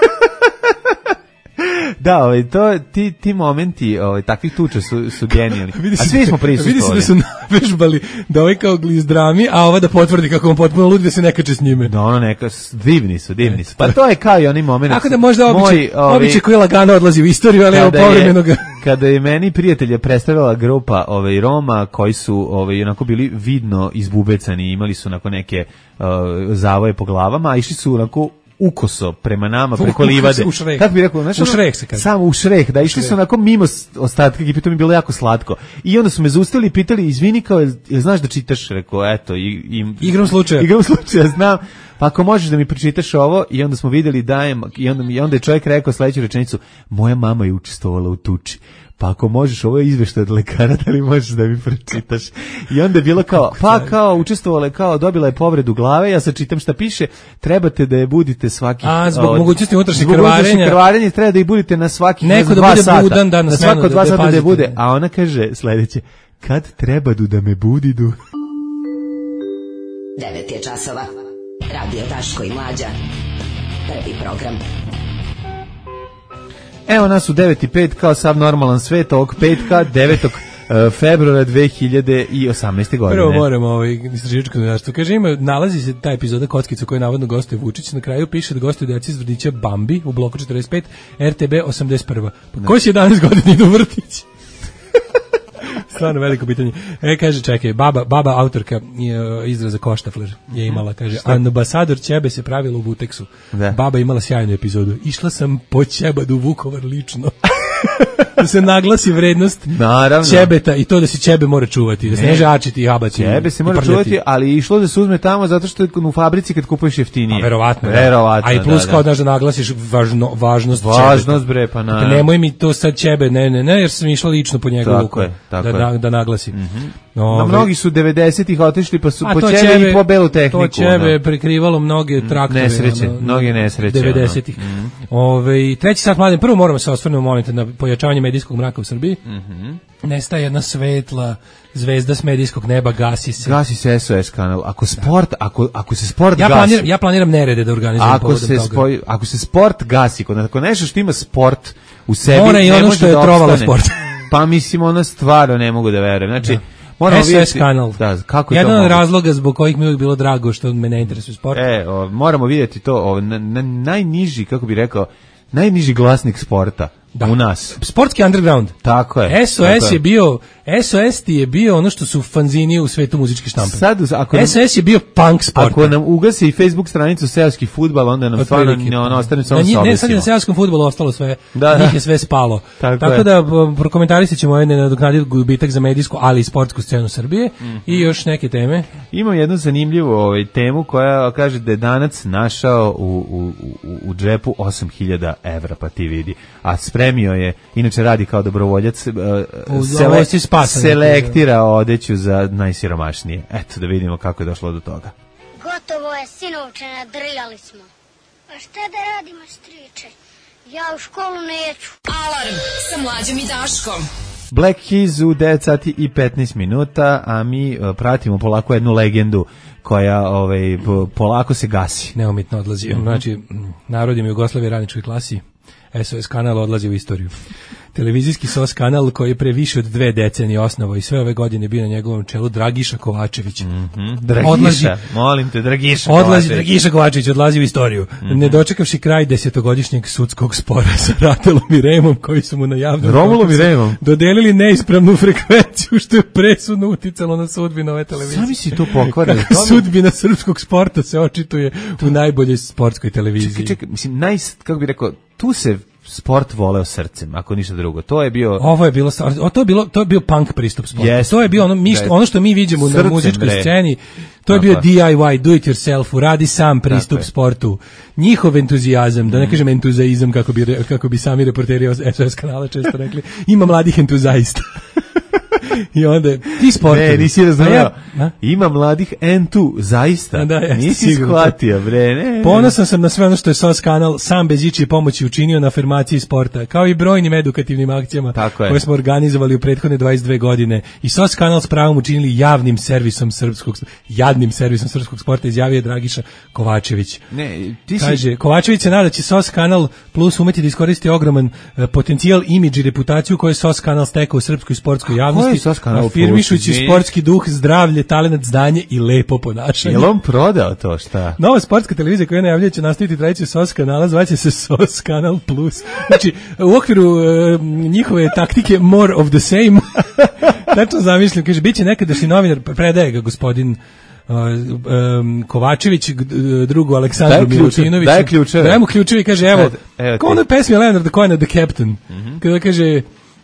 Da, ovaj, to, ti, ti momenti ovaj, takvih tuča su, su genijalni. A svi smo prisustvovali. Vidi se da su navežbali da ovaj kao glizdrami, a ova da potvrdi kako on potpuno ludi da se ne kače s njime. Da, ono neka, divni su, divni su. Pa to je kao i onaj moment. Tako da možda običaj, ovaj, običaj koji lagano odlazi u istoriju, ali evo povremeno ga. Kada je meni prijatelja predstavila grupa ovaj, Roma koji su ovaj, onako bili vidno izbubecani, imali su onako neke uh, zavoje po glavama, a išli su onako ukoso prema nama, preko livade. Kako bi rekao, znači, u šrek se kaže. Samo u šrek, da, išli su onako mimo ostatka ekipe, to mi je bilo jako slatko. I onda su me zaustavili i pitali, izvini, kao, jel znaš da čitaš? Rekao, eto, i, i, igrom slučaja. Igrom slučaja, znam. Pa ako možeš da mi pročitaš ovo, i onda smo videli dajem, i onda, i onda je čovjek rekao sledeću rečenicu, moja mama je učestvovala u tuči. Pa ako možeš, ovo je izveštaj od lekara, da li možeš da mi pročitaš? I onda je bilo kao, pa kao, učestvovala je kao, dobila je povredu glave, ja sad čitam šta piše, trebate da je budite svaki... A, zbog od, mogućnosti unutrašnjeg krvarenja. Zbog mogućnosti krvarenja, treba da ih budite na svaki Neko da dva bude sata. budan, da, na, na svako dva sata da je bude. A ona kaže sledeće, kad trebadu da me budidu? devet je časova. Radio Daško i Mlađa. Prvi program. Evo nas u devet i pet kao sav normalan svet ovog petka, devetog februara dve hiljade osamnaeste. godine. Prvo moramo ovaj istraživačko novinarstvo. Kaže, ima, nalazi se ta epizoda Kockica koju navodno gostuje Vučić, na kraju piše da gostuje deci iz vrtića Bambi u bloku četrdeset pet, R T B osamdeset jedan. Pa ko si jedanaest godina ide u vrtić? Stvarno veliko pitanje. E, kaže, čekaj, baba, baba autorka je, izraza Koštafler je imala, kaže, ambasador Ćebe se pravila u Vuteksu. Da. Baba imala sjajnu epizodu. Išla sam po Ćebadu u Vukovar lično. Da se naglasi vrednost Naravno. Ćebeta i to da se Ćebe mora čuvati, da se ne, ne žačiti i habati. Ćebe se mora čuvati, ali išlo da se uzme tamo zato što je u fabrici kad kupuješ jeftinije. A verovatno, verovatno, a i plus da, kao da, da naglasiš važno, važnost Važnost bre, pa na. Nemoj mi to sad Ćebe, ne, ne, ne, jer sam išla lično po njegovu tako je, tako da, da, da naglasim. Mm-hmm. No, na mnogi su devedesetih otišli pa su a po Ćebe i po belu tehniku. To Ćebe je prikrivalo mnoge traktore. Nesreće, ono, mnoge nesreće. devedesetih. Mm-hmm. Ove, treći sat mladen, prvo moramo se osvrnuti moment na pojačavanje medijskog mraka u Srbiji. Mm-hmm. Nestaje jedna svetla zvezda s medijskog neba, gasi se. Gasi se S O S kanal. Ako sport, ako, ako se sport ja gasi. Planiram, ja planiram nerede da organizujem ako se spoj, ako se sport gasi, ako nešto što ima sport u sebi, mora i ne ono može što je da trovalo sport. Pa mislim, ono stvarno ne mogu da verujem. Znači, moramo S O S vidjeti, kanal. Da, kako je jedan to od razloga zbog kojih mi je bilo drago što me ne interesuje sport. E, o, moramo vidjeti to, o, na, na, najniži, kako bi rekao, najniži glasnik sporta. Da. U nas. Sportski underground. Tako je. S O S tako je bio, S O S ti je bio ono što su fanzini u svetu muzičke štampe. Sad, ako nam, S O S je bio punk sport. Ako nam ugasi i Facebook stranicu seoski fudbal, onda nam stvarno ne ono ostane samo sa. Ne, sad je na seoskom fudbalu ostalo sve. Da, njih je sve spalo. Tako, tako da prokomentarisat ćemo ovaj nenadoknadiv gubitak za medijsku, ali i sportsku scenu Srbije. Mm-hmm. I još neke teme. Imam jednu zanimljivu ovaj, temu koja kaže da je Danac našao u, u, u, u džepu osam hiljada evra, pa ti vidi. A spremio je, inače radi kao dobrovoljac, uh, sele, selektira odeću za najsiromašnije. Eto, da vidimo kako je došlo do toga. Gotovo je, sinovče, nadrljali smo. A šta da radimo, striče? Ja u školu neću. Alarm sa Mlađom i Daškom. Black Keys u devet sati i petnaest minuta, a mi uh, pratimo polako jednu legendu koja ovaj, polako se gasi. Neumitno odlazi. Mm-hmm. Znači, narodim Jugoslavije radničkoj klasi. S O S kanal odlazi u istoriju. Televizijski S O S kanal koji je pre više od dve decenije osnovao i sve ove godine bio na njegovom čelu Dragiša Kovačević. Mm-hmm. Dragiša, odlazi, molim te, Dragiša Kovačević. Odlazi Dragiša Kovačević, odlazi u istoriju. Mm-hmm. Ne dočekavši kraj desetogodišnjeg sudskog spora sa Ratelom i Remom koji su mu na javnom Romulom i Remom dodelili neispravnu frekvenciju što je presudno uticalo na sudbinu ove televizije. Sami si to pokvario. Sudbina srpskog sporta se očituje u najboljoj sportskoj televiziji. Čekaj, čekaj, mislim, naj, kako bih rekao, tu se sport voleo srcem, ako ništa drugo. To je bio Ovo je bilo to je bilo to je bio punk pristup sportu. Yes, to je bio ono mi što, ono što mi vidimo na muzičkoj sceni. To je bio D I Y, do it yourself, radi sam pristup sportu. Njihov entuzijazam, da ne kažem entuzaizam kako bi, kako bi sami reporteri S O S kanala često rekli, ima mladih entuzaista. I onda ti sportovi. Ne, nisi razumeo. Ja, ima mladih entu, zaista. Da, ja, nisi shvatio, bre. Ne, Ponosan sam na sve ono što je S O S kanal sam bez ičije pomoći učinio na afirmaciji sporta, kao i brojnim edukativnim akcijama koje smo organizovali u prethodne dvadeset dve godine. I S O S kanal s pravom učinili javnim servisom srpskog, jadnim servisom srpskog sporta, izjavio je Dragiša Kovačević. Ne, ti si... Kaže, Kovačević se nada će S O S kanal Plus umeti da iskoristi ogroman uh, potencijal, imidž i reputaciju koju je S O S kanal stekao u srpskoj sportskoj javnosti, afirmišući sportski duh, zdravlje, talenat, znanje i lepo ponašanje. Je li on prodao to, šta? Nova sportska televizija koja najavljuje će nastaviti tradiciju S O S kanala, zvaće se S O S kanal Plus. Znači, u okviru uh, njihove taktike more of the same, tačno zamišljam, kaže, bit će nekadašnji novinar, predaje ga gospodin Uh, um, Kovačević drugu Aleksandru Milutinoviću. Daj ključeve. Daj mu ključeve i kaže, evo, evo kao ono pesmi Leonarda Cohena The Captain. Mm-hmm. Kada kaže,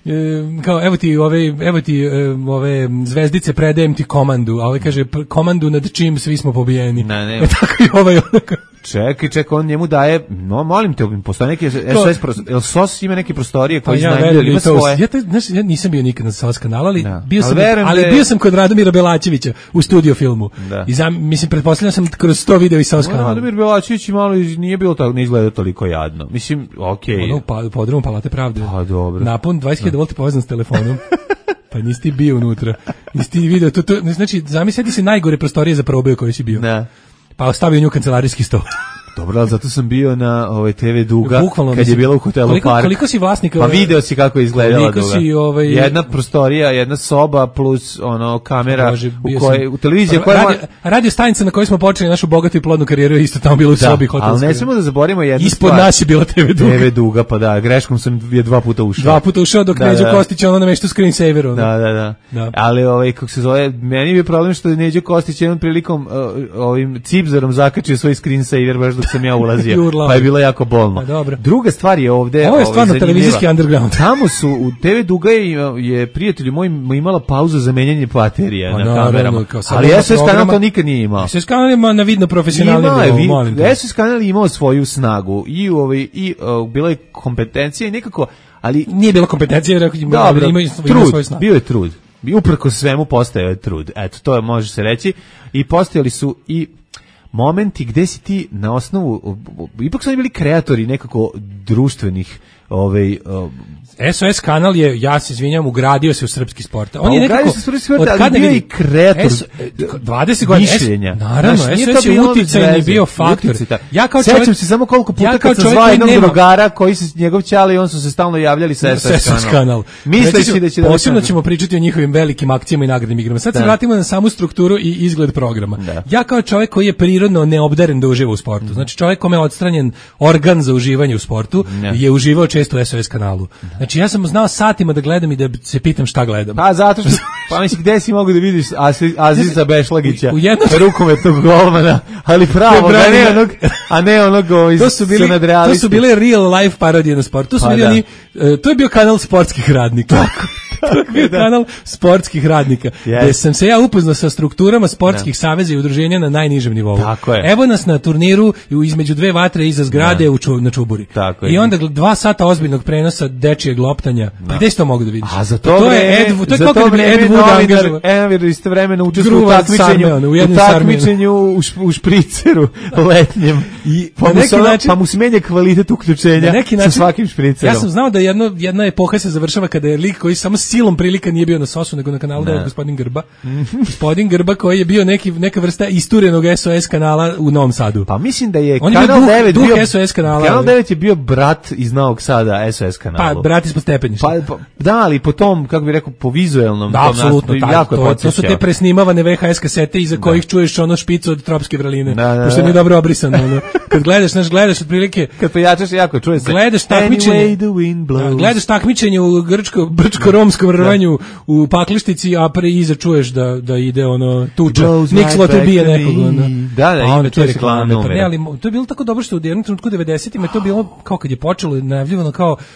kao evo ti ove evo ti ove zvezdice, predajem ti komandu, a ovaj kaže komandu nad čim svi smo pobijeni. Ne, ne. E, tako i ovaj onako. Čekaj, čekaj, on njemu daje, no molim te, postoje neke S O S prostorije, jel S O S ima neke prostorije koje pa znaju, ja, ima svoje? Ja, te, znaš, ja nisam bio nikad na S O S kanalu, ali, da. bio, sam, ali, ali de... bio sam kod Radomira Belačevića u studio filmu. Da. I zam, mislim, pretpostavljam sam kroz sto video i S O S kanala. Radomir Belačević malo nije bilo tako, ne izgleda toliko jadno. Mislim, okej. Okay. Ono, pa, podrumu Palate pravde. Pa dobro. Napun dvadeset hiljada volti povezan s telefonom. Pa nisi ti bio unutra. Nisi ti video, to, to, znači, zamisliti se najgore prostorije za probaju koje si bio. Da. Pa ostavio nju kancelarijski sto. Dobro, ali zato sam bio na ovaj T V Duga, bukvalno, kad mislim, je bila u hotelu koliko, Park. Koliko si vlasnik? Pa video si kako je izgledala Duga. Si, ovaj, jedna prostorija, jedna soba plus ono kamera Bože, u kojoj u televiziji pa, koja radio, radio stanica na kojoj smo počeli našu bogatu i plodnu karijeru isto tamo bilo u da, sobi hotelskoj. Ali ne smemo da zaboravimo jednu ispod stvar. nas je bila T V Duga. T V Duga, pa da, greškom sam je dva puta ušao. Dva puta ušao dok da, Neđo da. Kostić ono namešta screensaver. Ono. Da, da, da, da. Ali ovaj kako se zove, meni je problem što Neđo Kostić jednom prilikom uh, ovim cipzarom zakačio svoj screensaver baš dok sam ja ulazio. Pa je bilo jako bolno. Druga stvar je ovde, ovo je stvarno televizijski underground. Tamo su u T V Duga je, je prijatelju moj imala pauzu za menjanje baterija pa na naravno, kamerama. Ali S O S kanal to nikad nije imao. S O S kanal ima na vidno profesionalni nivo. S O S kanal je imao svoju snagu i u ovaj i uh, bila je kompetencija i nekako, ali nije bila kompetencija, rekao ima ima svoju snagu. Bio je trud. I uprkos svemu postojao je trud. Eto, to je može se reći i postojali su i momenti gde si ti na osnovu, ipak su oni bili kreatori nekako društvenih ovaj, S O S kanal je, ja se izvinjam, ugradio se u srpski sport. On pa je nekako se u srpski sport, ali bio i kreator dvadeset godina mišljenja. Naravno, S O S je uticajni bio faktor. Ja kao čovjek, sećam se samo koliko puta ja kad sam zvao jednog nema... drugara koji se njegov ćali, on su se stalno javljali sa S O S kanal. Misleći da će da posebno ćemo pričati o njihovim velikim akcijama i nagradnim igrama. Sad se vratimo na samu strukturu i izgled programa. Ja kao čovjek koji je prirodno neobdaren da uživa u sportu. Znači čovjek kome je odstranjen organ za uživanje u sportu je uživao često u S O S kanalu. Znači ja sam znao satima da gledam i da se pitam šta gledam. Pa zato što, pa mislim, gde si mogu da vidiš Aziza Bešlagića, jedno... rukometnog golmana, ali pravo, a ne onog, a ne onog iz to su bili, to su bile real life parodije na sport. To, su pa bili oni, to je bio kanal sportskih radnika. To je bio kanal sportskih radnika, yes. Gde sam se ja upoznao sa strukturama sportskih no. saveza i udruženja na najnižem nivou. Tako je. Evo nas na turniru između dve vatre iza zgrade no. u ču, na Čuburi. Tako I onda dva sata ozbiljnog prenosa dečijeg loptanja. No. Pa gde si to mogu da vidiš? A za to, to vreme, je Ed, to je kako da bi Ed Wood angažovao. Enver istovremeno učestvovao u takmičenju, u, u takmičenju u, šp, u špriceru letnjem. I pa, mu se, način, pa mu se menja kvalitet uključenja način, sa svakim špricerom. Ja sam znao da jedno, jedna epoha se završava kada je lik koji samo silom prilika nije bio na S O S-u, nego na kanalu da je gospodin Grba. Gospodin Grba koji je bio neki, neka vrsta isturenog S O S kanala u Novom Sadu. Pa mislim da je on kanal duh, devet duh bio S O S kanala. Kanal devet je bio brat iz Novog Sada S O S kanalu. Pa brat ispod stepeništa. Pa, pa da, ali po tom, kako bih rekao, po vizuelnom da, tom apsolutno, nastupu, jako to, je podsjećao. To su te presnimavane V H S kasete iza da. Kojih čuješ ono špicu od tropske vraline. Da, da, pošto nije dobro obrisano. Ono. Kad gledaš, znaš, gledaš otprilike. Kad pojačaš jako, čuje se. Gledaš takmičenje. Da, gledaš takmičenje u grčko brčko-romskom rvanju u paklištici, a pre iza čuješ da da ide ono tuča. Nikslo te bije nekog ono. Da, da, ima to reklame. Ne, ali to je bilo tako dobro što u jednom trenutku devedesetima je to bilo kao kad je počelo najavljivano kao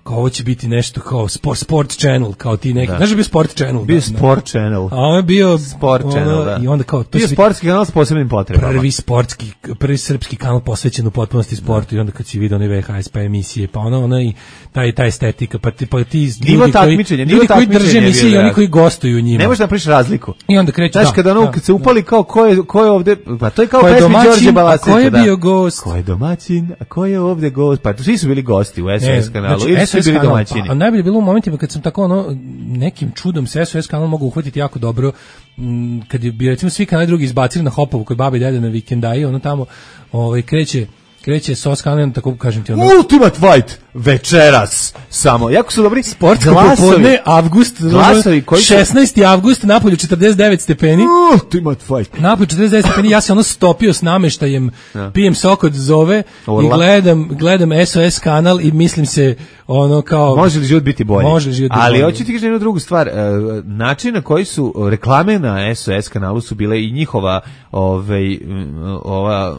kao ovo će biti nešto kao sport, sport channel, kao ti neki, znaš da je bio sport channel? Bio da, sport da. channel. A on je bio sport ono, channel, da. I onda kao, to bio svi, sportski kanal s posebnim potrebama. Prvi sportski, prvi srpski kanal posvećen u potpunosti sportu da. I onda kad si vidio one V H S pa emisije, pa ono, ono i taj, ta estetika, pa ti, pa ti ljudi koji, ljudi koji drže emisije i oni koji gostuju u njima. Ne možeš da napraviš razliku. I onda kreće, znaš, da. kada ono, da, kad se upali kao, ko je, ko je ovde, pa to je kao pesmi Đorđe Balaseta. Ko je bio gost? Ko je domaćin, a ko je ovde gost? Pa svi su bili gosti u S O S kanalu, znači, ili su bili kanal, domaćini. Pa, a najbolje bilo u momentima kad sam tako ono, nekim čudom se S O S kanal mogu uhvatiti jako dobro, m, kad je bi recimo svi kanali drugi izbacili na Hopovu kod babe i dede na vikendaji, ono tamo ovaj, kreće kreće S O S kanal, tako kažem ti ono. Ultimate Fight večeras samo. Jako su dobri sportsko popodne, avgust, glasovi koji su... šesnaesti avgust, napolju četrdeset devet stepeni. Ultimate Fight. Napolju četrdeset devet stepeni, ja se ono stopio s nameštajem, ja. Pijem sok od zove Orla. I gledam, gledam S O S kanal i mislim se ono kao... Može li život biti bolje? Može li život biti ali bolje. hoću ti kažem jednu drugu stvar, način na koji su reklame na S O S kanalu su bile i njihova ovaj, ova...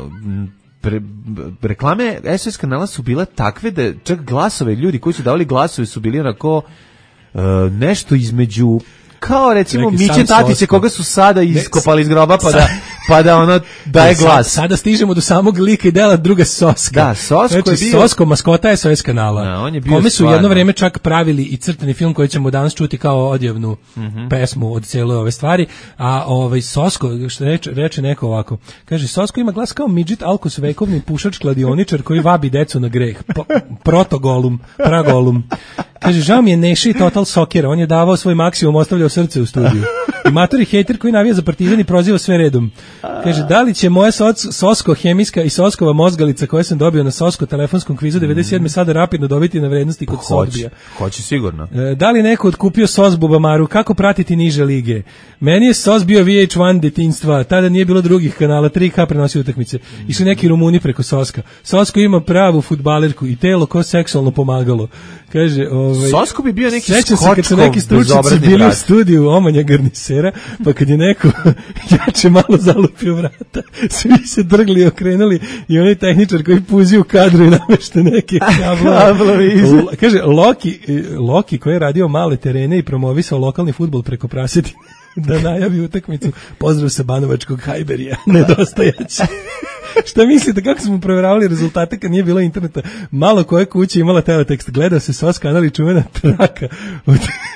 Pre, reklame S O S kanala su bile takve da čak glasove, ljudi koji su davali glasove su bili onako uh, nešto između, kao recimo Miće Tatiće koga su sada iskopali iz groba pa da, pa da ono daje glas. Sada, sada stižemo do samog lika i dela druga Soska. Da, Sosko znači, je bio... Sosko, maskota S O S kanala. Da, on je bio kome su stvarno. Jedno vrijeme čak pravili i crtani film koji ćemo danas čuti kao odjevnu mm-hmm. pesmu od cijele ove stvari. A ovaj Sosko, što reče, reče neko ovako, kaže, Sosko ima glas kao midžit alkos vekovni pušač kladioničar koji vabi decu na greh. Po, protogolum, pragolum. Kaže, žao mi je Neša i Total Sokera, on je davao svoj maksimum, ostavljao srce u studiju. I matori hejter koji navija za Partizan i proziva sve redom. Kaže, da li će moja soc, Sosko hemijska i Soskova mozgalica koje sam dobio na Sosko telefonskom kvizu devedeset sedme sada rapidno dobiti na vrednosti kod Sodbija? Hoće sigurno. E, da li neko otkupio Sos Bubamaru? Kako pratiti niže lige? Meni je Sos bio V H jedan detinjstva, tada nije bilo drugih kanala, tri K prenosio utakmice. Išli neki Rumuni preko Soska. Sosko ima pravu fudbalerku i telo ko seksualno pomagalo. Kaže, ovaj, Sosko bi bio neki sećam se kad su neki stručnjaci bili brat. U studiju Omanja Garnisera, pa kad je neko jače malo zalupio vrata, svi se drgli i okrenuli i onaj tehničar koji puzi u kadru i namešta neke kablove. Kaže, Loki, Loki koji je radio male terene i promovisao lokalni fudbal preko prasetine da najavi utakmicu, pozdrav sa Banovačkog Hajberija, nedostajaće. Šta mislite, kako smo provjeravali rezultate kad nije bilo interneta? Malo koja kuća imala teletekst, gledao se S O S kanal i čuvena traka od,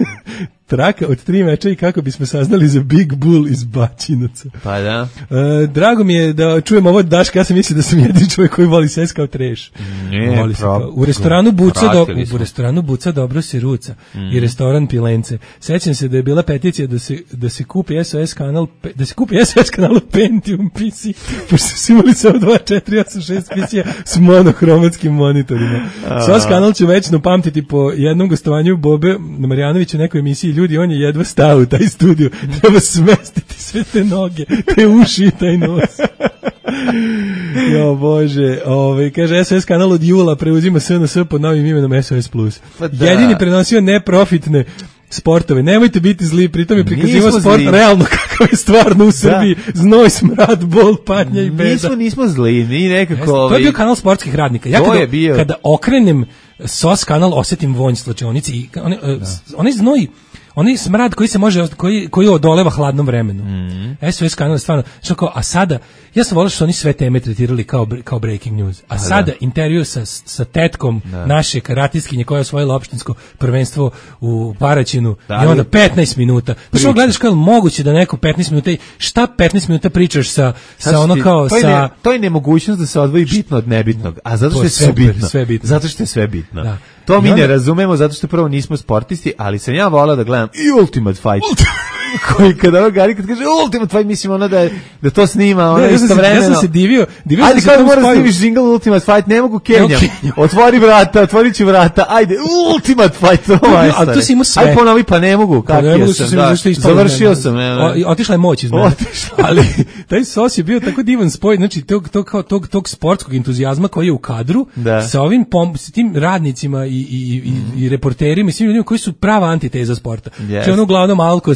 traka od tri meča i kako bismo saznali za Big Bull iz Baćinaca. Pa da. E, drago mi je da čujem ovo od Daška, ja sam mislio da sam jedini čovjek koji voli S O S kao treš. Ne, voli pro, kao, u restoranu Buca do, u restoranu Buca dobro se ruca mm. i restoran Pilence. Sećam se da je bila peticija da se da se kupi S O S kanal, da se kupi S O S kanal Pentium P C, pošto su imali samo dva četiri osam šest P C-a s monohromatskim monitorima. S O S kanal ću večno pamtiti po jednom gostovanju Bobe Marjanovića u nekoj emisiji. Ljudi, on je jedva stao u taj studio. Treba smestiti sve te noge, te uši i taj nos. Jo Bože, ovaj kaže S O S kanal od jula preuzima S N S pod novim imenom S O S plus. Pa da. Jedini prenosio neprofitne sportove. Nemojte biti zli, pritom je prikazivao sport zli. Realno kakav je stvarno u Srbiji. Da. Znoj, smrad, bol, patnja i beda. Nismo, nismo zli, ni nekako... To je bio kanal sportskih radnika. Ja kada, bio... kada okrenem S O S kanal, osetim vonj slačionici i onaj, onaj znoj, onaj smrad koji se može, koji, koji odoleva hladnom vremenu. Mm. S O S kanal je stvarno, što kao, a sada, ja sam volio što oni sve teme tretirali kao, kao breaking news, a, a sada da. Intervju sa, sa tetkom da. Naše karatistkinje koja je osvojila opštinsko prvenstvo u Paraćinu da, i onda petnaest minuta. Znači, gledaš kao moguće da neko petnaest minuta, šta petnaest minuta pričaš sa, sa ono kao, to je, sa... Ne, to je nemogućnost da se odvoji bitno od nebitnog, a zato što je sve, super, bitno. sve bitno. Zato što je sve bitno. Da. To mi onda... ne razumemo, zato što prvo nismo sportisti, ali sam ja volao da gledam i Ultimate Fight. Koji kada ono Gari kad kaže Ultimate Fight, mislim ono da, da to snima ono ja, istovremeno. Ja sam se divio. divio ajde kada moraš snimiš jingle Ultimate Fight, ne mogu kenjam. Otvori vrata, otvorit ću vrata, ajde Ultimate Fight. Ovaj, a tu si imao sve. Ajde ponovi, pa ne mogu. Kako ja sam, da, završio sam. Ne, ne. Otišla je moć iz mene. Ali taj S O S je bio tako divan spoj, znači tog, tog, tog, tog sportskog entuzijazma koji je u kadru, da. Sa ovim pom, sa tim radnicima i, i, i, i reporterima i svim ljudima koji su prava antiteza sporta. Yes. Znači ono uglavnom alkosi,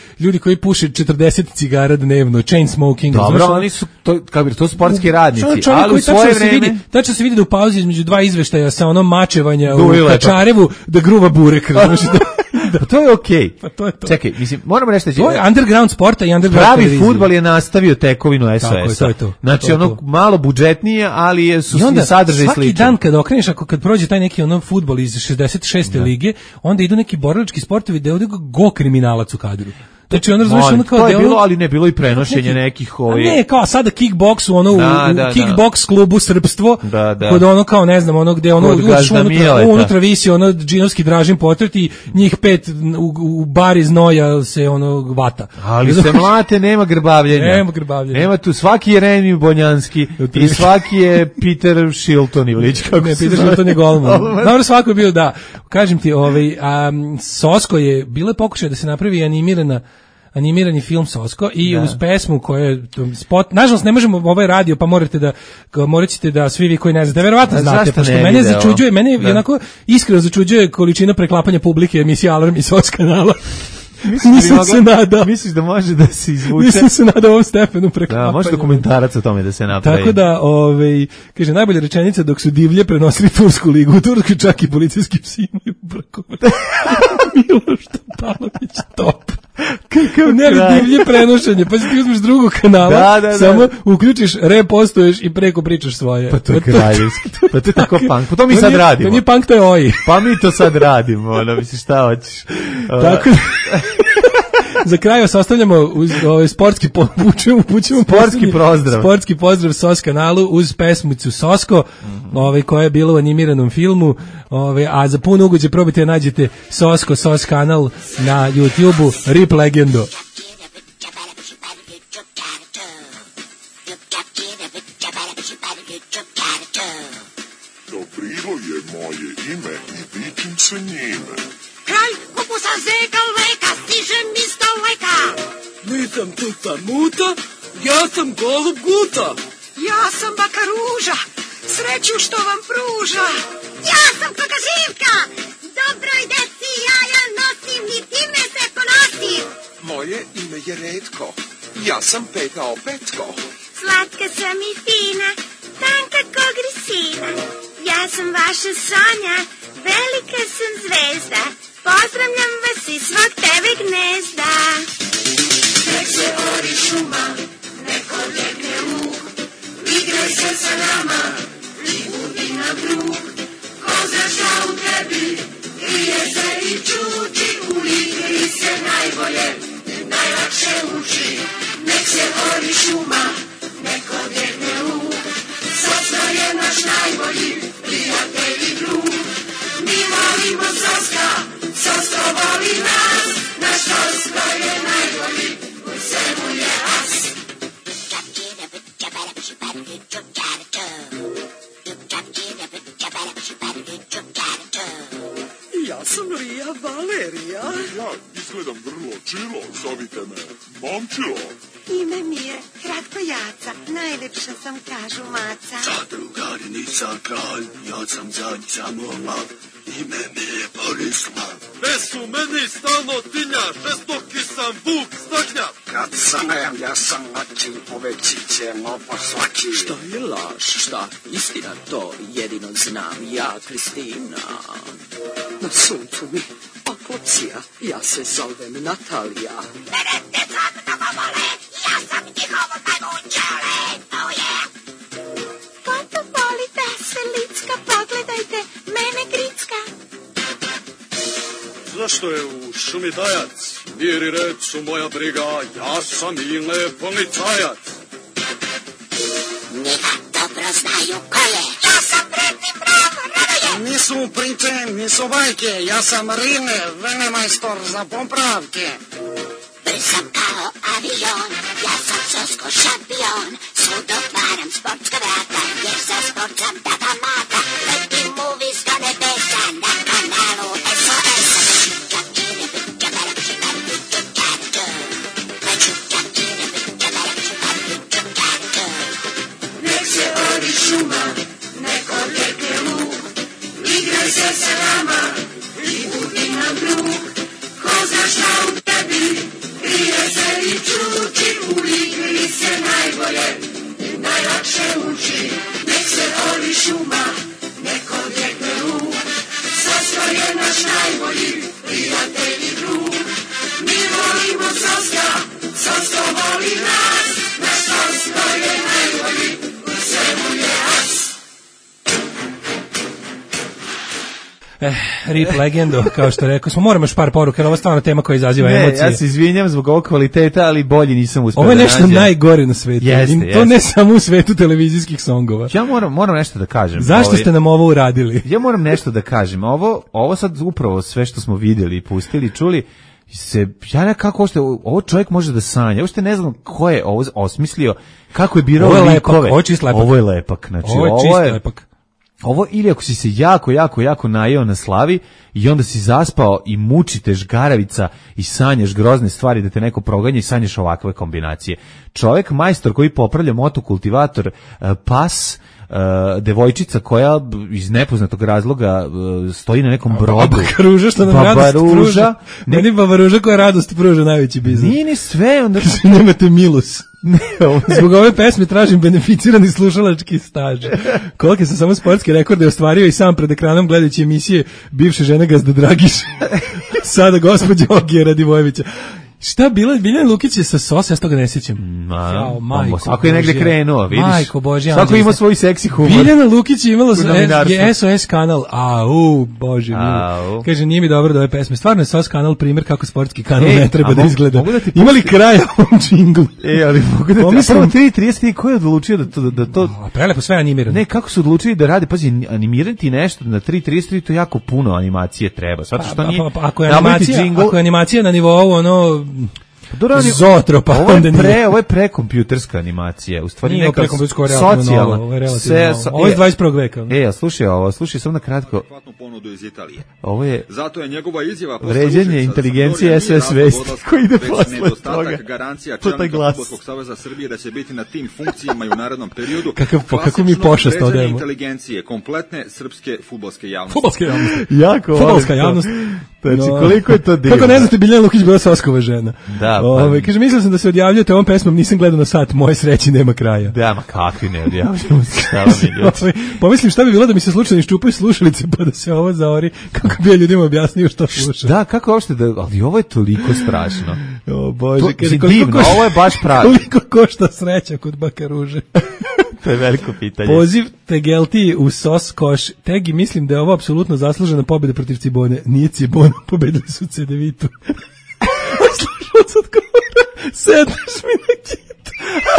ljudi koji puše četrdeset cigara dnevno, chain smoking. Dobro, znaš, oni su to kako bi to sportski radnici, čovjek ali u svoje vreme vidi, tačno se vidi da u pauzi između dva izveštaja sa onom mačevanja Dujle, u Kačarevu da gruva burek, znaš, da, da. Pa to je okej. Okay. Pa to je to. Čekaj, mislim, moramo reći da to je underground sporta i underground pravi televizije. fudbal je nastavio tekovinu es o es-a. To je to. Znači to je ono to. malo budžetnije, ali je su I onda sadržaj svaki sličan. dan kad okreneš, ako kad prođe taj neki ono fudbal iz šezdeset šeste da. lige, onda idu neki borilački sportovi da je ovdje go kriminalac u kadru. Znači ono razumiješ ono kao to je da bilo, ali ne bilo i prenošenje neki, nekih ovih. Ne, kao sada kickboks ono da, u, da, u kickboks klubu Srpstvo. Da, da. Kod ono kao ne znam, ono gde ono unutra, unutra visi ono džinovski Dražin portret i njih pet u, u bari znoja se ono vata. Ali se mlate, nema grbavljenja. Nema grbavljenja. Nema tu, svaki je Reni Bonjanski i svaki je Peter Shilton Ivlić. Kako ne, Peter Shilton je golman. Dobro, svako je bio, da. Kažem ti, ovaj, a, Sosko je, bile pokušaj da se napravi animirana animirani film Sosko i da. Uz pesmu koja je spot, nažalost ne možemo ovaj radio pa morate da morate da svi vi koji ne znate verovatno znate pošto mene video? Začuđuje mene da. Jednako iskreno začuđuje količina preklapanja publike emisije Alarm i Soc kanala. Mislim da se nada. Misliš da može da se izvuče? Mislim se nada ovom stepenu preklapanja. Da, može dokumentarac o tome da se napravi. Tako da, ovaj, kaže, najbolja rečenica dok su divlje prenosili tursku ligu, u Turskoj čak i policijski psi imaju brakovac. Miloš Topalović, top. Kakav ne divlje prenošenje, pa ti uzmeš drugog kanala, da, da, samo da. Uključiš, repostuješ i preko pričaš svoje. Pa to je kraljevski. Pa to je tako punk. Pa to mi to sad nije, radimo. To nije punk, to je oji. Pa mi to sad radimo, ono, misliš šta hoćeš. Tako da... Za kraj sastavljamo uz ovaj sportski upućujemo upućujemo sportski pozdrav. Sportski pozdrav Sos kanalu uz pesmicu Sosko, mm-hmm. ovaj koja je bila u animiranom filmu, ovaj a za puno ugođe probajte nađete Sosko Sos kanal na YouTubeu Rip Legendo. Dobrilo je moje ime i vidim se njime. Kralj kupusa zegal veka, stižem iz daleka. Nisam tuca muta, ja sam golub guta. Ja sam baka ruža, sreću što vam pruža. Ja sam koka Živka, dobroj deci jaja nosim i time se ponosim. Moje ime je Retko, ja sam Petao Petko. Slatka sam i fina, tanka ko grisina. Ja sam vaša Sonja, velika sam zvezda. Pozdravljam vas iz svog tebe gnezda. Nek se ori šuma, neko legne luk, igraj se sa nama i budi nam drug. Ko zna šta u tebi, krije se i čuči, u igri se najbolje, najlakše uči. Nek se ori šuma, neko legne luk, Sosno je naš najbolji prijatelj i drug. Mi volimo Soska, Sosko voli nas, naš Sosko je najbolji, u svemu je as. Ja sam Rija Valerija. Ja izgledam vrlo čilo, zovite me Momčilo. Ime mi je Kratko Jaca, najlepša sam kažu maca. Za drugari nisam kralj, ja sam zadnjica momak, ime mi je Borislav. Besu meni stalno dinja, žestoki sam vuk staknja. Kad sanem, ja sam način povećiće mopo svaki. Šta je laž, šta istina, to jedino znam ja, Kristina. Na suncu mi oklocija, ja se zovem Natalija. Mene djeca mnogo vole, ja sam njihovo najmuđele, oh yeah. Kako voli veselicka, pogledajte, mene gricka. Zašto je u šumi dajac? Mir i red su moja briga, ja sam ilne policajac. Neka dobro znaju ko je, ja sam predni bravo, radoje. Nisu priče, nisu bajke, ja sam Rine, venemajstor za popravke. Brzam kao avion, ja sam Sosko šampion, svud otvaram sportska vrata, jer za sport sam tata mata. Letim movies do nebesa na kanalu es o es-a. Nek se ori šuma, neko legne luk, igraj se sa nama i budi nam drug. Ko zna šta u tebi, je najbolje i najlakše uči. Nek se ori šuma, neko odjekne luk. Saska je naš najbolji prijatelj i drug. Mi volimo Saska, Saska voli nas. Naš Saska je najbolji, u svemu je as. Eh, rip legendo, kao što rekao smo, moramo još par poruka, jer ovo je stvarno tema koja izaziva ne, emocije. Ja se izvinjam zbog ovog kvaliteta, ali bolji nisam uspio. Ovo je da nešto nađem. najgore na svetu. Jeste, I to jeste. ne samo u svetu televizijskih songova. Ja moram, moram nešto da kažem. Zašto Ovi, ste nam ovo uradili? Ja moram nešto da kažem. Ovo, ovo sad upravo sve što smo vidjeli i pustili, čuli, se, ja nekako ošte, ovo čovjek može da sanja. Ošte ne znam ko je ovo osmislio, kako je birao ovo je likove. lepak, ovo je čist lepak. Ovo je lepak. Znači, ovo je čist je, lepak. Ovo ili ako si se jako, jako, jako najeo na slavi i onda si zaspao i mučite žgaravica i sanjaš grozne stvari da te neko proganja i sanjaš ovakve kombinacije. Čovjek, majstor koji popravlja motokultivator, pas, Uh, devojčica koja iz nepoznatog razloga uh, stoji na nekom brodu. Baba Ruža što nam radost pruža. Ne, Meni Baba Ruža koja radost pruža najveći biznis. Nije ni sve. Onda... Nemate milus. Ne, ovo... Zbog ove pesme tražim beneficirani slušalački staž. Kolike sam samo sportske rekorde ostvario i sam pred ekranom gledajući emisije bivše žene Gazda Dragiš. Sada gospođa Ogija Radivojevića. Šta bilo? Biljan Lukić je sa S O S, ja s toga ne sjećam. Ma, Jao, majko svako je negde krenuo, vidiš. Majko Božja. Svako ima svoj seksi humor. Biljana Lukić je imala je S O S kanal. Au, Bože moj. Kaže, nije mi dobro da ove pesme. Stvarno je S O S kanal primjer kako sportski kanal e, ne treba da izgleda. Da imali kraj ovom džinglu. E, ali mogu da ti... Prvo tri trideset, ko je odlučio da to... Da to... A, prelepo, sve animirano. Ne, kako su odlučili da rade, pazi, animirati nešto na tri trideset, to jako puno animacije treba. Zato što nije... Pa, pa, pa, ako, je animacija, jingle... ako je animacija na nivou, ono... Dorani, Zotropa, ovo je pre, ovo je prekompjuterska animacija, u stvari nije neka socijalna. Ovo je relativno novo. Ovo je iz dvadeset prvog veka. E, a slušaj ovo, slušaj samo na kratko. Ponudu iz Italije. Ovo je zato je njegova izjava vređanje inteligencije S O S vesti koji ide posle toga. Garancija čelnika Fudbalskog saveza Srbije da će biti na tim funkcijama i u narednom periodu. Kakav po kako mi pošast odajemo. Inteligencije kompletne srpske fudbalske javnosti. Fudbalske javnosti. Jako fudbalska javnost. Znači, koliko je to divno. Kako ne znate, Biljana Lukić bila Soskova žena. Da, pa... Ove, kaže, mislio sam da se odjavljujete ovom pesmom, nisam gledao na sat, moje sreći nema kraja. Da, ma kakvi ne odjavljujemo se, stava mi ljudi. Pomislim šta bi bilo da mi se slučajno iščupaju slušalice, pa da se ovo zaori, kako bi ja ljudima objasnio što sluša. Da, kako uopšte da, ali ovo je toliko strašno. O Bože, to, kaže, divno, košta, ovo je baš pravi. Koliko košta sreća kod Baka Ruže? To je veliko pitanje. Poziv Tegelti u S O S koš. Tegi, mislim da je ovo apsolutno zaslužena pobjeda protiv Cibone. Nije Cibona, pobedili su Cedevitu. Slušao sam odgovora, sedneš mi na kitu.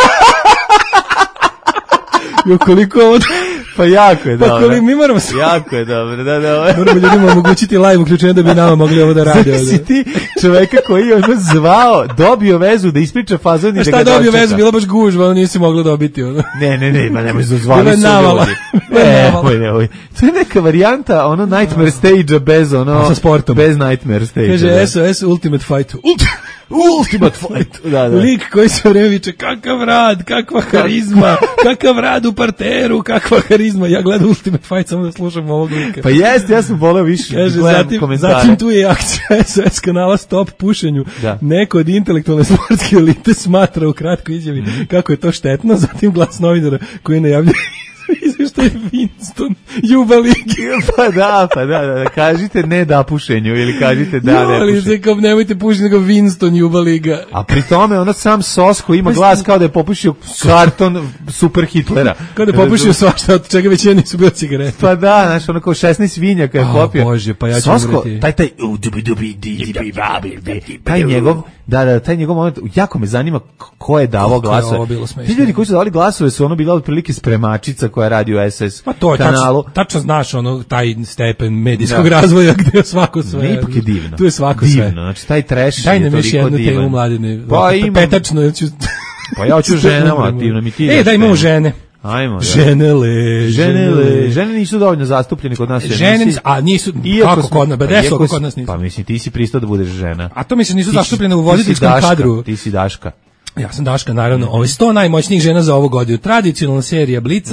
Jo, koliko ovo... Pa jako je dobro. Pa koliko mi moramo... Jako je dobro, da, da. Moramo ljudima omogućiti live uključenje da bi nama mogli ovo da radi. Znači si ti čoveka koji je ono zvao, dobio vezu da ispriča fazon i da ga dočeka. Šta dobio vezu, bila baš gužva, ono nisi moglo dobiti. Ono. Ne, ne, ne, ma nemoj zazvali su ljudi. Ne, oj, ne, oj. To je neka varijanta, ono Nightmare Stage-a bez ono... Sa sportom. Bez Nightmare Stage-a. Kaže S O S Ultimate Fight. Ultimate Fight. Da, da. Lik koji se vreme viče, kakav rad, kakva harizma, kakav rad u parteru, kakva harizma. Ja gledam Ultimate Fight samo da slušam ovog lika. Pa jeste, ja sam voleo više. Kaže, zatim, zatim tu je akcija S O S kanala Stop pušenju. Da. Neko od intelektualne sportske elite smatra u kratkoj izjavi kako je to štetno, zatim glas novinara koji najavljuje izvještaj Winston Juba Ligi. Pa da, pa da, da, kažite ne da pušenju ili kažite da jo, ne ali pušenju. Ali kao nemojte pušiti nego Winston Juba Liga. A pri tome ona sam Sosko ima glas kao da je popušio karton Super Hitlera. Kao da je popušio svašta, od čega većina nisu bila cigarete. Pa da, znaš, ono kao šesnaest vinjaka je popio. O Bože, pa ja ću Sosko, umreti. taj, taj, taj njegov, da, da, taj njegov moment, jako me zanima ko je davao glasove. Ti ljudi koji su davali glasove su ono bila otprilike spremačica koja radi u S S pa to je kanalu. Tačno, tačno znaš ono, taj stepen medijskog da. razvoja gdje je svako sve. Ne, ipak je divno. Tu je svako divno. sve. Znači, taj trash daj je toliko divan. Daj nam još jednu temu, Mladine. Pa imam. Petačno, ja ću... Pa ja ću ženama, divno mi ti. E, da imamo žene. Ajmo, da. Ženele, ženele, žene nisu dovoljno zastupljene kod nas. Žene, nisu, a nisu, kako kod nas, bedesu pa kod nas nisu. Pa mislim, ti si pristao da budeš žena. A to mislim, nisu zastupljene u voditeljskom kadru. Ti si Daška. Ja sam Daška, naravno. Ovo je sto najmoćnijih žena za ovu godinu. Tradicionalna serija Blica.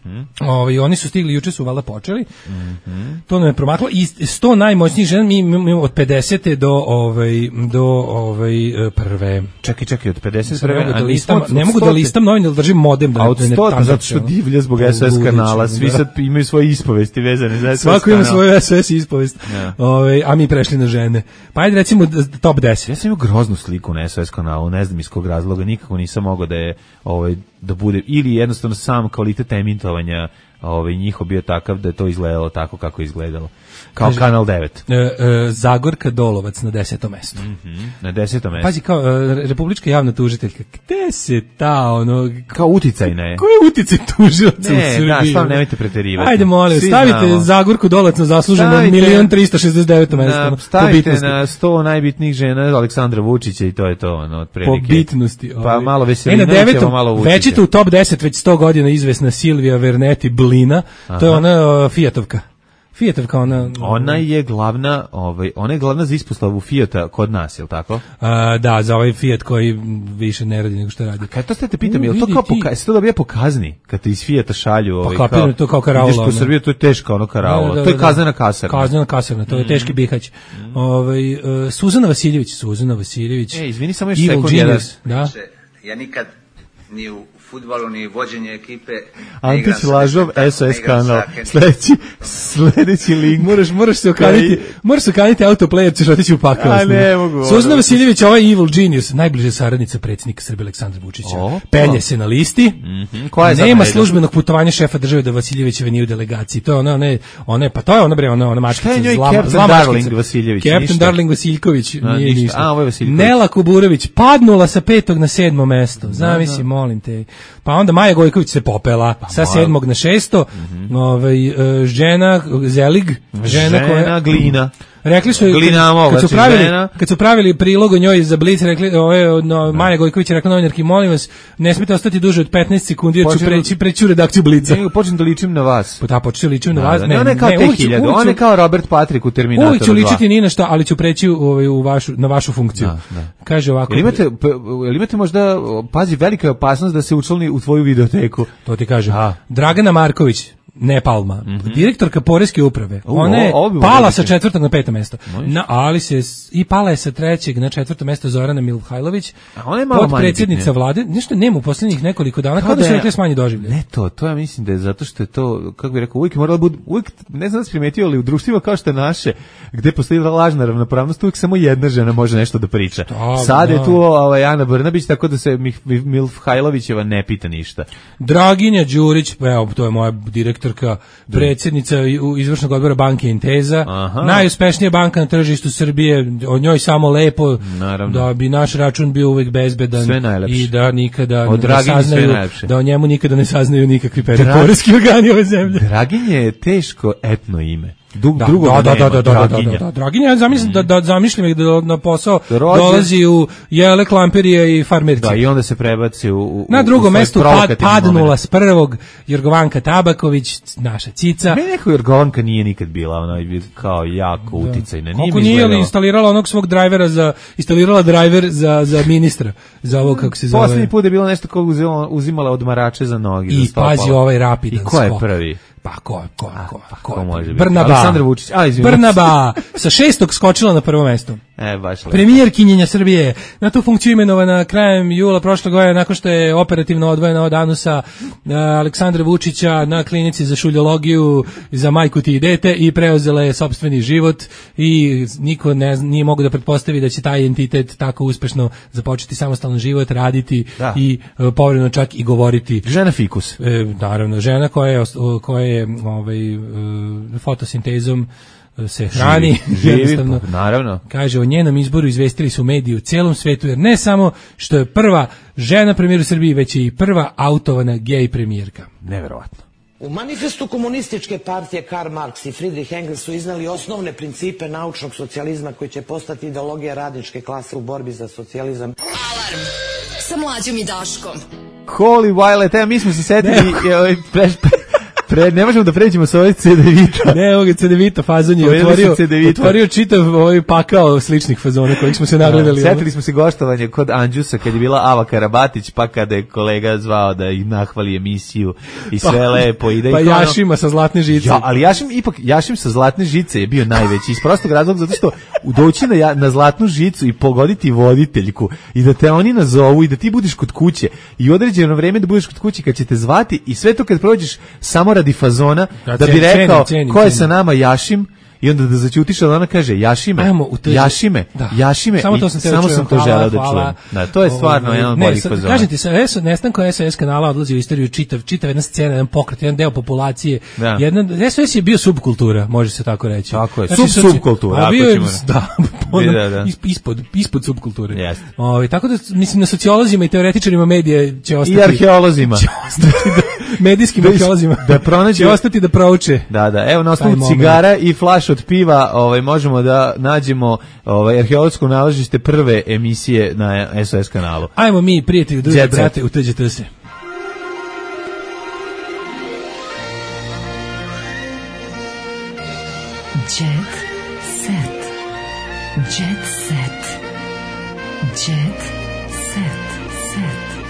Mm-hmm. Ovi, oni su stigli, juče su valjda počeli. Mm-hmm. To nam je promaklo. I sto najmoćnijih žena, mi imamo od pedesete do, ovaj, do ovaj, prve. Čekaj, čekaj, od pedeset prve. Ne mogu da listam, ne mogu da listam novine, ali držim modem. Da, a od sto, zato što divlja zbog S O S kanala. Svi sad imaju svoje ispovesti vezane za S O S Svako ima svoju S O S ispovest. Yeah. Ove, a mi prešli na žene. Pa ajde recimo top deset. Ja sam imao groznu sliku na S O S kanalu, ne znam iz kog razloga, nikako nisam mogao da je ovaj, da bude, ili jednostavno sam kvalitet emitovanja ovaj, njihov bio takav da je to izgledalo tako kako je izgledalo. Kao Kaže, Kanal devet. E, e, Zagorka Dolovac na desetom mestu. Mm-hmm, na desetom mestu. Pazi, kao e, republička javna tužiteljka, gde se ta, ono... Kao uticajna je. Ko je uticaj tužilaca u Srbiji? Ne, da, stvarno nemojte preterivati. Ajde, molim, Svi stavite znamo. Zagorku Dolovac na zasluženo milion tristo šezdeset deveto mesto. Stavite na sto najbitnijih žena Aleksandra Vučića i to je to, ono, otprilike. Po bitnosti. Pa malo Veselinovića, malo Vučića. Većete u top deset, već sto godina izvesna Silvija Verneti Blina, Aha. to je ona uh, Fijatovka. Fijatovka, ona... Ona je glavna, ovaj, ona je glavna za ispostavu Fijata kod nas, je li tako? A, da, za ovaj Fijat koji više ne radi nego što radi. Kad to ste te pitam, je li to kao poka, se to dobija po kazni, kad te iz Fijata šalju? Ovaj, pa kapiram, to kao karaula. Ideš po Srbiju, to je teška ono karaula. Da, da, da, to je kaznena kasarna. Kaznena kasarna, to je teški bihać. Mm. Ovaj, uh, Suzana Vasiljević, Suzana Vasiljević. E, izvini, samo još sekund jedan. Da? Ja nikad ni u fudbalu ni vođenje ekipe. Antić Lažov, S O S kanal. Sledeći, sledeći link. Moraš, moraš se okaniti, moraš se okaniti autoplayer, ćeš otići u pakao. A ne mogu. Suzana Vasiljević, ovaj evil genius, najbliže saradnica predsjednika Srbije Aleksandra Vučića. O, Penje se na listi. Mm-hmm. Koja je Nema službenog putovanja šefa države da Vasiljevićeve nije u delegaciji. To je ona, ne, ona, pa to je ona bre, ona, ona mačkica. Šta je njoj zlama, Captain Darling Vasiljević? Captain Darling Vasiljković, A, nije ništa. A, ovo je Vasiljković. Nela Kuburović, padnula sa petog na sedmo mesto. Zamisli, molim te. Pa onda Maja Gojković se popela pa, sa sedmog na šesto. Mm-hmm. Ovaj, uh, žena Zelig, žena, žena koja... Glina. Rekli su Glinamo, kad, kad su pravili kad su pravili prilog o njoj za Blic, rekli ove no, Maja Gojković je rekla novinarki, molim vas, ne smete ostati duže od petnaest sekundi jer ću preći preći u redakciju Blica. Ne, počnem da ličim na vas. Pa da počnem da ličim na vas. Da, ne, ne, kao ne, te hiljadu, on je kao Robert Patrick u Terminatoru dva. Uvijek ću ličiti ni na šta, ali ću preći u, u vašu, na vašu funkciju. Da, da. Kaže ovako. Jel imate, jel imate možda, pazi, velika je opasnost da se učlani u tvoju videoteku. To ti kažem. A. Dragana Marković, ne Palma, mm-hmm. direktorka poreske uprave. U, ona je pala sa četvrtog na peto mesto. Na, ali se i pala je sa trećeg na četvrto mesto Zorana Milhajlović. A ona je malo manje predsjednica vlade. Nešto nema u poslednjih nekoliko dana, kao da su rekli smanji doživlje. Ne to, to ja mislim da je zato što je to, kako bih rekao, uvijek moralo bude, uvijek, ne znam da se primetio, ali u društvima kao što je naše, gde postoji lažna ravnopravnost, uvijek samo jedna žena može nešto da priča. Sad je tu ovaj, Ana Brnabić, tako da se Milhajlovićeva ne pita ništa. Draginja Đurić, evo, to je moja direktorka, predsjednica izvršnog odbora banke Inteza, Aha. najuspešnija banka na tržištu Srbije, od njoj samo lepo, Naravno. da bi naš račun bio uvek bezbedan i da nikada ne saznaju, da o njemu nikada ne saznaju nikakvi poreski organi ove zemlje. Draginje je teško etno ime. Dug, da, drugo da, da, da, da, da, da, da, Draginja, ja zamislim mm. da, da zamišljam da na posao Rođen. dolazi u Jele Klamperije i Farmerci. Da, i onda se prebaci u, u na drugom mestu pad, padnula s prvog Jorgovanka Tabaković, naša cica. Meni neko Jorgovanka nije nikad bila, ona je kao jako da. uticajna. Kako nije li instalirala onog svog drajvera za, instalirala drajver za, za ministra, za ovo kako se zove. Poslednji put je bilo nešto kako uzimala, uzimala odmarače za noge. I pazi ovaj rapidan skok. I ko je prvi? Pa ko, ko, ko, pa, ko, ko može biti? Brnaba. Aleksandar Vučić. A, Brnaba sa šestog skočila na prvo mesto. E, baš lepo. Premijerkinjenja Srbije. Na tu funkciju imenovana krajem jula prošle godine nakon što je operativno odvojena od anusa uh, Aleksandra Vučića na klinici za šuljologiju za majku ti i dete i preuzela je sopstveni život i niko ne, nije mogu da pretpostavi da će taj entitet tako uspešno započeti samostalan život, raditi da. i uh, povremeno čak i govoriti. Žena fikus. E, naravno, žena koja je, koja je ovaj, uh, fotosintezom se hrani, živi, jednostavno, živi, naravno. Kaže, o njenom izboru izvestili su mediji u celom svetu, jer ne samo što je prva žena premijer u Srbiji, već je i prva autovana gej premijerka. Neverovatno. U manifestu komunističke partije Karl Marx i Friedrich Engels su iznali osnovne principe naučnog socijalizma koji će postati ideologija radničke klase u borbi za socijalizam. Alarm sa Mlađom i Daškom. Holy Violet, evo mi smo se setili Pre, ne možemo da pređemo sa ovaj Cedevita. Ne, ovog Cedevita fazon je otvorio, otvorio čitav ovaj pakao sličnih fazona kojih smo se nagledali. Da, setili smo se gostovanja kod Anđusa kad je bila Ava Karabatić, pa kada je kolega zvao da ih nahvali emisiju i sve pa, lepo. I da pa ih ono, Jašima sa Zlatne žice. Ja, ali Jašim, ipak, Jašim sa Zlatne žice je bio najveći iz prostog razloga, zato što doći na, na Zlatnu žicu i pogoditi voditeljku i da te oni nazovu i da ti budeš kod kuće i određeno vreme da budeš kod kuće kad će te zvati i sve to kad prođeš samo radi fazona, da, da bi rekao ceni, ceni, ko je ceni. Sa nama Jašim i onda da zaćutiš, ali ona kaže Jašime, Ajmo, Jašime, da. Jašime, samo to sam, i samo sam to želeo da čujem. Da, to je stvarno o, jedan od boljih fazona. Kažete, sa nestankom S O S kanala odlazi u istoriju čitav, čitav jedna scena, jedan pokret, jedan deo populacije. Da. Jedan, S O S je bio subkultura, može se tako reći. Tako je, znači, sub subkultura. Bio je, da, ono, da, da. Ispod, ispod subkulture. Yes. O, tako da, mislim, na sociolozima i teoretičarima medije će ostati. I arheolozima. Će ostati da, medijskim arheolozima. Da pronađe. Će ostati da prouče. Da, da, evo na osnovu cigara i flaš od piva, ovaj možemo da nađemo ovaj arheološko nalazište prve emisije na S O S kanalu. Ajmo mi, prijatelji, drugi brate, uteđete se. Jet set. Jet set. Jet set. Set.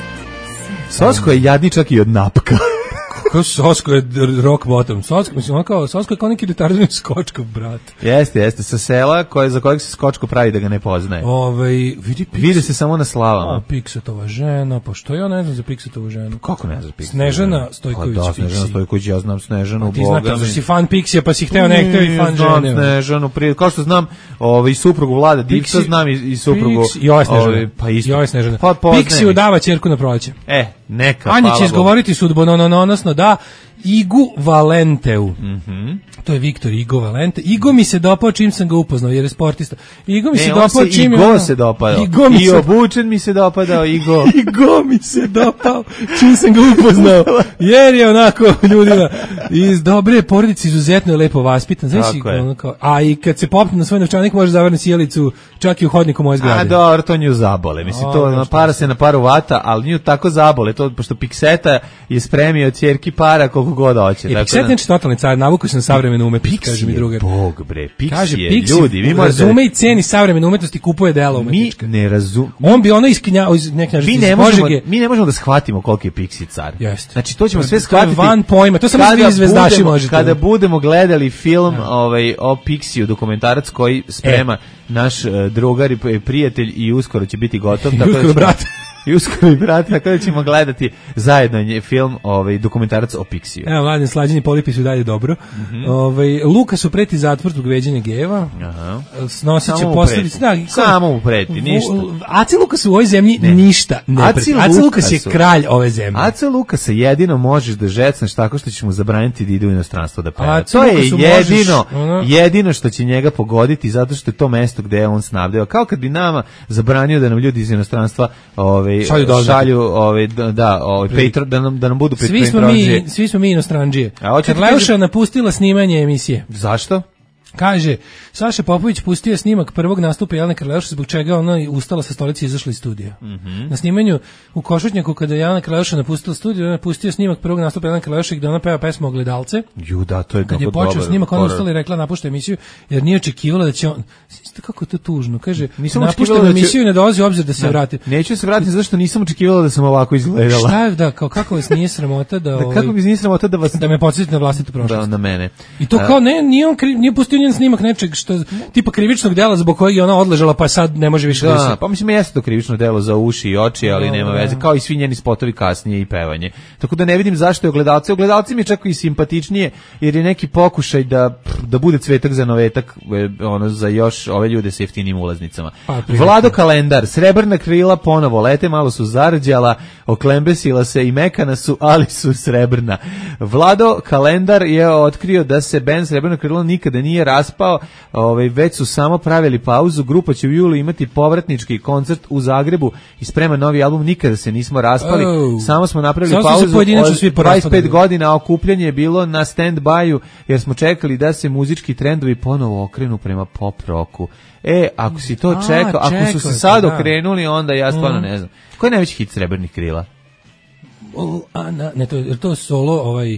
Set. Sosko je jadni čak i od napka. Kako Sosko je rock bottom. Sosko, mislim, on kao, Sosko je kao neki detarzni Skočkov brat. Jeste, jeste, sa sela koje, za kojeg se Skočko pravi da ga ne poznaje. Ove, vidi, vidi se samo na slavama. A, Piksetova žena, pa što ja ne znam za Piksetovu ženu? Kako ne znam Piksetovu Snežana Stojković. Pa da, Snežana Stojković, ja znam Snežanu. Ti znaš da si fan Piksija, pa si hteo nekto i fan žene. Znam Snežanu, prije, kao što znam ovaj, suprugu Vlada Divca, znam i, i suprugu... Piks, i ovaj Snežana. Ovaj, pa isto. I ovaj Snežana. Pa, Piksiju dava ćerku na proleće. E, neka, Anja će izgovoriti sudbonononosno da Igu Valenteu. Mhm. To je Viktor Igo Valente. Igo mi se dopao čim sam ga upoznao, jer je sportista. Igo mi ne, se dopao se čim Igo je... se dopadao. Igo mi I se... obučen mi se dopadao, Igo. Igo mi se dopao čim sam ga upoznao, jer je onako ljudima iz dobre porodice izuzetno je lepo vaspitan. Znaš, onako, a i kad se popne na svoj novčanik može zavrnuti sjelicu čak i u hodniku moje zgrade. A dobro, to nju zabole. Mislim, to na para se na paru vata, ali nju tako zabole. To, pošto Pikseta je spremio ćerki para koliko god hoće. E, Pikset neće totalni car, navuku se na savremenu umetnost, kaže mi drugar. Bog bre, Piksi kaže, je, Piksi ljudi, vi možete... razume i ceni savremenu umetnost i kupuje dela umetnička. Mi ne razum... On bi ono iskinja... Nek mi, ne možemo, mi ne možemo da shvatimo koliko je Piksi car. Jeste. Znači, to ćemo sve shvatiti... To je van pojma, to samo vi zvezdaši možete. Kada budemo gledali film ja. ovaj, o Piksiju, dokumentarac koji sprema e. naš uh, drugar i prijatelj i uskoro će biti gotov. I uskoro brat. I uskoro i brat, tako da ćemo gledati zajedno je film, ovaj dokumentarac o Piksiju. Evo, mladen slađeni polipi su dalje dobro. Mm -hmm. Ovaj Luka su preti zatvor zbog veđenja gejeva. Aha. Snosit će posljedice. Da, samo mu preti, ništa. Aci Lukas u ovoj zemlji ne. ništa ne preti. Aci Lukas je kralj ove zemlje. Aci Lukasa jedino možeš da žecneš tako što ćeš mu zabraniti da ide u inostranstvo da peva. To je jedino, možeš, jedino što će njega pogoditi, zato što je to mesto gde je on snabdeo. Kao kad bi nama zabranio da nam ljudi iz inostranstva ovaj šalju, šalju ovaj da ovaj Petro da nam da nam budu svi smo mi svi smo mi inostranđije. Karleuša napustila snimanje emisije. Zašto? Kaže, Saša Popović pustio snimak prvog nastupa Jelene Karleuše, zbog čega ona ustala sa stolice i izašla iz studija. Mm -hmm. Na snimanju u Košutnjaku, kada je Jelena Karleuša napustila studio, ona je pustio snimak prvog nastupa Jelene Karleuše gde ona peva pesmu Ogledalce. Ju, da, to je kad je počeo snimak, ona ustala i rekla napušta emisiju, jer nije očekivala da će on... Isto kako je to tužno. Kaže, napuštam emisiju i ne dolazi u obzir da se da. vrati. Neću se vratiti zato što nisam očekivala da sam ovako izgledala. Šta je, da, kao kako vas nije sramota da... da ovaj, kako mi nije sramota da vas... Da me podsjetite na vlastitu prošlost. Da, na mene. I to kao, ne, nije on kriv, nije pustio njen snimak nečeg što tipa krivičnog dela zbog kojeg je ona odležala pa sad ne može više da, da se... pa mislim jeste to krivično delo za uši i oči, ali no, nema veze, kao i svi njeni spotovi kasnije i pevanje. Tako da ne vidim zašto je ogledalci. Ogledalci mi je čak i simpatičnije jer je neki pokušaj da da bude cvetak za novetak, ono za još ove ljude sa jeftinim ulaznicama. Pa, Vlado Kalendar, srebrna krila ponovo lete, malo su zarđala, oklembesila se i mekana su, ali su srebrna. Vlado Kalendar je otkrio da se bend Srebrno krilo nikada nije raspao. Ovaj već su samo pravili pauzu, grupa će u julu imati povratnički koncert u Zagrebu i sprema novi album, nikada se nismo raspali, oh. samo smo napravili samo pauzu, svi dvadeset pet godina, a okupljanje je bilo na stand-by-u, jer smo čekali da se muzički trendovi ponovo okrenu prema pop roku. E, ako si to čekao, ako su se sad da. okrenuli, onda ja stvarno mm. ne znam. Koji je najveći hit Srebrnih krila? O, a, na, ne, to je to solo, ovaj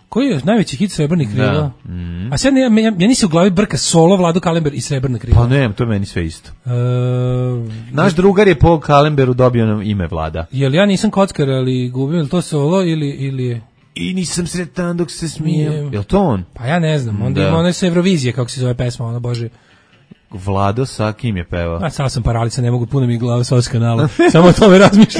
Koji je najveći hit Srebrnih krila? Da. Mm. A sad ne, ja, ja nisi u glavi brka solo Vlado Kalember i Srebrna krila. Pa ne, to je meni sve isto. E, Naš drugar je po Kalemberu dobio nam ime Vlada. Jel ja nisam kockar, ali gubim, je to solo ili, ili je... I nisam sretan dok se smijem. Jel to on? Pa ja ne znam, onda da. Ima ono sa Eurovizije, kako se zove pesma, ono bože. Vlado sa kim je pevao? A sad sam paralica, ne mogu puno mi glava sa ovog kanala. Samo o tome razmišljam.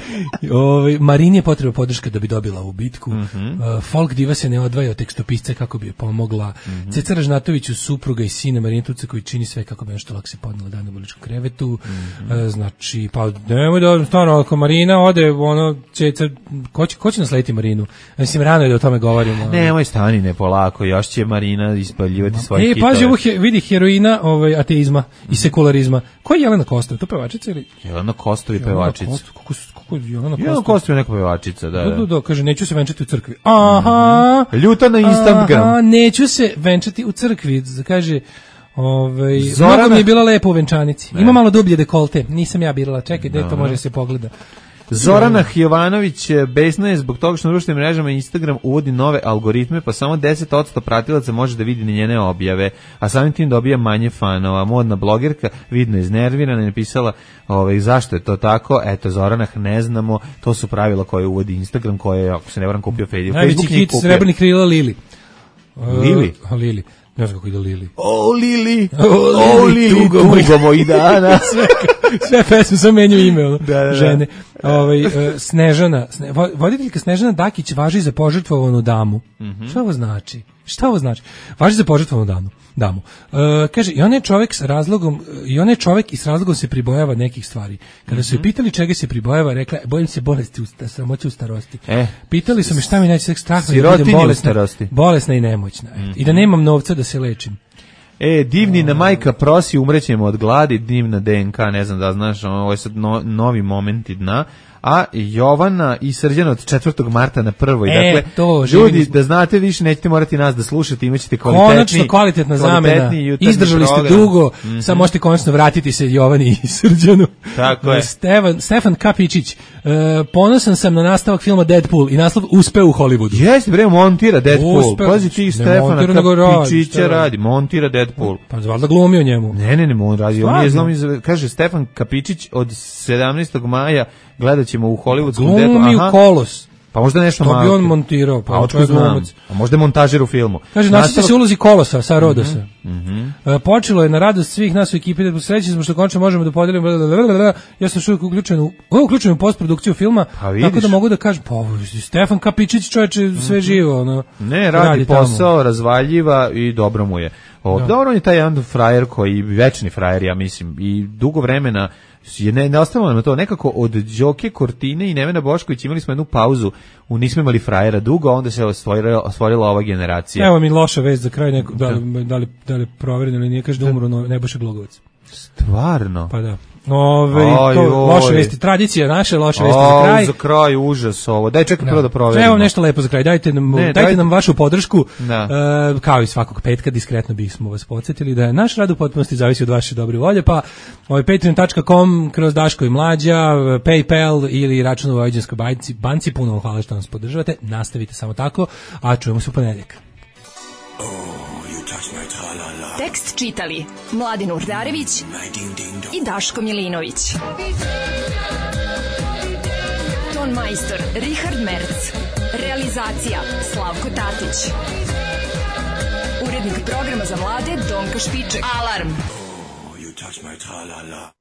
Ove, Marini je potreba podrška da bi dobila ovu bitku. Mm -hmm. uh, folk diva se ne odvaja od tekstopisca kako bi je pomogla. Mm -hmm. Ceca Ražnatović, supruga i sina Marine Tuca, koji čini sve kako bi nešto lak se podnela dan u bolničkom krevetu. Mm -hmm. uh, znači, pa nemoj da, stvarno, ako Marina ode, ono, Ceca, ko će, ko će naslediti Marinu? Mislim, rano je da o tome govorimo. Nemoj stani, ne polako, još će Marina ispaljivati svoje e, hitove. E, pazi, ovo he, vidi heroina ovaj, ateizma i sekularizma. Ko je Jelena Kostov? To pevačica ili? Jelena Kostov i pevačica. Kako su Jelena Kostov? Jelena Kostov je neka pevačica, da, da. Da, da, kaže, neću se venčati u crkvi. Aha. Mm-hmm. Ljuta na Instagram. Aha, neću se venčati u crkvi. Kaže, ovaj, Zorana... mnogo mi je bila lepo u venčanici. Ne. Ima malo dublje dekolte. Nisam ja birala. Čekaj, gde to može se pogleda. Zorana Hjovanović besna je zbog toga što na društvenim mrežama Instagram uvodi nove algoritme, pa samo deset posto pratilaca može da vidi njene objave, a samim tim dobija manje fanova. Modna blogerka, vidno iznervirana, je napisala ovaj, zašto je to tako. Eto, Zorana, ne znamo, to su pravila koje uvodi Instagram, koje je, ako se ne varam, kupio Facebook. Najveći hit Srebrnih krila Lili. Lili? Uh, Lili. Ne znam kako ide Lili. O, Lili, o, Lili, tugo moj dana. sve, sve pesme sam menju ime, ono, da, da, žene. Ovaj, uh, Snežana, sne, voditeljka Snežana Dakić važi za požrtvovanu damu. Mm -hmm. Šta ovo znači? Šta ovo znači? Važi za požrtvovanu damu. damu. Uh, kaže, i on je čovjek s razlogom, i on je čovjek i s razlogom se pribojava nekih stvari. Kada su je pitali čega se pribojava, rekla, bojim se bolesti, samoće u starosti. Eh, pitali su mi šta mi najče strah da budem bolesna, bolesna i nemoćna. Mm -hmm. I da nemam novca da se lečim. E, divnina majka prosi, umrećemo od gladi, divna D N K, ne znam da znaš, ovo je sad no, novi momenti dna. A Jovana i Srđan od četvrtog marta na prvoj. E, dakle, to, ljudi, da znate više, nećete morati nas da slušate, imaćete kvalitetni, konačno kvalitetna zamena. Izdržali ste dugo, mm -hmm. Sad možete konačno vratiti se Jovani i Srđanu. Tako je. Stefan, Stefan Kapičić, uh, ponosan sam na nastavak filma Deadpool i naslov uspeo u Hollywoodu. Jeste, bre, montira Deadpool. Pazi ti, Stefana Kapičića radi, montira Deadpool. Pa valjda glumi o njemu. Ne, ne, ne, on radi. On je zlomi, kaže Stefan Kapičić od sedamnaestog maja gledat ćemo u Hollywoodskom deku. Glumi u Kolos. Pa možda nešto malo. To bi on montirao. Pa, pa znam. A možda je montažer u filmu. Kaže, naći će se ulozi Kolosa, sa Rodosa. Mm -hmm. e, počelo je na radost svih nas u ekipi, da sreći smo što končno možemo da podelimo. Ja sam što uključen u, uključen u postprodukciju filma, pa tako da mogu da kažem, pa Stefan Kapičić, čoveče, sve mm -hmm. živo. Ono, ne, radi, radi posao, tamo. Razvaljiva i dobro mu je. O, da. Dobro on je taj jedan frajer koji, večni frajer, ja mislim, i dugo vremena je ne, ne ostavilo nam to, nekako od Đoke Kortine i Nevena Bošković imali smo jednu pauzu, u nismo imali frajera dugo, onda se stvorila, stvorila ova generacija. Evo mi loša vest za kraj, neko, da, li, da, li, da li provereno ili nije, kaže da umro Nebojša Glogovac. Stvarno? Pa da. Ove, aj, to loše vesti, tradicija naše, loše vesti za kraj. Za kraj užas ovo. Daj čekaj prvo da proverimo. Evo nešto lepo za kraj. Dajte nam, ne, dajte daj... nam vašu podršku. Uh, kao i svakog petka, diskretno bismo vas podsjetili da je naš rad u potpunosti zavisi od vaše dobre volje, pa ovaj patreon tačka com kroz Daško i Mlađa, PayPal ili račun u Vojvođanskoj banci, banci, puno vam hvala što nas podržavate. Nastavite samo tako, a čujemo se u ponedeljak. Tekst čitali Mladin Urdarević i Daško Milinović. Ton majstor Richard Merc. Realizacija Slavko Tatić. Urednik programa za mlade Donka Špiček. Alarm! Oh, you touch my tra-la-la.